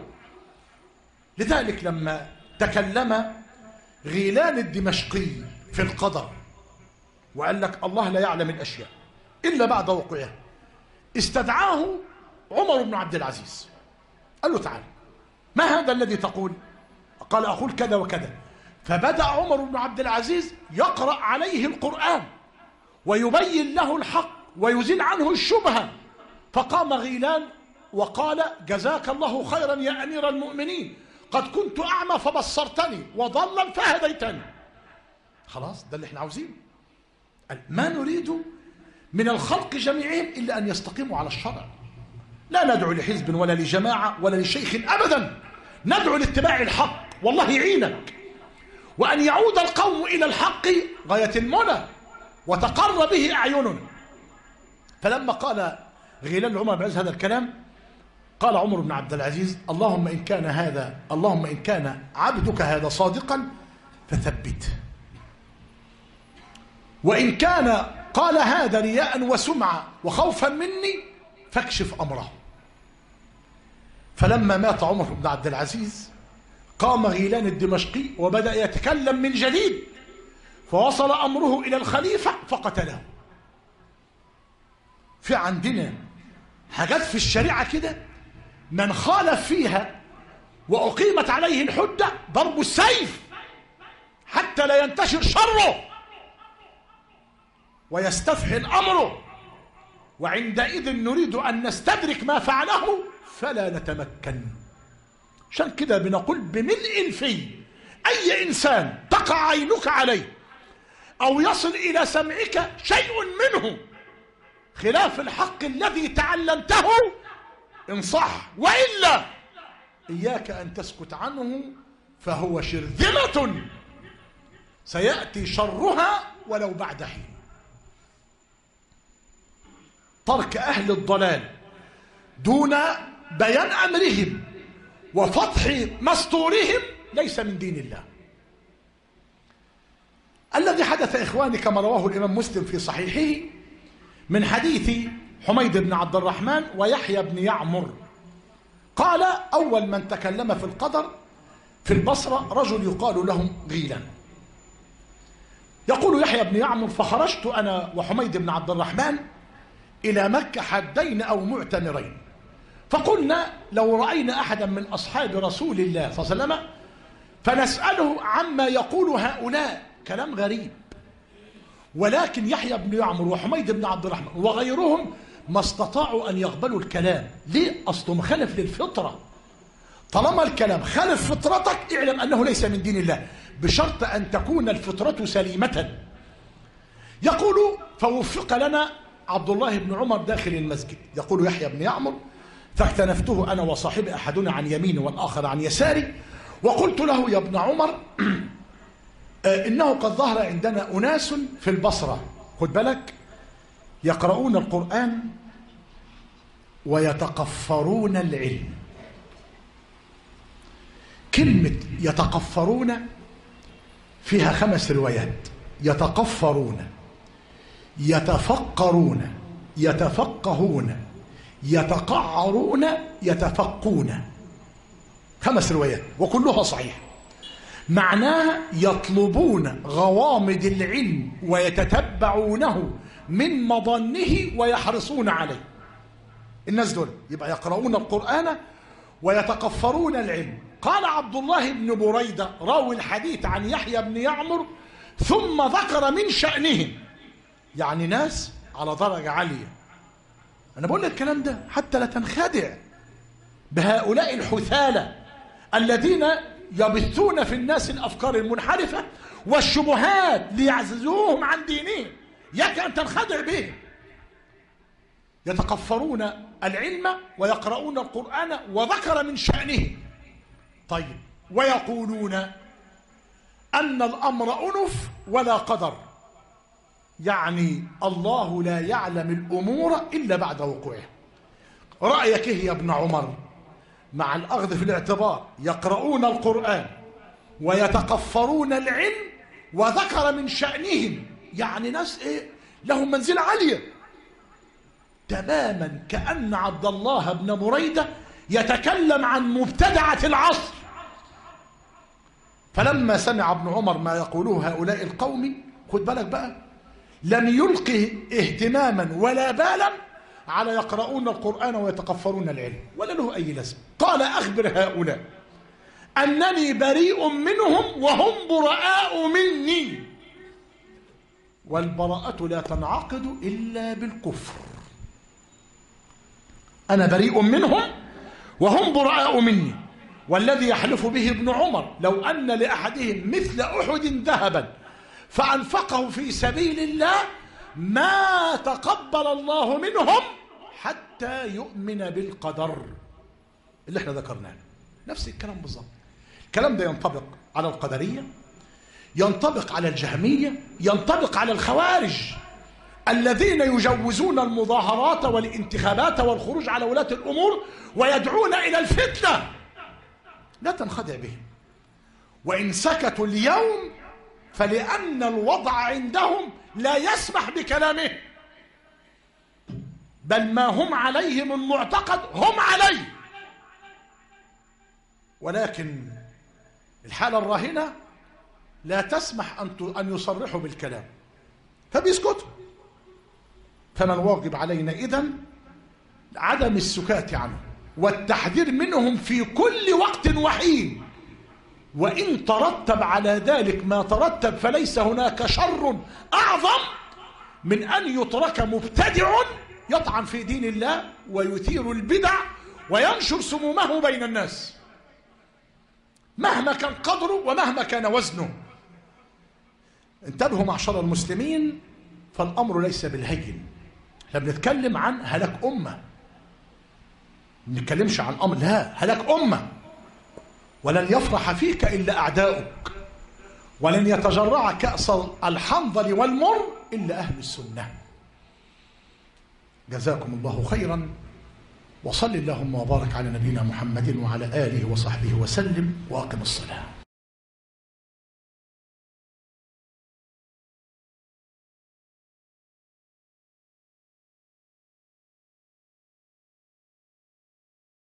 Speaker 1: لذلك لما تكلم غيلان الدمشقي في القدر وقال لك الله لا يعلم الأشياء إلا بعد وقوعها، استدعاه عمر بن عبد العزيز قال له تعال ما هذا الذي تقول؟ قال أقول كذا وكذا. فبدأ عمر بن عبد العزيز يقرأ عليه القرآن ويبين له الحق ويزيل عنه الشبهة. فقام غيلان وقال جزاك الله خيرا يا أمير المؤمنين، قد كنت أعمى فبصرتني وضلا فهديتني. خلاص ده اللي احنا عاوزينه. ما نريد من الخلق جميعهم إلا أن يستقيموا على الشرع. لا ندعو لحزب ولا لجماعة ولا لشيخ أبدا، ندعو لاتباع الحق والله يعينك، وأن يعود القوم إلى الحق غاية المنى وتقر به أعيننا. فلما قال غيلان لعمر بن عبد هذا الكلام قال عمر بن عبد العزيز اللهم إن كان عبدك هذا صادقا فثبته، وإن كان قال هذا رياء وسمعة وخوفا مني فاكشف أمره. فلما مات عمر بن عبد العزيز قام غيلان الدمشقي وبدأ يتكلم من جديد، فوصل أمره إلى الخليفة فقتله. في عندنا حاجات في الشريعة كده من خالف فيها وأقيمت عليه الحجة ضرب السيف حتى لا ينتشر شره ويستفحل أمره، وعندئذ نريد أن نستدرك ما فعله فلا نتمكن. عشان كده بنقول بملء الفي أي إنسان تقع عينك عليه أو يصل إلى سمعك شيء منه خلاف الحق الذي تعلمته انصح، وإلا إياك أن تسكت عنه فهو شرذمة سيأتي شرها ولو بعد حين. ترك أهل الضلال دون بيان أمرهم وفتح مستورهم ليس من دين الله. الذي حدث إخواني كما رواه الإمام مسلم في صحيحه من حديث حميد بن عبد الرحمن ويحيى بن يعمر. قال أول من تكلم في القدر في البصرة رجل يقال له غيلان. يقول يحيى بن يعمر: فخرجت أنا وحميد بن عبد الرحمن إلى مكة حجين أو معتمرين، فقلنا لو رأينا أحدا من أصحاب رسول الله صلى الله عليه وسلم فنسأله عما يقول هؤلاء. كلام غريب. ولكن يحيى بن يعمر وحميد بن عبد الرحمن وغيرهم ما استطاعوا أن يقبلوا الكلام. ليه؟ أصله مخالف للفطرة. طالما الكلام خالف فطرتك اعلم أنه ليس من دين الله، بشرط أن تكون الفطرة سليمة. يقول: فوفق لنا عبد الله بن عمر داخل المسجد. يقول يحيى بن يعمر: فاكتنفته أنا وصاحبي، أحدنا عن يميني والآخر عن يساري، وقلت له: يا ابن عمر، إنه قد ظهر عندنا أناس في البصرة، خد بالك، يقرؤون القرآن ويتقفرون العلم. كلمة يتقفرون فيها 5 روايات: يتقفرون، يتفقرون، يتفقهون، يتقعرون، يتفقون. 5 روايات وكلها صحيحة. معناها يطلبون غوامض العلم ويتتبعونه من مظنه ويحرصون عليه. الناس دول يبقى يقرؤون القرآن ويتقفرون العلم. قال عبد الله بن بريدة راوي الحديث عن يحيى بن يعمر: ثم ذكر من شأنهم، يعني ناس على درجة عالية. أنا بقول لك الكلام ده حتى لا تنخدع بهؤلاء الحثالة الذين يبثون في الناس الأفكار المنحرفة والشبهات ليعززوهم عن دينهم. يك أن تنخدع به. يتقفرون العلم ويقرؤون القرآن وذكر من شأنه. طيب، ويقولون أن الأمر أنف ولا قدر، يعني الله لا يعلم الأمور إلا بعد وقوعها. رأيك إيه يا ابن عمر؟ مع الأخذ في الاعتبار يقرؤون القرآن ويتقفرون العلم وذكر من شأنهم، يعني ناس إيه؟ لهم منزلة عالية تماما، كأن عبد الله بن بريدة يتكلم عن مبتدعة العصر. فلما سمع ابن عمر ما يقوله هؤلاء القوم، خد بالك بقى، لم يلقي اهتماما ولا بالا على يقرؤون القرآن ويتقفرون العلم، ولا له أي لازمة. قال: أخبر هؤلاء أنني بريء منهم وهم براء مني، والبراءة لا تنعقد إلا بالكفر. أنا بريء منهم وهم براء مني، والذي يحلف به ابن عمر لو أن لأحدهم مثل أحد ذهبا فأنفقه في سبيل الله ما تقبل الله منهم حتى يؤمن بالقدر. اللي احنا ذكرناه نفس الكلام بالظبط. الكلام ده ينطبق على القدرية، ينطبق على الجهمية، ينطبق على الخوارج الذين يجوزون المظاهرات والانتخابات والخروج على ولاة الأمور ويدعون إلى الفتنة. لا تنخدع بهم. وإن سكتوا اليوم فلأن الوضع عندهم لا يسمح بكلامه، بل ما هم عليه من معتقد هم عليه، ولكن الحالة الراهنة لا تسمح أن يصرحوا بالكلام فبيسكتوا. فما الواجب علينا إذن؟ عدم السكات عنه والتحذير منهم في كل وقت وحين. وإن ترتب على ذلك ما ترتب فليس هناك شر أعظم من أن يترك مبتدع يطعن في دين الله ويثير البدع وينشر سمومه بين الناس مهما كان قدره ومهما كان وزنه. انتبهوا معشر المسلمين، فالأمر ليس بالهين. احنا بنتكلم عن هلاك أمة، ما بنتكلمش عن أمر، لا، هلاك أمة. ولن يفرح فيك إلا أعداؤك، ولن يتجرع كأس الحنظل والمر إلا أهل السنة. جزاكم الله خيرا، وصل اللهم وبارك على نبينا محمد وعلى آله وصحبه وسلم، وأقم الصلاة.